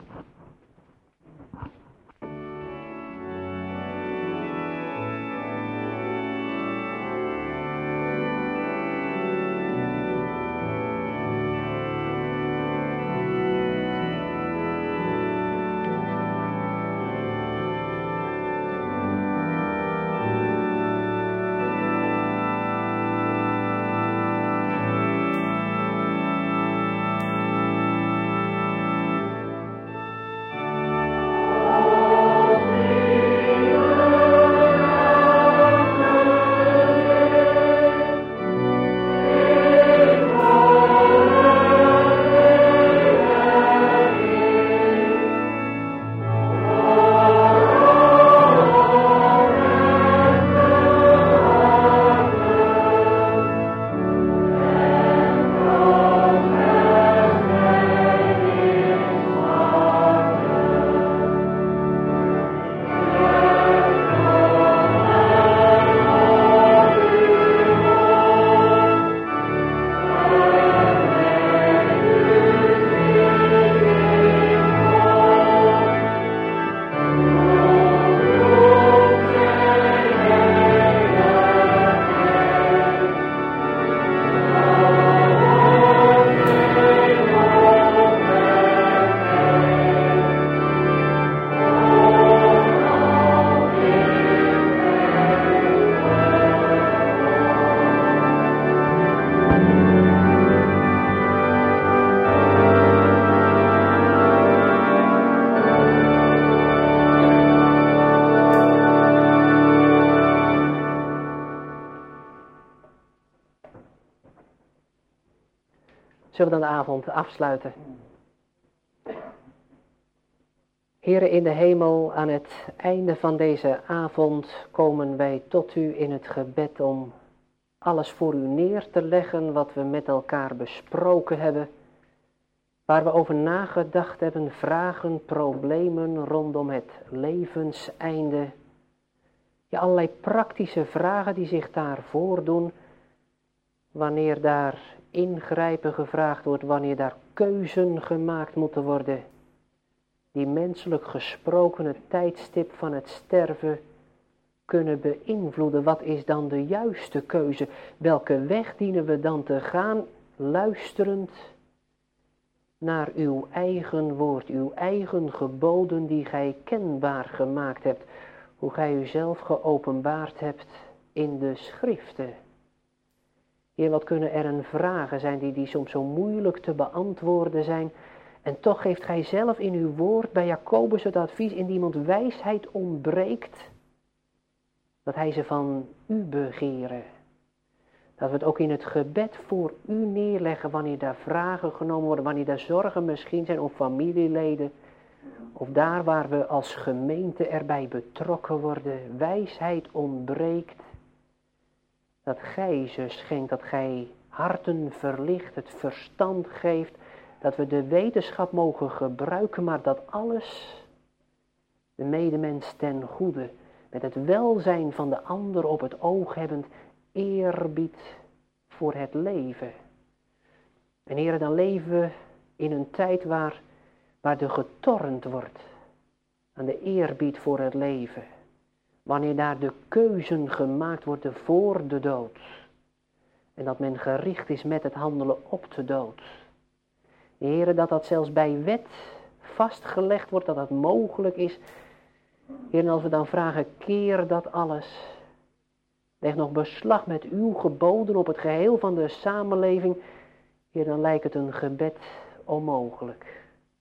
Zullen we dan de avond afsluiten? Heere in de hemel, aan het einde van deze avond komen wij tot u in het gebed om alles voor u neer te leggen wat we met elkaar besproken hebben, waar we over nagedacht hebben, vragen, problemen rondom het levenseinde. Ja, allerlei praktische vragen die zich daar voordoen, wanneer daar ingrijpen gevraagd wordt, wanneer daar keuzen gemaakt moeten worden, die menselijk gesproken het tijdstip van het sterven kunnen beïnvloeden. Wat is dan de juiste keuze? Welke weg dienen we dan te gaan, luisterend naar uw eigen woord, uw eigen geboden die gij kenbaar gemaakt hebt, hoe gij uzelf geopenbaard hebt in de schriften. Heer, wat kunnen er een vragen zijn die, die soms zo moeilijk te beantwoorden zijn, en toch geeft gij zelf in uw woord bij Jacobus het advies, indien iemand wijsheid ontbreekt, dat hij ze van u begeren. Dat we het ook in het gebed voor u neerleggen wanneer daar vragen genomen worden, wanneer daar zorgen misschien zijn of familieleden, of daar waar we als gemeente erbij betrokken worden, wijsheid ontbreekt, dat gij ze schenkt, dat gij harten verlicht, het verstand geeft, dat we de wetenschap mogen gebruiken, maar dat alles de medemens ten goede, met het welzijn van de ander op het oog hebbend, eerbied voor het leven. En Heere, dan leven we in een tijd waar, waar er getornd wordt aan de eerbied voor het leven. Wanneer daar de keuzen gemaakt worden voor de dood. En dat men gericht is met het handelen op de dood. Heere, dat dat zelfs bij wet vastgelegd wordt, dat dat mogelijk is. Heer, en als we dan vragen, keer dat alles. Leg nog beslag met uw geboden op het geheel van de samenleving. Heer, dan lijkt het een gebed onmogelijk.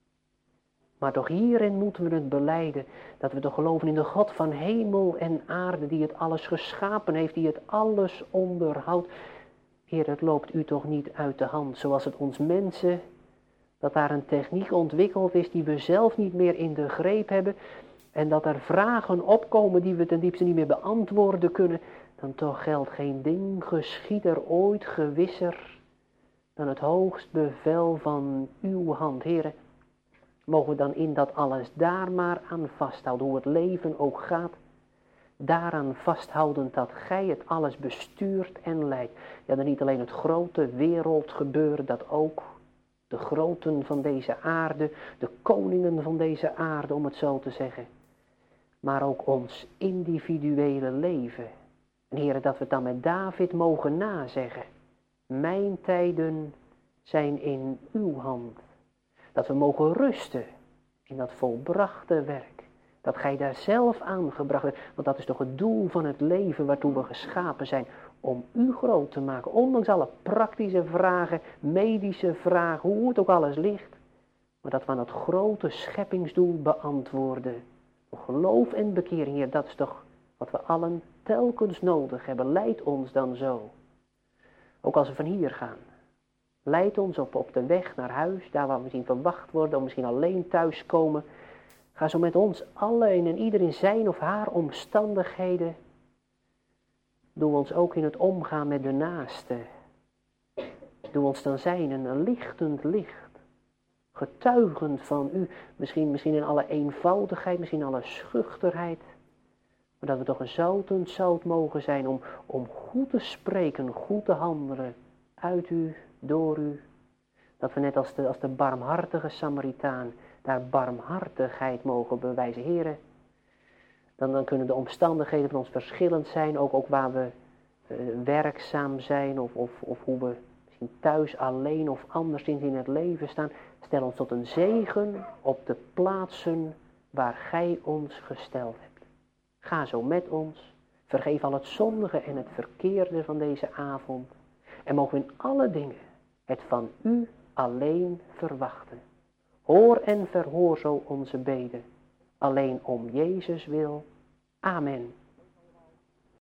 Maar toch hierin moeten we het belijden, dat we toch geloven in de God van hemel en aarde, die het alles geschapen heeft, die het alles onderhoudt. Heer, het loopt u toch niet uit de hand, zoals het ons mensen, dat daar een techniek ontwikkeld is die we zelf niet meer in de greep hebben, en dat er vragen opkomen die we ten diepste niet meer beantwoorden kunnen, dan toch geldt geen ding geschiet er ooit gewisser dan het hoogst bevel van uw hand. Heere, mogen we dan in dat alles daar maar aan vasthouden, hoe het leven ook gaat, daaraan vasthoudend dat gij het alles bestuurt en leidt. Ja, dan niet alleen het grote wereldgebeuren, dat ook de groten van deze aarde, de koningen van deze aarde, om het zo te zeggen, maar ook ons individuele leven. En Heere, dat we het dan met David mogen nazeggen. Mijn tijden zijn in uw hand. Dat we mogen rusten in dat volbrachte werk. Dat gij daar zelf aangebracht hebt. Want dat is toch het doel van het leven waartoe we geschapen zijn. Om u groot te maken. Ondanks alle praktische vragen, medische vragen, hoe het ook alles ligt. Maar dat we aan dat grote scheppingsdoel beantwoorden. Geloof en bekering, Heer, dat is toch wat we allen telkens nodig hebben. Leid ons dan zo. Ook als we van hier gaan. Leid ons op, op de weg naar huis, daar waar we misschien verwacht worden, of misschien alleen thuiskomen. Ga zo met ons allen en ieder in zijn of haar omstandigheden. Doe ons ook in het omgaan met de naaste. Doe ons dan zijn een lichtend licht. Getuigend van u, misschien, misschien in alle eenvoudigheid, misschien in alle schuchterheid. Maar dat we toch een zoutend zout mogen zijn om, om goed te spreken, goed te handelen. Uit u, door u. Dat we net als de, als de barmhartige Samaritaan daar barmhartigheid mogen bewijzen. Heren, dan, dan kunnen de omstandigheden van ons verschillend zijn. Ook, ook waar we uh, werkzaam zijn of, of, of hoe we misschien thuis alleen of anderszins in het leven staan. Stel ons tot een zegen op de plaatsen waar gij ons gesteld hebt. Ga zo met ons. Vergeef al het zondige en het verkeerde van deze avond. En mogen we in alle dingen het van u alleen verwachten. Hoor en verhoor zo onze beden. Alleen om Jezus wil. Amen.